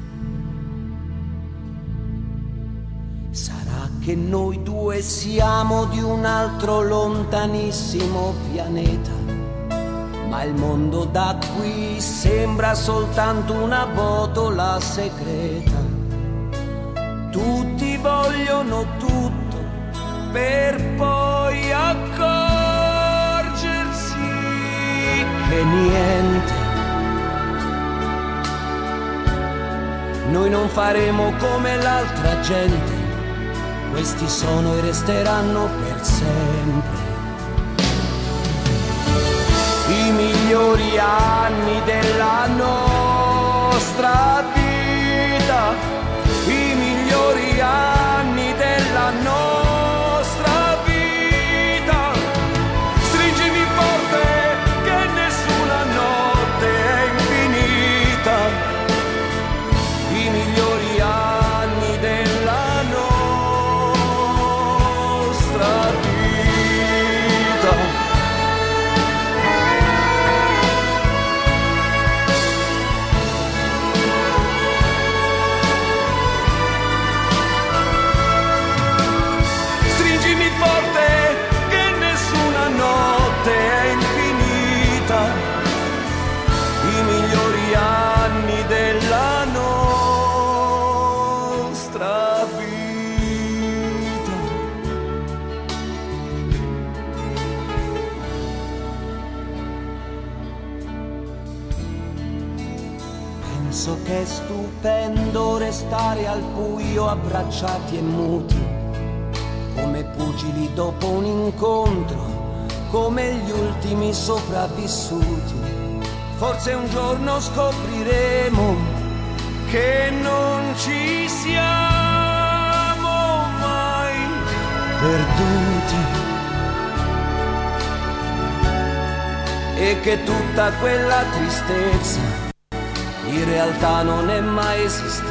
Sarà che noi due siamo di un altro lontanissimo pianeta, ma il mondo da qui sembra soltanto una botola segreta. Tutti vogliono tutto per poi accorgersi che niente. Noi non faremo come l'altra gente, questi sono e resteranno per sempre i migliori anni della nostra vita, i migliori anni della nostra vita. Stringimi forte che nessuna notte è infinita, i migliori anni della nostra vita. Penso che è stupendo restare al buio abbracciati e muti, come pugili dopo un incontro, come gli ultimi sopravvissuti. Forse un giorno scopriremo che non ci siamo mai perduti e che tutta quella tristezza in realtà non è mai esistita.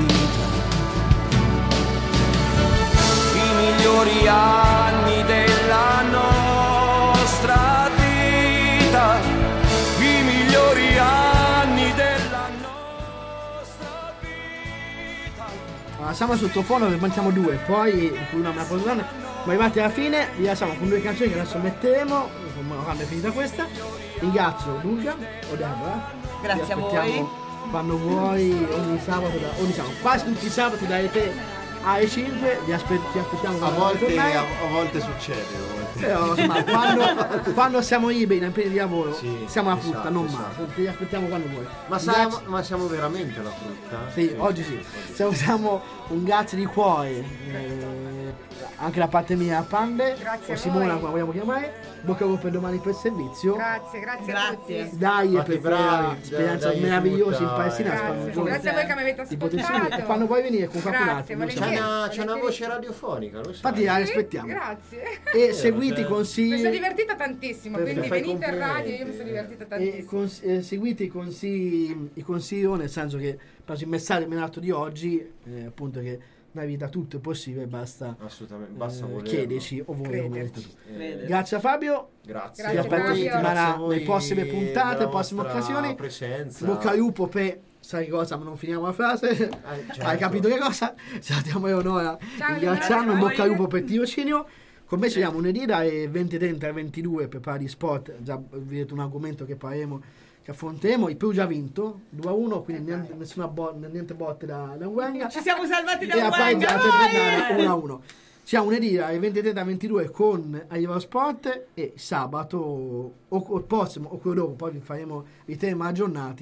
I migliori anni della nostra vita, i migliori anni della nostra vita. Allora, siamo sottofono, ne mantiamo due, poi una me la posso dare. Ma arrivati alla fine vi lasciamo con due canzoni che adesso metteremo quando è finita questa. Ringrazio Luca o Deborah. Grazie a voi. Quando vuoi, ogni sabato, da, ogni sabato, quasi tutti i sabati dalle tre alle cinque, vi aspetti, aspettiamo. A volte, a, a volte succede. A volte. Però, insomma, quando, quando siamo liberi da impegni di lavoro, sì, siamo la frutta, esatto, non esatto. male. Ti aspettiamo quando vuoi. Ma siamo, ma siamo veramente la frutta? Sì, sì oggi sì. Siamo, siamo un grazie di cuore. Eh, anche da parte mia, Pande. Grazie o Simona, come vogliamo chiamare. Bocca al lupo per domani per il servizio. Grazie, grazie, grazie. Dai, Fate per bravi, esperienza dai, meravigliosa in aiuta, Palestina. Grazie, grazie a voi che mi avete ascoltato. E quando vuoi venire con qualcun altro. C'è una, c'è una voce radiofonica, lo sai. Infatti la aspettiamo. Grazie. E seguite i consigli. Mi sono divertita tantissimo, Perfetto. quindi venite in radio, io mi sono divertita tantissimo. E cons- eh, seguite i consigli, i consigli, nel senso che per il messaggio menato di oggi, eh, appunto che una vita tutto è possibile, basta, assolutamente, basta eh, chiederci o volere tu. Eh, Grazie a Fabio. Grazie. Ti aspetto Grazie settimana voi, nelle prossime puntate, nelle prossime occasioni. Presenza. Bocca al lupo per sai cosa, ma non finiamo la frase. Eh, certo. Hai capito che cosa? Salutiamo Eleonora. Ciao, ringraziamo, in grazie. bocca al lupo per il tirocinio. Con me ci vediamo lunedì dalle venti e trenta alle ventidue per parlare di sport. Già vedete un argomento che parleremo, che affronteremo. Il Perugia ha vinto due a uno, quindi niente, nessuna bo- niente botte da, da Wenga. Ci siamo salvati da E a Wenga, uno a uno. Siamo lunedì alle venti e trenta alle ventidue con Arriva Sport e sabato o, o il prossimo o quello dopo, poi vi faremo i tema aggiornati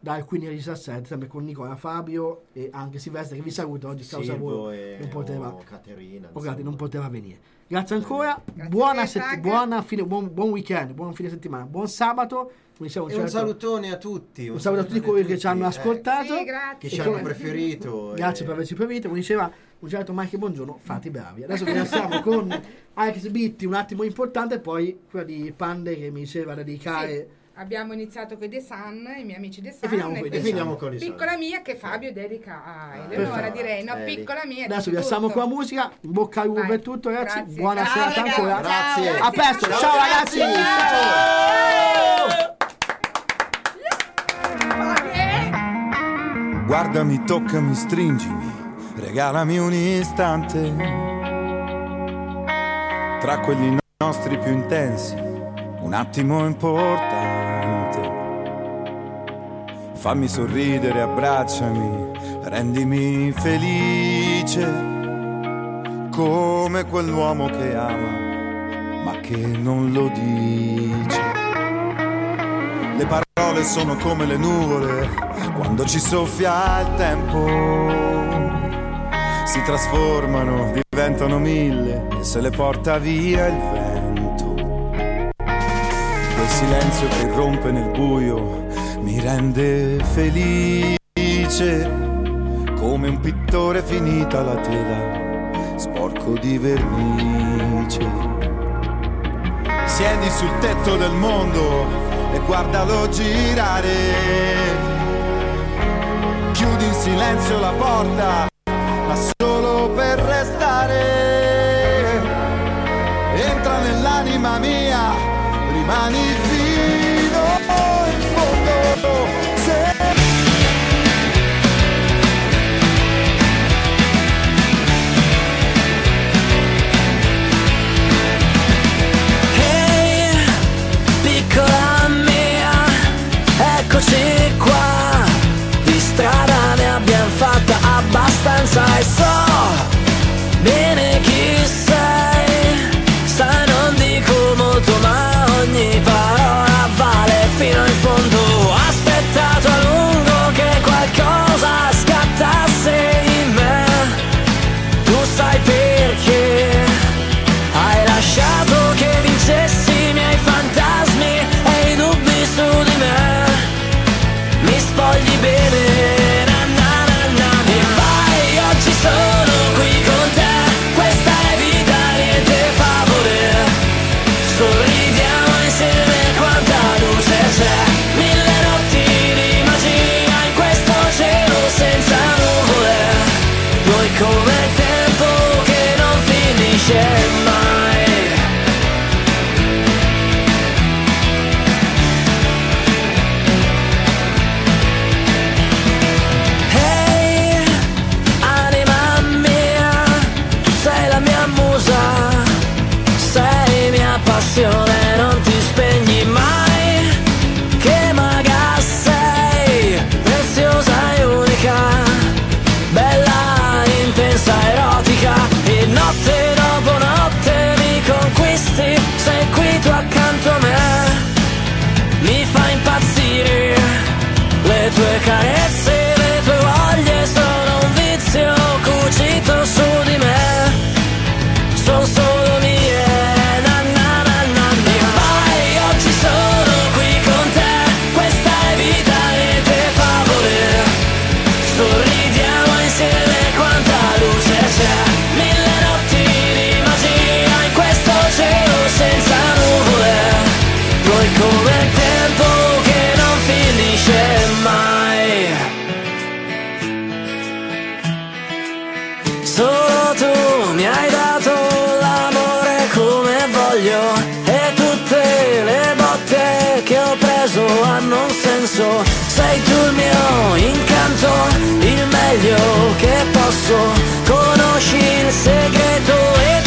dal quindici al diciassette, sempre con Nicola, Fabio e anche Silvestre, che vi saluto oggi, causa Silvo lavoro e non poteva, o Caterina, o Caterina non poteva venire. Grazie ancora, Grazie buona, a te, sett- Frank. buona fine, buon, buon weekend, buon fine settimana, buon sabato. Come dicevo, E un certo- salutone a tutti. un saluto a tutti quelli che ci hanno ascoltato, Sì, grazie. Che ci hanno preferito. grazie e- per averci preferito. Come diceva un certo Mike Buongiorno, fate i bravi. Adesso vi lasciamo con Alex Bitti, un attimo importante, e poi quella di Pande che mi diceva da dedicare. Sì. Abbiamo iniziato con i The Sun, i miei amici The Sun, finiamo con i The questa Sun. Finiamo con i Sun. Piccola mia che Fabio dedica a Eleonora, Perfetto. direi, no, Eh, piccola mia. Adesso dici vi lasciamo tutto. con la musica, in bocca al lupo Vai. per tutto, ragazzi. Grazie. Buona Ciao, serata ragazzi. ancora. Grazie. A presto, Ciao, ciao ragazzi. Ciao. Guardami, toccami, stringimi, regalami un istante. Tra quelli nostri più intensi, un attimo importante. Fammi sorridere, abbracciami, rendimi felice, come quell'uomo che ama, ma che non lo dice. Le parole sono come le nuvole, quando ci soffia il tempo, si trasformano, diventano mille e se le porta via il vento. Quel silenzio che irrompe nel buio mi rende felice, come un pittore finita la tela, sporco di vernice. Siedi sul tetto del mondo e guardalo girare, chiudi in silenzio la porta, ma solo per restare. Entra nell'anima mia, rimani fino in fondo. Se Ehi, piccola mia, eccoci qua. Di strada ne abbiamo fatta abbastanza e so bene chi sei. Sai, non dico molto ma ogni parola vale fino in fondo. Ho aspettato a lungo che qualcosa scattasse in me. Tu sai perché hai lasciato che vincessi i miei fantasmi e i dubbi su di me. Mi spogli bene, na na na na. E vai, oggi sono qui con te. Questa è vita, niente favore. Sorridiamo insieme, quanta luce c'è. Mille notti di magia in questo cielo senza nuvole. Noi come il tempo che non finisce mai. Ehi, anima mia, tu sei la mia musa, sei mia passione, non ti spegni mai. Che maga sei, preziosa e unica, bella, intensa, erotica. E notte dopo notte mi conquisti, sei qui tu accanto a me. Mi fa impazzire le tue carezze, le tue voglie sono un vizio cucito su di me. Sono solo mie, na na na na na. E vai, oggi sono qui con te. Questa è vita, niente favore. Sorridiamo insieme, quanta luce c'è. Mille notti di magia in questo cielo senza nuvole. Noi come il tempo che non finisce mai. Solo tu mi hai dato l'amore come voglio, e tutte le botte che ho preso hanno un senso. Sei tu il mio incanto, il meglio che posso. Conosci il segreto e